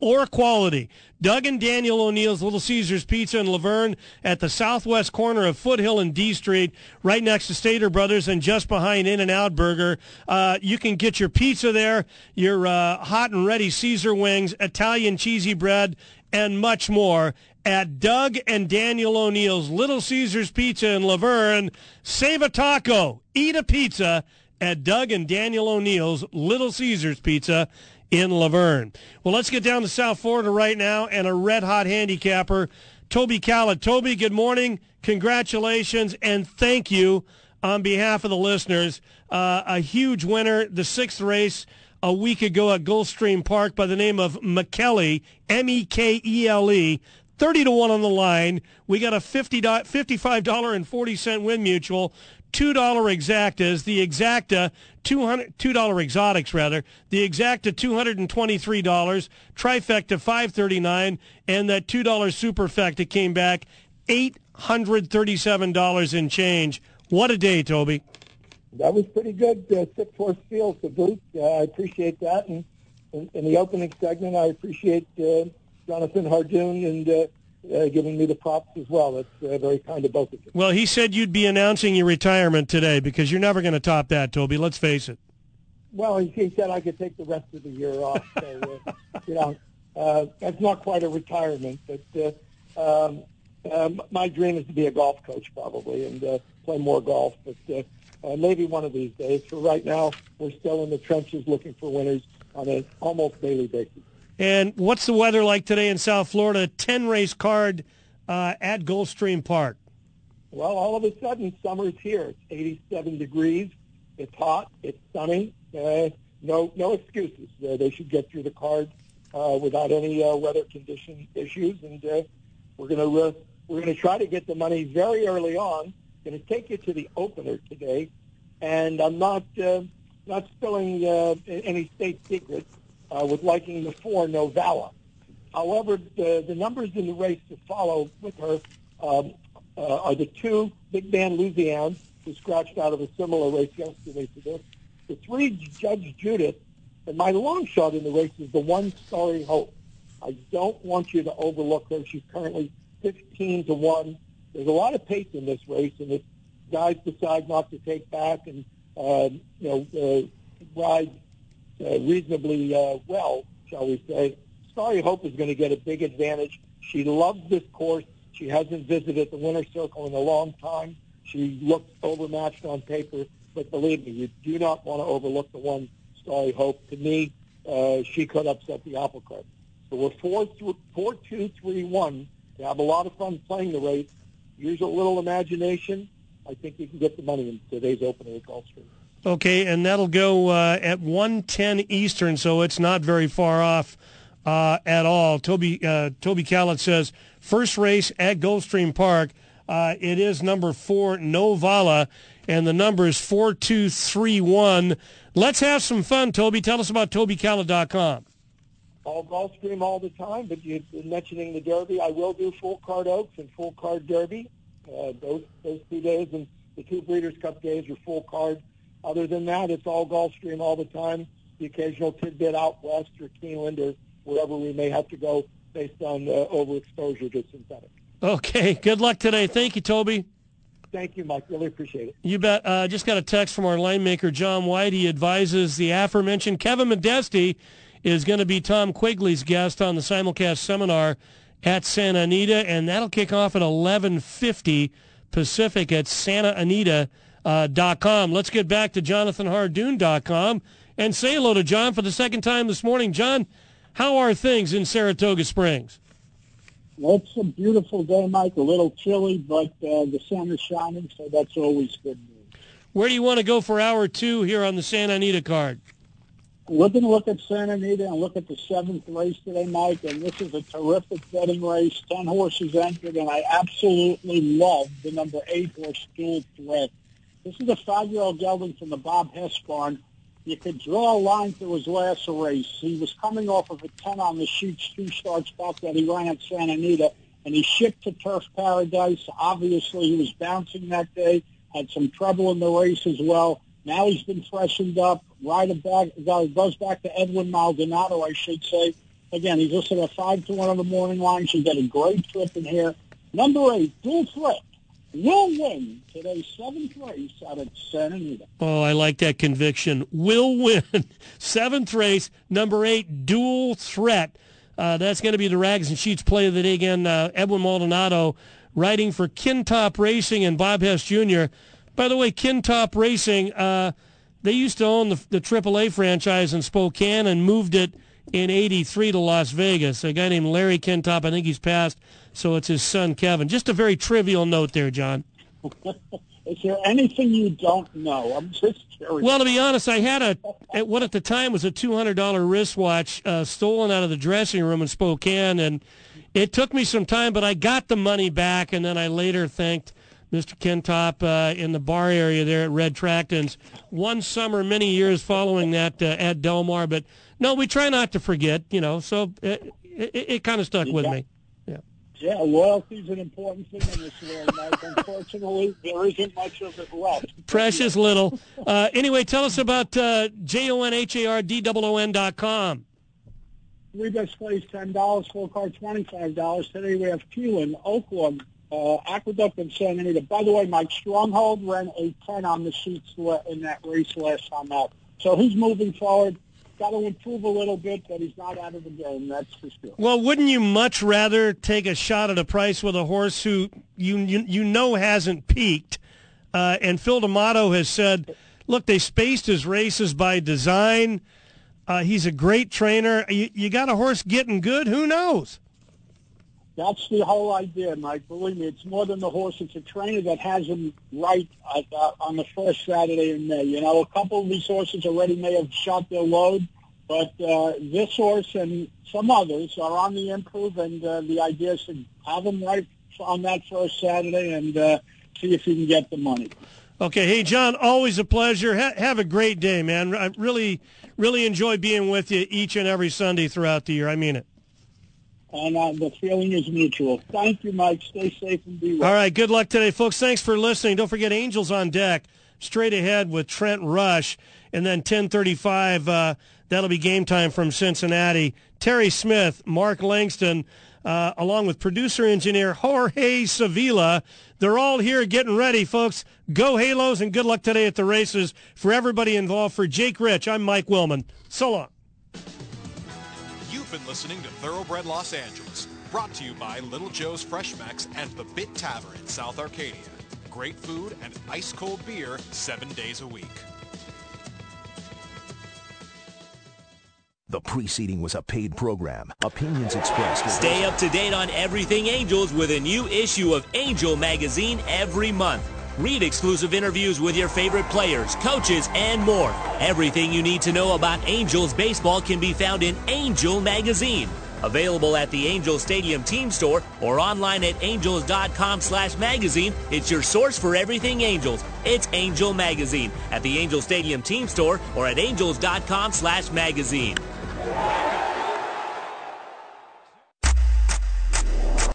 or quality. Doug and Daniel O'Neill's Little Caesars Pizza in Laverne at the southwest corner of Foothill and D Street, right next to Stater Brothers and just behind In-N-Out Burger. Uh, you can get your pizza there, your uh, hot and ready Caesar wings, Italian cheesy bread, and much more at Doug and Daniel O'Neill's Little Caesars Pizza in Laverne. Save a taco, eat a pizza at Doug and Daniel O'Neill's Little Caesars Pizza in Laverne. Well, let's get down to South Florida right now and a red-hot handicapper, Toby Callett. Toby, good morning. Congratulations and thank you on behalf of the listeners. Uh, a huge winner, the sixth race a week ago at Gulfstream Park by the name of McKelly, M E K E L E. thirty to one on the line. We got a fifty-five dollars and forty cents win mutual, two dollars exactas, the exacta, two hundred two dollars exotics rather, the exacta two hundred twenty-three dollars, trifecta five thirty-nine, and that two dollars superfecta came back eight hundred thirty-seven dollars in change. What a day, Toby. That was pretty good. Uh, six horse field to boot. Uh, I appreciate that. And in, in the opening segment, I appreciate uh, Jonathan Hardoon and uh, uh, giving me the props as well. That's uh, very kind of both of you. Well, he said you'd be announcing your retirement today because you're never going to top that, Toby. Let's face it. Well, he, he said I could take the rest of the year off. So, uh, you know, uh, that's not quite a retirement, but uh, um, um, my dream is to be a golf coach probably and uh, play more golf. But uh, uh, maybe one of these days. For right now, we're still in the trenches looking for winners on an almost daily basis. And what's the weather like today in South Florida? ten-race card uh, at Gulfstream Park. Well, all of a sudden, summer's here. It's eighty-seven degrees. It's hot. It's sunny. Uh, no, no excuses. Uh, they should get through the card uh, without any uh, weather condition issues. And uh, we're going to uh, we're going to try to get the money very early on. Going to take you to the opener today, and I'm not uh, not spilling uh, any state secrets. Uh, with liking the four Novella. However, the, the numbers in the race to follow with her um, uh, are the two Big Band Louisiana, who scratched out of a similar race yesterday to this, the three Judge Judith, and my long shot in the race is the one Starry Hope. I don't want you to overlook her. She's currently fifteen to one. There's a lot of pace in this race, and if guys decide not to take back and uh, you know uh, ride Uh, reasonably uh, well, shall we say, Starry Hope is going to get a big advantage. She loves this course. She hasn't visited the winner's circle in a long time. She looks overmatched on paper, but believe me, you do not want to overlook the one Starry Hope. To me, uh, she could upset the apple cart. So we're four, th- four, two, three, one. To have a lot of fun playing the race. Use a little imagination. I think you can get the money in today's opener at Gulfstream. Okay, and that'll go uh, at one ten Eastern, so it's not very far off uh, at all. Toby uh, Toby Callett says, first race at Gulfstream Park, uh, it is number four, Novala, and the number is four two three one. Let's have some fun, Toby. Tell us about Toby Callett dot com. All Gulfstream all the time, but you've been mentioning the Derby. I will do full card Oaks and full card Derby. Uh, those, those two days, and the two Breeders' Cup days are full card. Other than that, it's all Gulfstream all the time. The occasional tidbit out west or Keeneland or wherever we may have to go based on uh, overexposure to synthetic. Okay, good luck today. Thank you, Toby. Thank you, Mike. Really appreciate it. You bet. Uh, just got a text from our line maker, John White. He advises the aforementioned Kevin Modesti is going to be Tom Quigley's guest on the simulcast seminar at Santa Anita, and that'll kick off at eleven fifty Pacific at Santa Anita. Uh, dot com. Let's get back to Jonathan Hardoon dot com and say hello to John for the second time this morning. John, how are things in Saratoga Springs? Well, it's a beautiful day, Mike. A little chilly, but uh, the sun is shining, so that's always good news. Where do you want to go for hour two here on the Santa Anita card? We're going to look at Santa Anita and look at the seventh race today, Mike, and this is a terrific betting race. Ten horses entered, and I absolutely love the number eight horse, Dual Threat. This is a five-year-old gelding from the Bob Hess barn. You could draw a line through his last race. He was coming off of a ten on the sheets, two starts back that he ran at Santa Anita, and he shipped to Turf Paradise. Obviously, he was bouncing that day, had some trouble in the race as well. Now he's been freshened up. Rider back, goes back to Edwin Maldonado, I should say. Again, he's listed at five to one on the morning line. Should get a great trip in here. Number eight, Dual Threat, will win today's seventh race out at Santa Anita. Oh, I like that conviction. Will win. Seventh race, number eight, Dual Threat. Uh, that's going to be the Rags and Sheets play of the day again. Uh, Edwin Maldonado riding for Kintop Racing and Bob Hess Junior By the way, Kintop Racing, uh, they used to own the, the triple A franchise in Spokane and moved it in eighty-three to Las Vegas. A guy named Larry Kintop, I think he's passed, so it's his son Kevin. Just a very trivial note there, John. Is there anything you don't know? I'm just curious. Well, to be honest, I had a at what at the time was a two hundred dollars wristwatch uh, stolen out of the dressing room in Spokane, and it took me some time, but I got the money back, and then I later thanked Mister Kintop uh, in the bar area there at Red Tractons one summer many years following that uh, at Del Mar. But, no, we try not to forget, you know, so it, it, it kind of stuck with me. Yeah, yeah, loyalty is an important thing in this world, Mike. Unfortunately, there isn't much of it left. Precious little. Uh, anyway, tell us about uh, J O N H A R D O O N dot com. Three best plays, ten dollars, full card, twenty-five dollars. Today we have Keelan, Oaklawn, uh, Aqueduct, and Santa Anita. By the way, Mike Stronghold ran a ten on the sheets in that race last time out. So he's moving forward. Got to improve a little bit, but he's not out of the game, that's for sure. Well, wouldn't you much rather take a shot at a price with a horse who you you, you know hasn't peaked? Uh, and Phil D'Amato has said, look, they spaced his races by design. Uh, he's a great trainer. You, you got a horse getting good? Who knows? That's the whole idea, Mike. Believe me, it's more than the horse. It's a trainer that has him right at, uh, on the first Saturday in May. You know, a couple of these horses already may have shot their load, but uh, this horse and some others are on the improve, and uh, the idea is to have him right on that first Saturday and uh, see if you can get the money. Okay. Hey, John, always a pleasure. Ha- have a great day, man. I really, really enjoy being with you each and every Sunday throughout the year. I mean it. And uh, the feeling is mutual. Thank you, Mike. Stay safe and be well. All right, good luck today, folks. Thanks for listening. Don't forget Angels on Deck, straight ahead with Trent Rush. And then ten thirty-five, uh, that'll be game time from Cincinnati. Terry Smith, Mark Langston, uh, along with producer-engineer Jorge Sevilla. They're all here getting ready, folks. Go Halos, and good luck today at the races. For everybody involved, for Jake Rich, I'm Mike Willman. So long. Been listening to Thoroughbred Los Angeles, brought to you by Little Joe's Fresh Mex and the Bit Tavern in South Arcadia. Great food and ice-cold beer seven days a week. The preceding was a paid program. Opinions expressed. Stay up to date on everything Angels with a new issue of Angel Magazine every month. Read exclusive interviews with your favorite players, coaches, and more. Everything you need to know about Angels baseball can be found in Angel Magazine. Available at the Angel Stadium Team Store or online at angels dot com slash magazine. It's your source for everything Angels. It's Angel Magazine at the Angel Stadium Team Store or at angels dot com slash magazine.